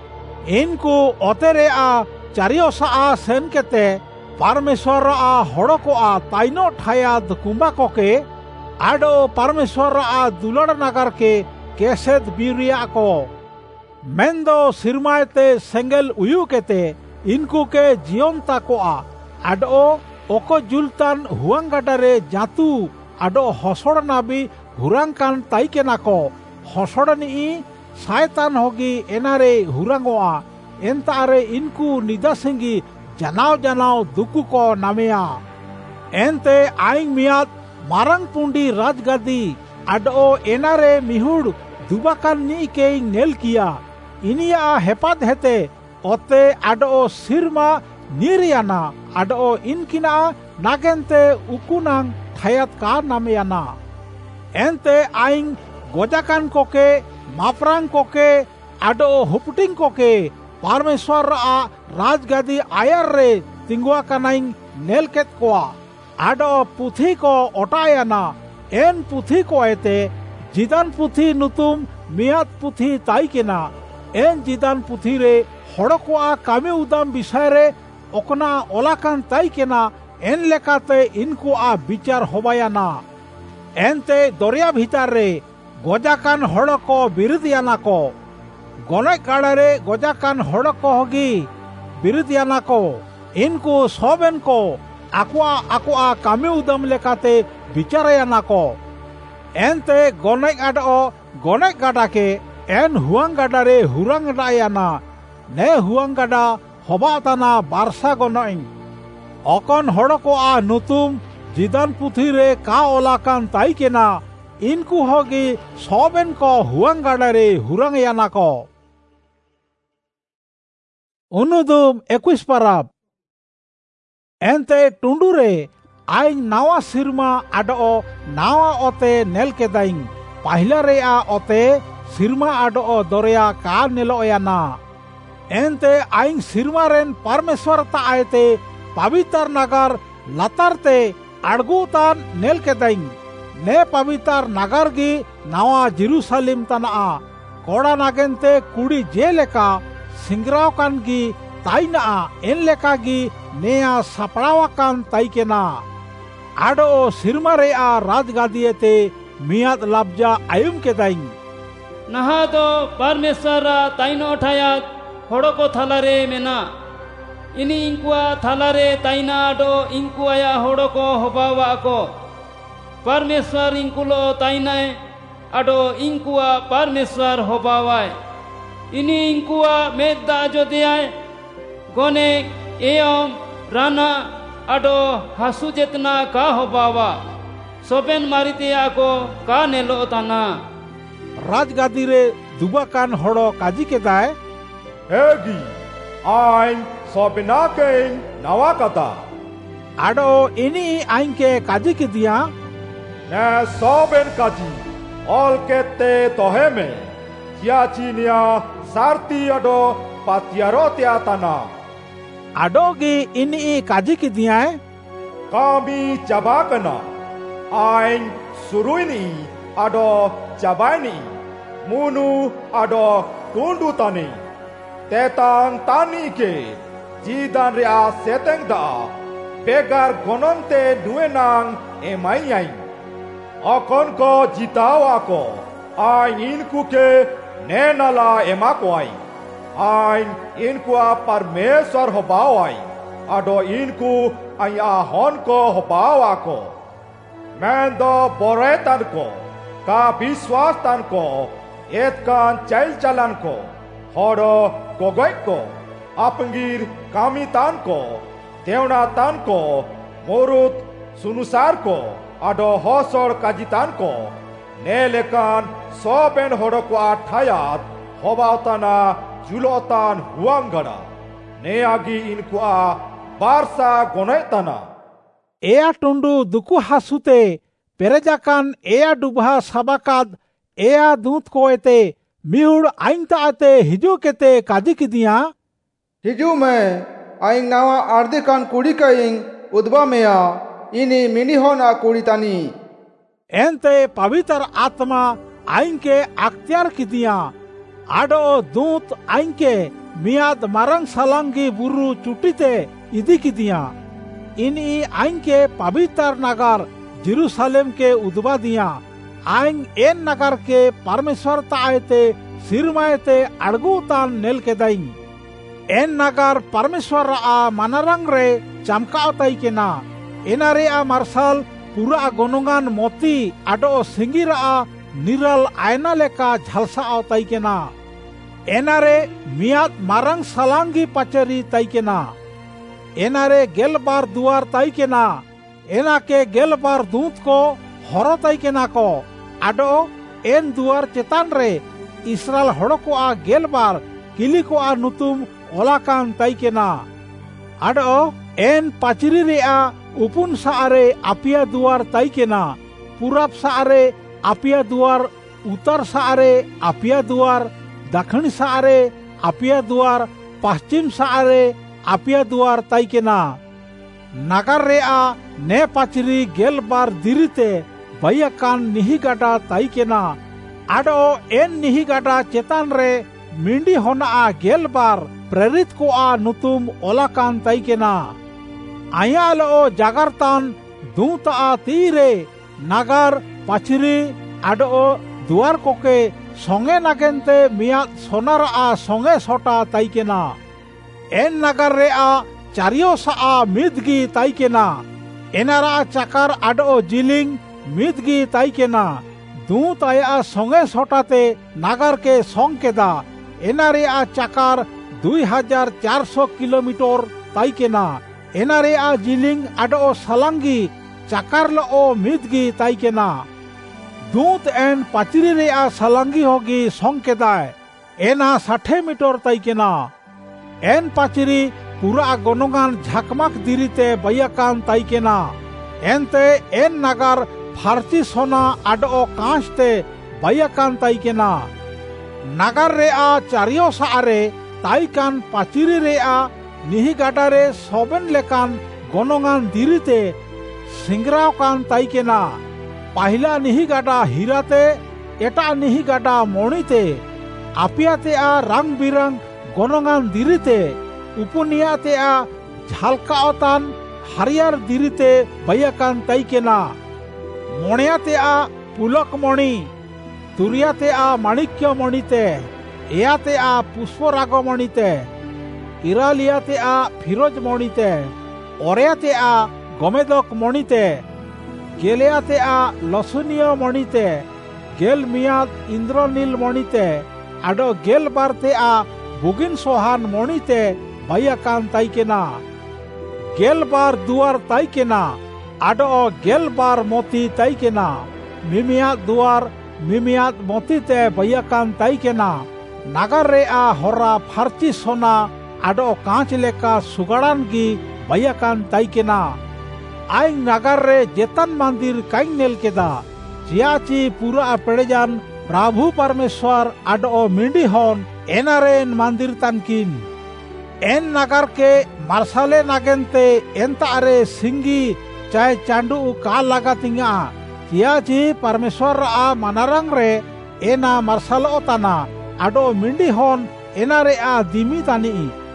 इनको ओतेरे आ चारियो सा सेन केते परमेश्वर आ होड़को आ ताइनो ठाया दुकुंबा को के आडो परमेश्वर आ दुलड़ नगर के केसेद बीरिया को मेंदो सिरमायते सेंगल उयु केते इनको के जीवन ताको आ आडो ओको जुलतान हुआंगाडारे जातु आडो हसड़ नाबी हुरांकान ताइकेना को हसड़नी शैतान होगी एनारे हुरांगोआ एंतारे इनको निदासेंगी जनाव जनाव दुकु को नामिया एंते आइंग मियाद मारंग पुंडी राजगादी आडो एनारे मिहुड़ दुबाकान नी के नेल किया इनिया हेपाद हेते ओते आडो सिरमा निरियाना आडो इनकिना नागेनते उकुनांग थायत का नामियाना एंते आइंग गोजाकान कोके मापरांग कोके आडो हुपटिंग कोके परमेश्वर आ राजगादी आयर रे तिंगुआ कानाइंग नेल केत कोआ आडो पुथी को ओटायाना एन पुथी को एते जिदान पुथी नुतुम मियाद पुथी ताइकेना एन जिदान पुथी रे होड़को आ कामे उदाम विषय रे ओकना ओलाकान ताइकेना एन लेकाते इनको आ विचार होबायाना एनते दरिया भीतर रे गोजाकान होड़को बिरुदियाना को गोने काड़े गोजाकान होड़को होगी बिरुदियाना को इनको सोबेन को आकुआ आकुआ कामे उदम लेकाते विचारयाना को एनते गोने गाडो गोने गाडा के एन हुआंग गाडा रे हुरांग डायाना ने हुआंग गाडा होबाताना बारसा गोनोइंग ओकन होड़को आ नुतुम जिदान पुथी रे का ओलाकान ताइकेना इनको होगी सोबेन को हुआंग गाडा रे हुरांग याना को उनुदुम एकुश परब एनते टुंडुरे आइन नावा सिरमा आडो नावा ओते नेल केदाइन पहिला रेया ओते सिरमा आडो दरिया का नेलोयाना एनते आइन सिरमा रेन परमेश्वर ताएते पवित्र नगर लतारते अड़गुतान नेल केदाइन ने पवित्र नगर गी नावा जेरूसलेम तना कोड़ा नागेंते कुड़ी जेलेका सिंगराव कान गी ताइना एन लेका गी नेया सापड़ावाकान ताइकेना आडो सिरमा रेया राजगादियते मियाद लाब्जा आयुम केदाइन नहा दो परमेश्वर ताइनो ठायात होड़ो को थालारे मेना इनी इंकुआ थालारे ताइना आडो इंकुआया होड़ो को होबावा को परमेश्वर इंकुलो ताइनाय आडो इंकुआ परमेश्वर होबावाय इनी इंकुआ मेदा जोदियाय गोने एयम राना आडो हासु जेतना का होबावा सोबेन मारितिया को का नेलो ताना राजगादी रे दुबाकान होड़ो काजी केदाय हेगी आइन सोबेना के नवा कता आडो इनी आइन के काजी के दिया ने सोबेन काजी ऑल केते तोहे में चियाचिनिया सारती अडो पातियारो त्याताना आडोगी इनी काजी की दिया है कामी चबाकना आइन सुरुइनी अडो चबाइनी मुनु अडो टुंडू तानी तेतान तानी के जीदान रे आ सेतेंग दा बेगार गोनंते नुएनांग एमाई आइन अकन को जितावा को आइन इनको के नेनाला एमा को आई आइन इनको परमेश्वर होबाव आई आडो इनको आया हन को होबावा को मैं दो बोरे तन को का विश्वास तन को एत कान चल चलन को होड़ो गोगोय को अपंगीर कामी तन को देवना तन को मोरुत सुनुसार को आडो होसोर काजितान को नेलेकान सोबेन होड़ो को आठायात होबावताना जुलोतान हुआंगड़ा ने आगी इनको आ बारसा गोनेताना एया टुंडू दुकु हासुते पेरेजाकान एया डुबहा साबाकाद एया दूत कोएते मिहुड़ आइंता आते हिजू केते काजी की दिया हिजू में आइंग नावा आर्दे कान कुड़ी का इंग उद्बा में आ इनी मिनी होना कुड़ी तानी एंते पवित्र आत्मा आइन के अख्तियार की दिया आडो दूत आइन के मियाद मारंग सलांगी बुरु चुटीते इदी की दिया इनी आइन के पवित्र नगर जेरूसलेम के उद्बा दिया आइन एन नगर के परमेश्वर ताएते सिरमाएते अड़गुतान नेल के दाइन एन नगर परमेश्वर आ मनरंग रे चमकाव ताई के ना एनारे आ मार्शल पूरा गोनोगान मोती आडो सिंगिरा आ निरल आयना लेका झलसा ताई के ना एनारे मियाद मारंग सलांगी पचरी ताई के ना एनारे गेल बार दुआर ताई के ना एना के गेल बार दूत को हरो ताई के ना को आडो एन दुआर चेतान रे इसराइल हड़ो को आ गेल बार किली को आ नुतुम ओलाकान ताई के ना आडो एन पाचरी रे आ उपुन सारे आपिया दुआर ताई के ना पूरब सारे आपिया दुआर उत्तर सारे आपिया दुआर दक्षिण सारे आपिया दुआर पश्चिम सारे आपिया दुआर ताई के ना नगर रे आ ने पाचरी गेल बार दिरीते बयाकान निही गाडा ताई के ना आडो एन निही गाडा चेतान रे मिंडी होना आ गेल बार प्रेरित को आ नुतुम ओलाकान ताई के ना आया लो जागरतान दूता आ तीरे नगर पाचरी आडो दुआर को के संगे नगेंते मियाद सोनार आ संगे सोटा ताई के ना एन नगर रे आ चारियो सा आ मिदगी ताई के ना एनारा चकर आडो जिलिंग मिदगी ताई के ना दूत आया संगे सोटाते नगर के संग केदा एनारे आ चकर दुई हजार चार सौ किलोमीटर ताई के ना एनारे आ जिलिंग आडो सलांगी चकर लो मिदगी ताई के ना दूत एन पाचरी रे आ सलांगी होगी संग केदाय एना साठे मीटर ताई के ना एन पाचिरी पूरा गोनोगान झकमक दिरीते बयाकान ताइकेना एनते एन नागार फारची सोना आडो कांचते बयाकान ताइकेना नागार रे आ चारियो सारे ताइकान पाचिरी रे आ निही गाडारे सोबेन लेकान गोनोगान दिरीते सिंगराव कान ताइकेना पहिला निही गाडा हिराते एटा निही गाडा मोणीते आपियाते आ रंग बिरंग गोनोगान दिरीते उपुनियाते आ झालकाओतान हरियर दिरीते बयाकान ताइकेना मोणियाते आ पुलक मणि तुरियाते आ माणिक्य मणिते एयाते आ पुष्पराग मणिते इरालियाते आ फिरोज मणिते ओरेयाते आ गमेदक मणिते गेलेयाते आ लसुनिय मणिते गेल मियाद इंद्रनील मणिते आडो गेल बारते आ बुगिन सोहान मणिते बयाकान ताइकेना गेल बार दुआर ताइकेना आडो गेल बार मोती ताइकेना मिमियाद दुआर मिमियाद मोतीते बयाकान ताइकेना नागार रे आ होरा फारची सोना आडो कांच लेका सुगाड़ान गी बयाकान ताइकेना आइंग नागार रे जेतन मंदिर काइंग नेल केदा चियाची पूरा पेड़ेजान प्रभु परमेश्वर आडो मिंडी होन एनारेन मंदिर तनकिन एन नागार के मार्शाले नागेंते एंता अरे सिंगी चाहे चांडू का लगा तिंगा चियाची परमेश्वर आ मनारंग रे एना मार्शाल ओताना आडो मिंडी होन एनारे आ दिमी तानी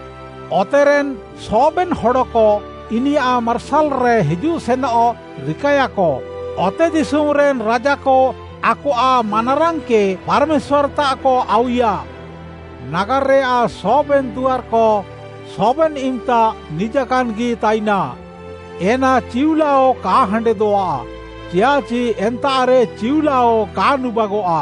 ओतेरेन सोबेन होड़को इनी आ मार्शाल रे हिजू सेनो रिकाया को ओते दिसुम रेन राजा को आको आ मनारंग के परमेश्वर ता को आउया नागार रे आ सोबेन दुआर को सोबेन इमता निजाकान गी ताइना एना चिवलाओ का हंडे दोआ चियाची एंता रे चिवलाओ का नुबागोआ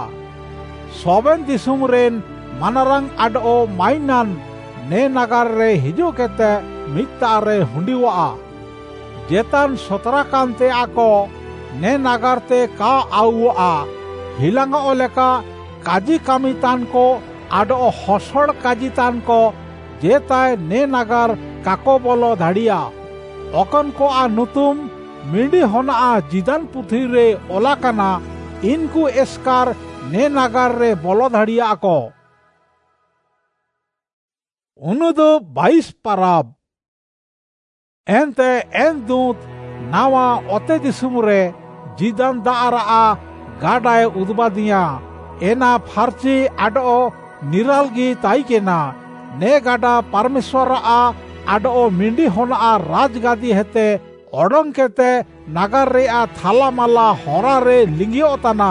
सोबेन दिसुम रेन मनारंग आडो माइनान ने नागार रे हिजू केते मित्ता रे हुंडीवा जेतान सतरा कांते आको ने नागारते का आउआ हिलांगा ओलेका काजी कामितान को आडो हसड़ काजितान को जेताय ने नागार काको बोलो धाड़िया ओकन को आ नुतुम मिंडी होना आ जिदान पुथी रे ओलाकाना इनको एस्कार ने नागार रे बोलो धाड़िया को उनुदो बाईस पाराब एंते एन दूत नावा ओते दिसुम रे जिदान दारा आ गाडाय उदबादिया एना फारची आडो निरालगी ताइकेना ने गाडा परमेश्वर आ आडो मिंडी होना आ राजगादी हेते ओडंग केते नागार रे आ थाला माला होरा रे लिंगियोताना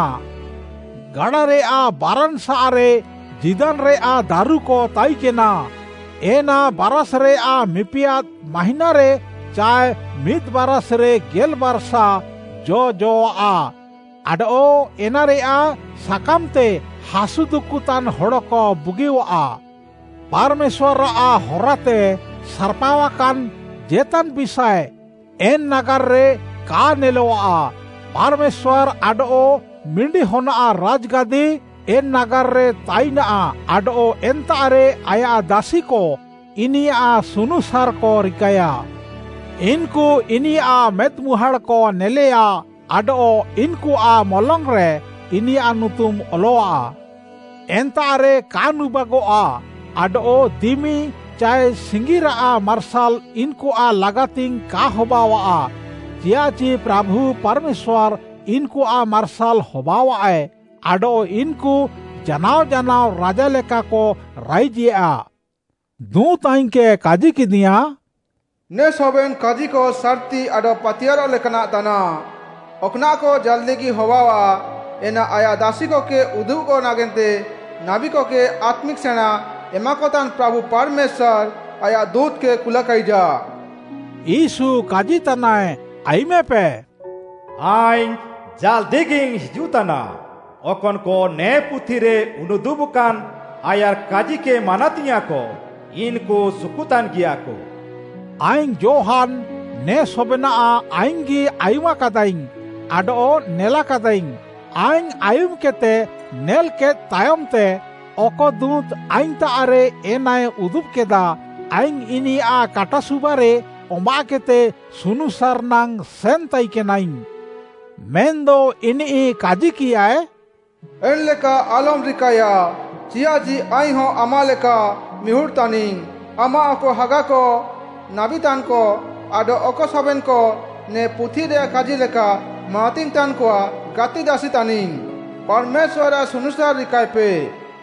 गाडा रे आ बारन सारे जिदान रे आ दारू को ताइकेना एना बारस रे आ मिपियात महीना रे चाय मित बारस रे गेल बारसा जो जो आ आडो एना रे आ साकामते हासु दुकुतान होड़को बुगिवा परमेश्वर आ होराते सरपावाकान जेतन बिसाय एन नागार रे का नेलोआ परमेश्वर आडो मिंडी होना आ राजगादी एन नागार रे ताइना आडो एंता रे आया दासी को इनी आ सुनुसार को रिकाया इनको इनी आ मेत मुहाड़ को नेलेया आडो इनको आ मलंग रे इनी आ नुतुम ओलोआ एंता रे कानुबागोआ आडो दिमी चाहे सिंगिरा आ मार्शाल इनको आ लगातिंग का होबावा जियाची प्रभु परमेश्वर इनको आ मार्शाल होबावा आडो इनको जनाव जनाव राजा लेका को राइजिया दूत आइंके काजी की दिया ने सोबेन काजी को सर्ती आडो पतियारो लेकना तना ओकना को जल्दी की होवावा एना आया दासी को के उदु को नागेंते नाविको के आत्मिक सेना एमाकोतान प्रभु परमेश्वर आया दूत के कुलकाइजा ईसु काजी तनाए आई में पे आइन जाल दिगिंग हिजुताना ओकन को ने पुथिरे उनुदुबुकान आयार काजी के मानातिया को इनको सुकुतान किया को आइन जोहान ने सोबेना आइंगी आयुमा कदाइंग आडो नेला कदाइंग आइन आयुम केते नेल के तायम ते ओको दूत आइन ता आरे एनाय उदुब केदा aing ini a kata subare ombak kete sunusar nang sentai kenaing. Mendo ini kaji kiai. Enleka alam rikaya, ciaji aiho amaleka mihur taning, ama ako hagako, nabitan ko, ado oko saben ko, ne puthi re kaji leka, mating tan ko, gati dasi taning, parmeswara sunusar rikai pe.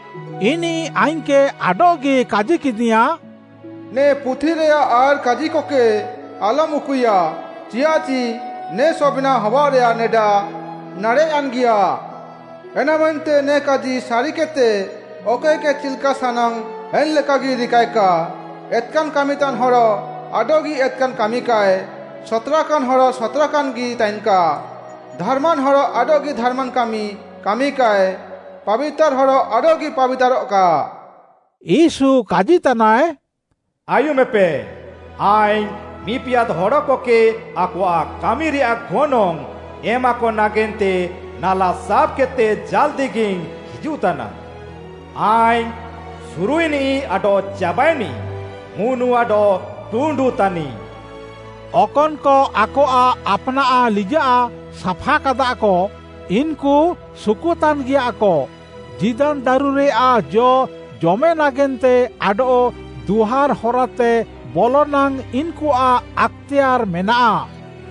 Ini aingke adoge kaji kidia. Ne puthi re ar kaji koke, alam ukuya, ciaji, ne sobina hawa re neda, nare angia. Enamente ne kaji sari kete, oke ke cilka sanang, en lekagi rikai ka, etkan kamitan horo, adogi etkan kamikai, sotrakan horo sotrakan gi tainka, dharman horo adogi dharman kami, kamikai, pabitar horo adogi pabitar ka. Isu kaji tanai, ayu mepe, aing mipiat horo koke akwa kami ria gonong, emako nagente, nala sab kete jal diging hijutana. Aing suruini ado jabaini, munu ado tundu tani. Okon ko ako a apna a lija a sapha kada ako, inku sukutan gia ako, jidan darure a jo jome nagente ado duhar horate bolonang inku a aktiar mena.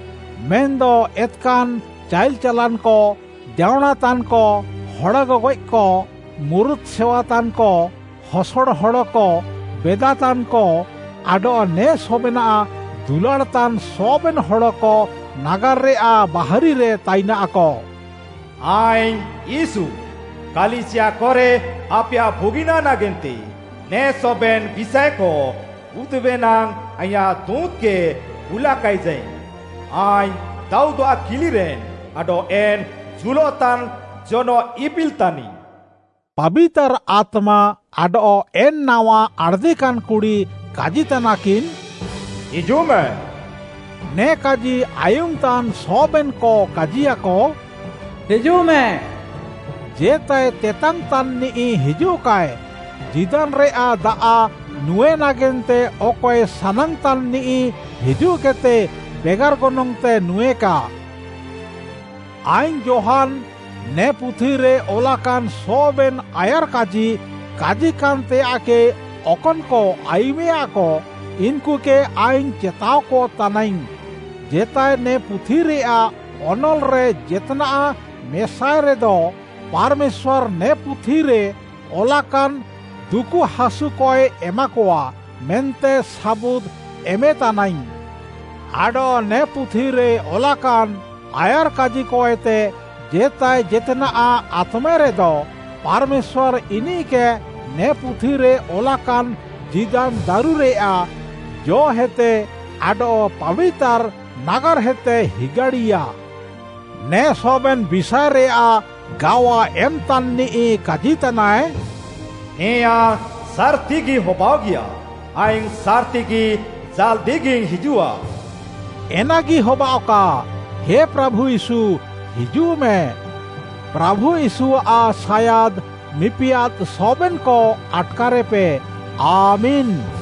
Mendo etkan jail chalan ko, dewnatan ko, hodagogoi ko, murut sewatan ko, hosor horo ko, bedatan ko, ado ne sobena dulartan soben horo ko, nagarre a bahari re taina ako. Aing isu kalisya kore apya bhugina nagente, ne soben bisay ko, utubenang aya tutke ulakai jain. Aing daudo a kiliren, ado en julotan jono ipil tani. Pabitar atma ado en nawa ardikan kuri kaji tanakin. Ijume. Ne kaji ayung tan soben ko kaji ako. Ijume. Jetai tetang tan ni hijukai. Jidan rea daa nue nagente okoy sanang tan ni hijukete begar gonong te nueka. Aing Johan ne puthire olakan soben ayar kaji kaji kante ake okon ko aime ako inku ke aing cetao ko tanaing jetai ne puthire a onol re jetna a mesai re do parmeshwar ne puthire olakan duku hasu koe emakoa mente sabud eme tanaing ado ne puthire olakan ayar kaji koete jetai jetna a atmere do parmeshwar ini ke ne puthire olakan jidan darure a jo hete ado pavitar nagar hete higadiya ne soben bisare a gawa emtan ni kajitanai Eya sartigi hobagia aing sartigi jal diging hijua enagi hobaoka हे प्रभु यीशु हिजू में प्रभु यीशु आ शायद मिपियात सोबन को अटकारे पे आमीन।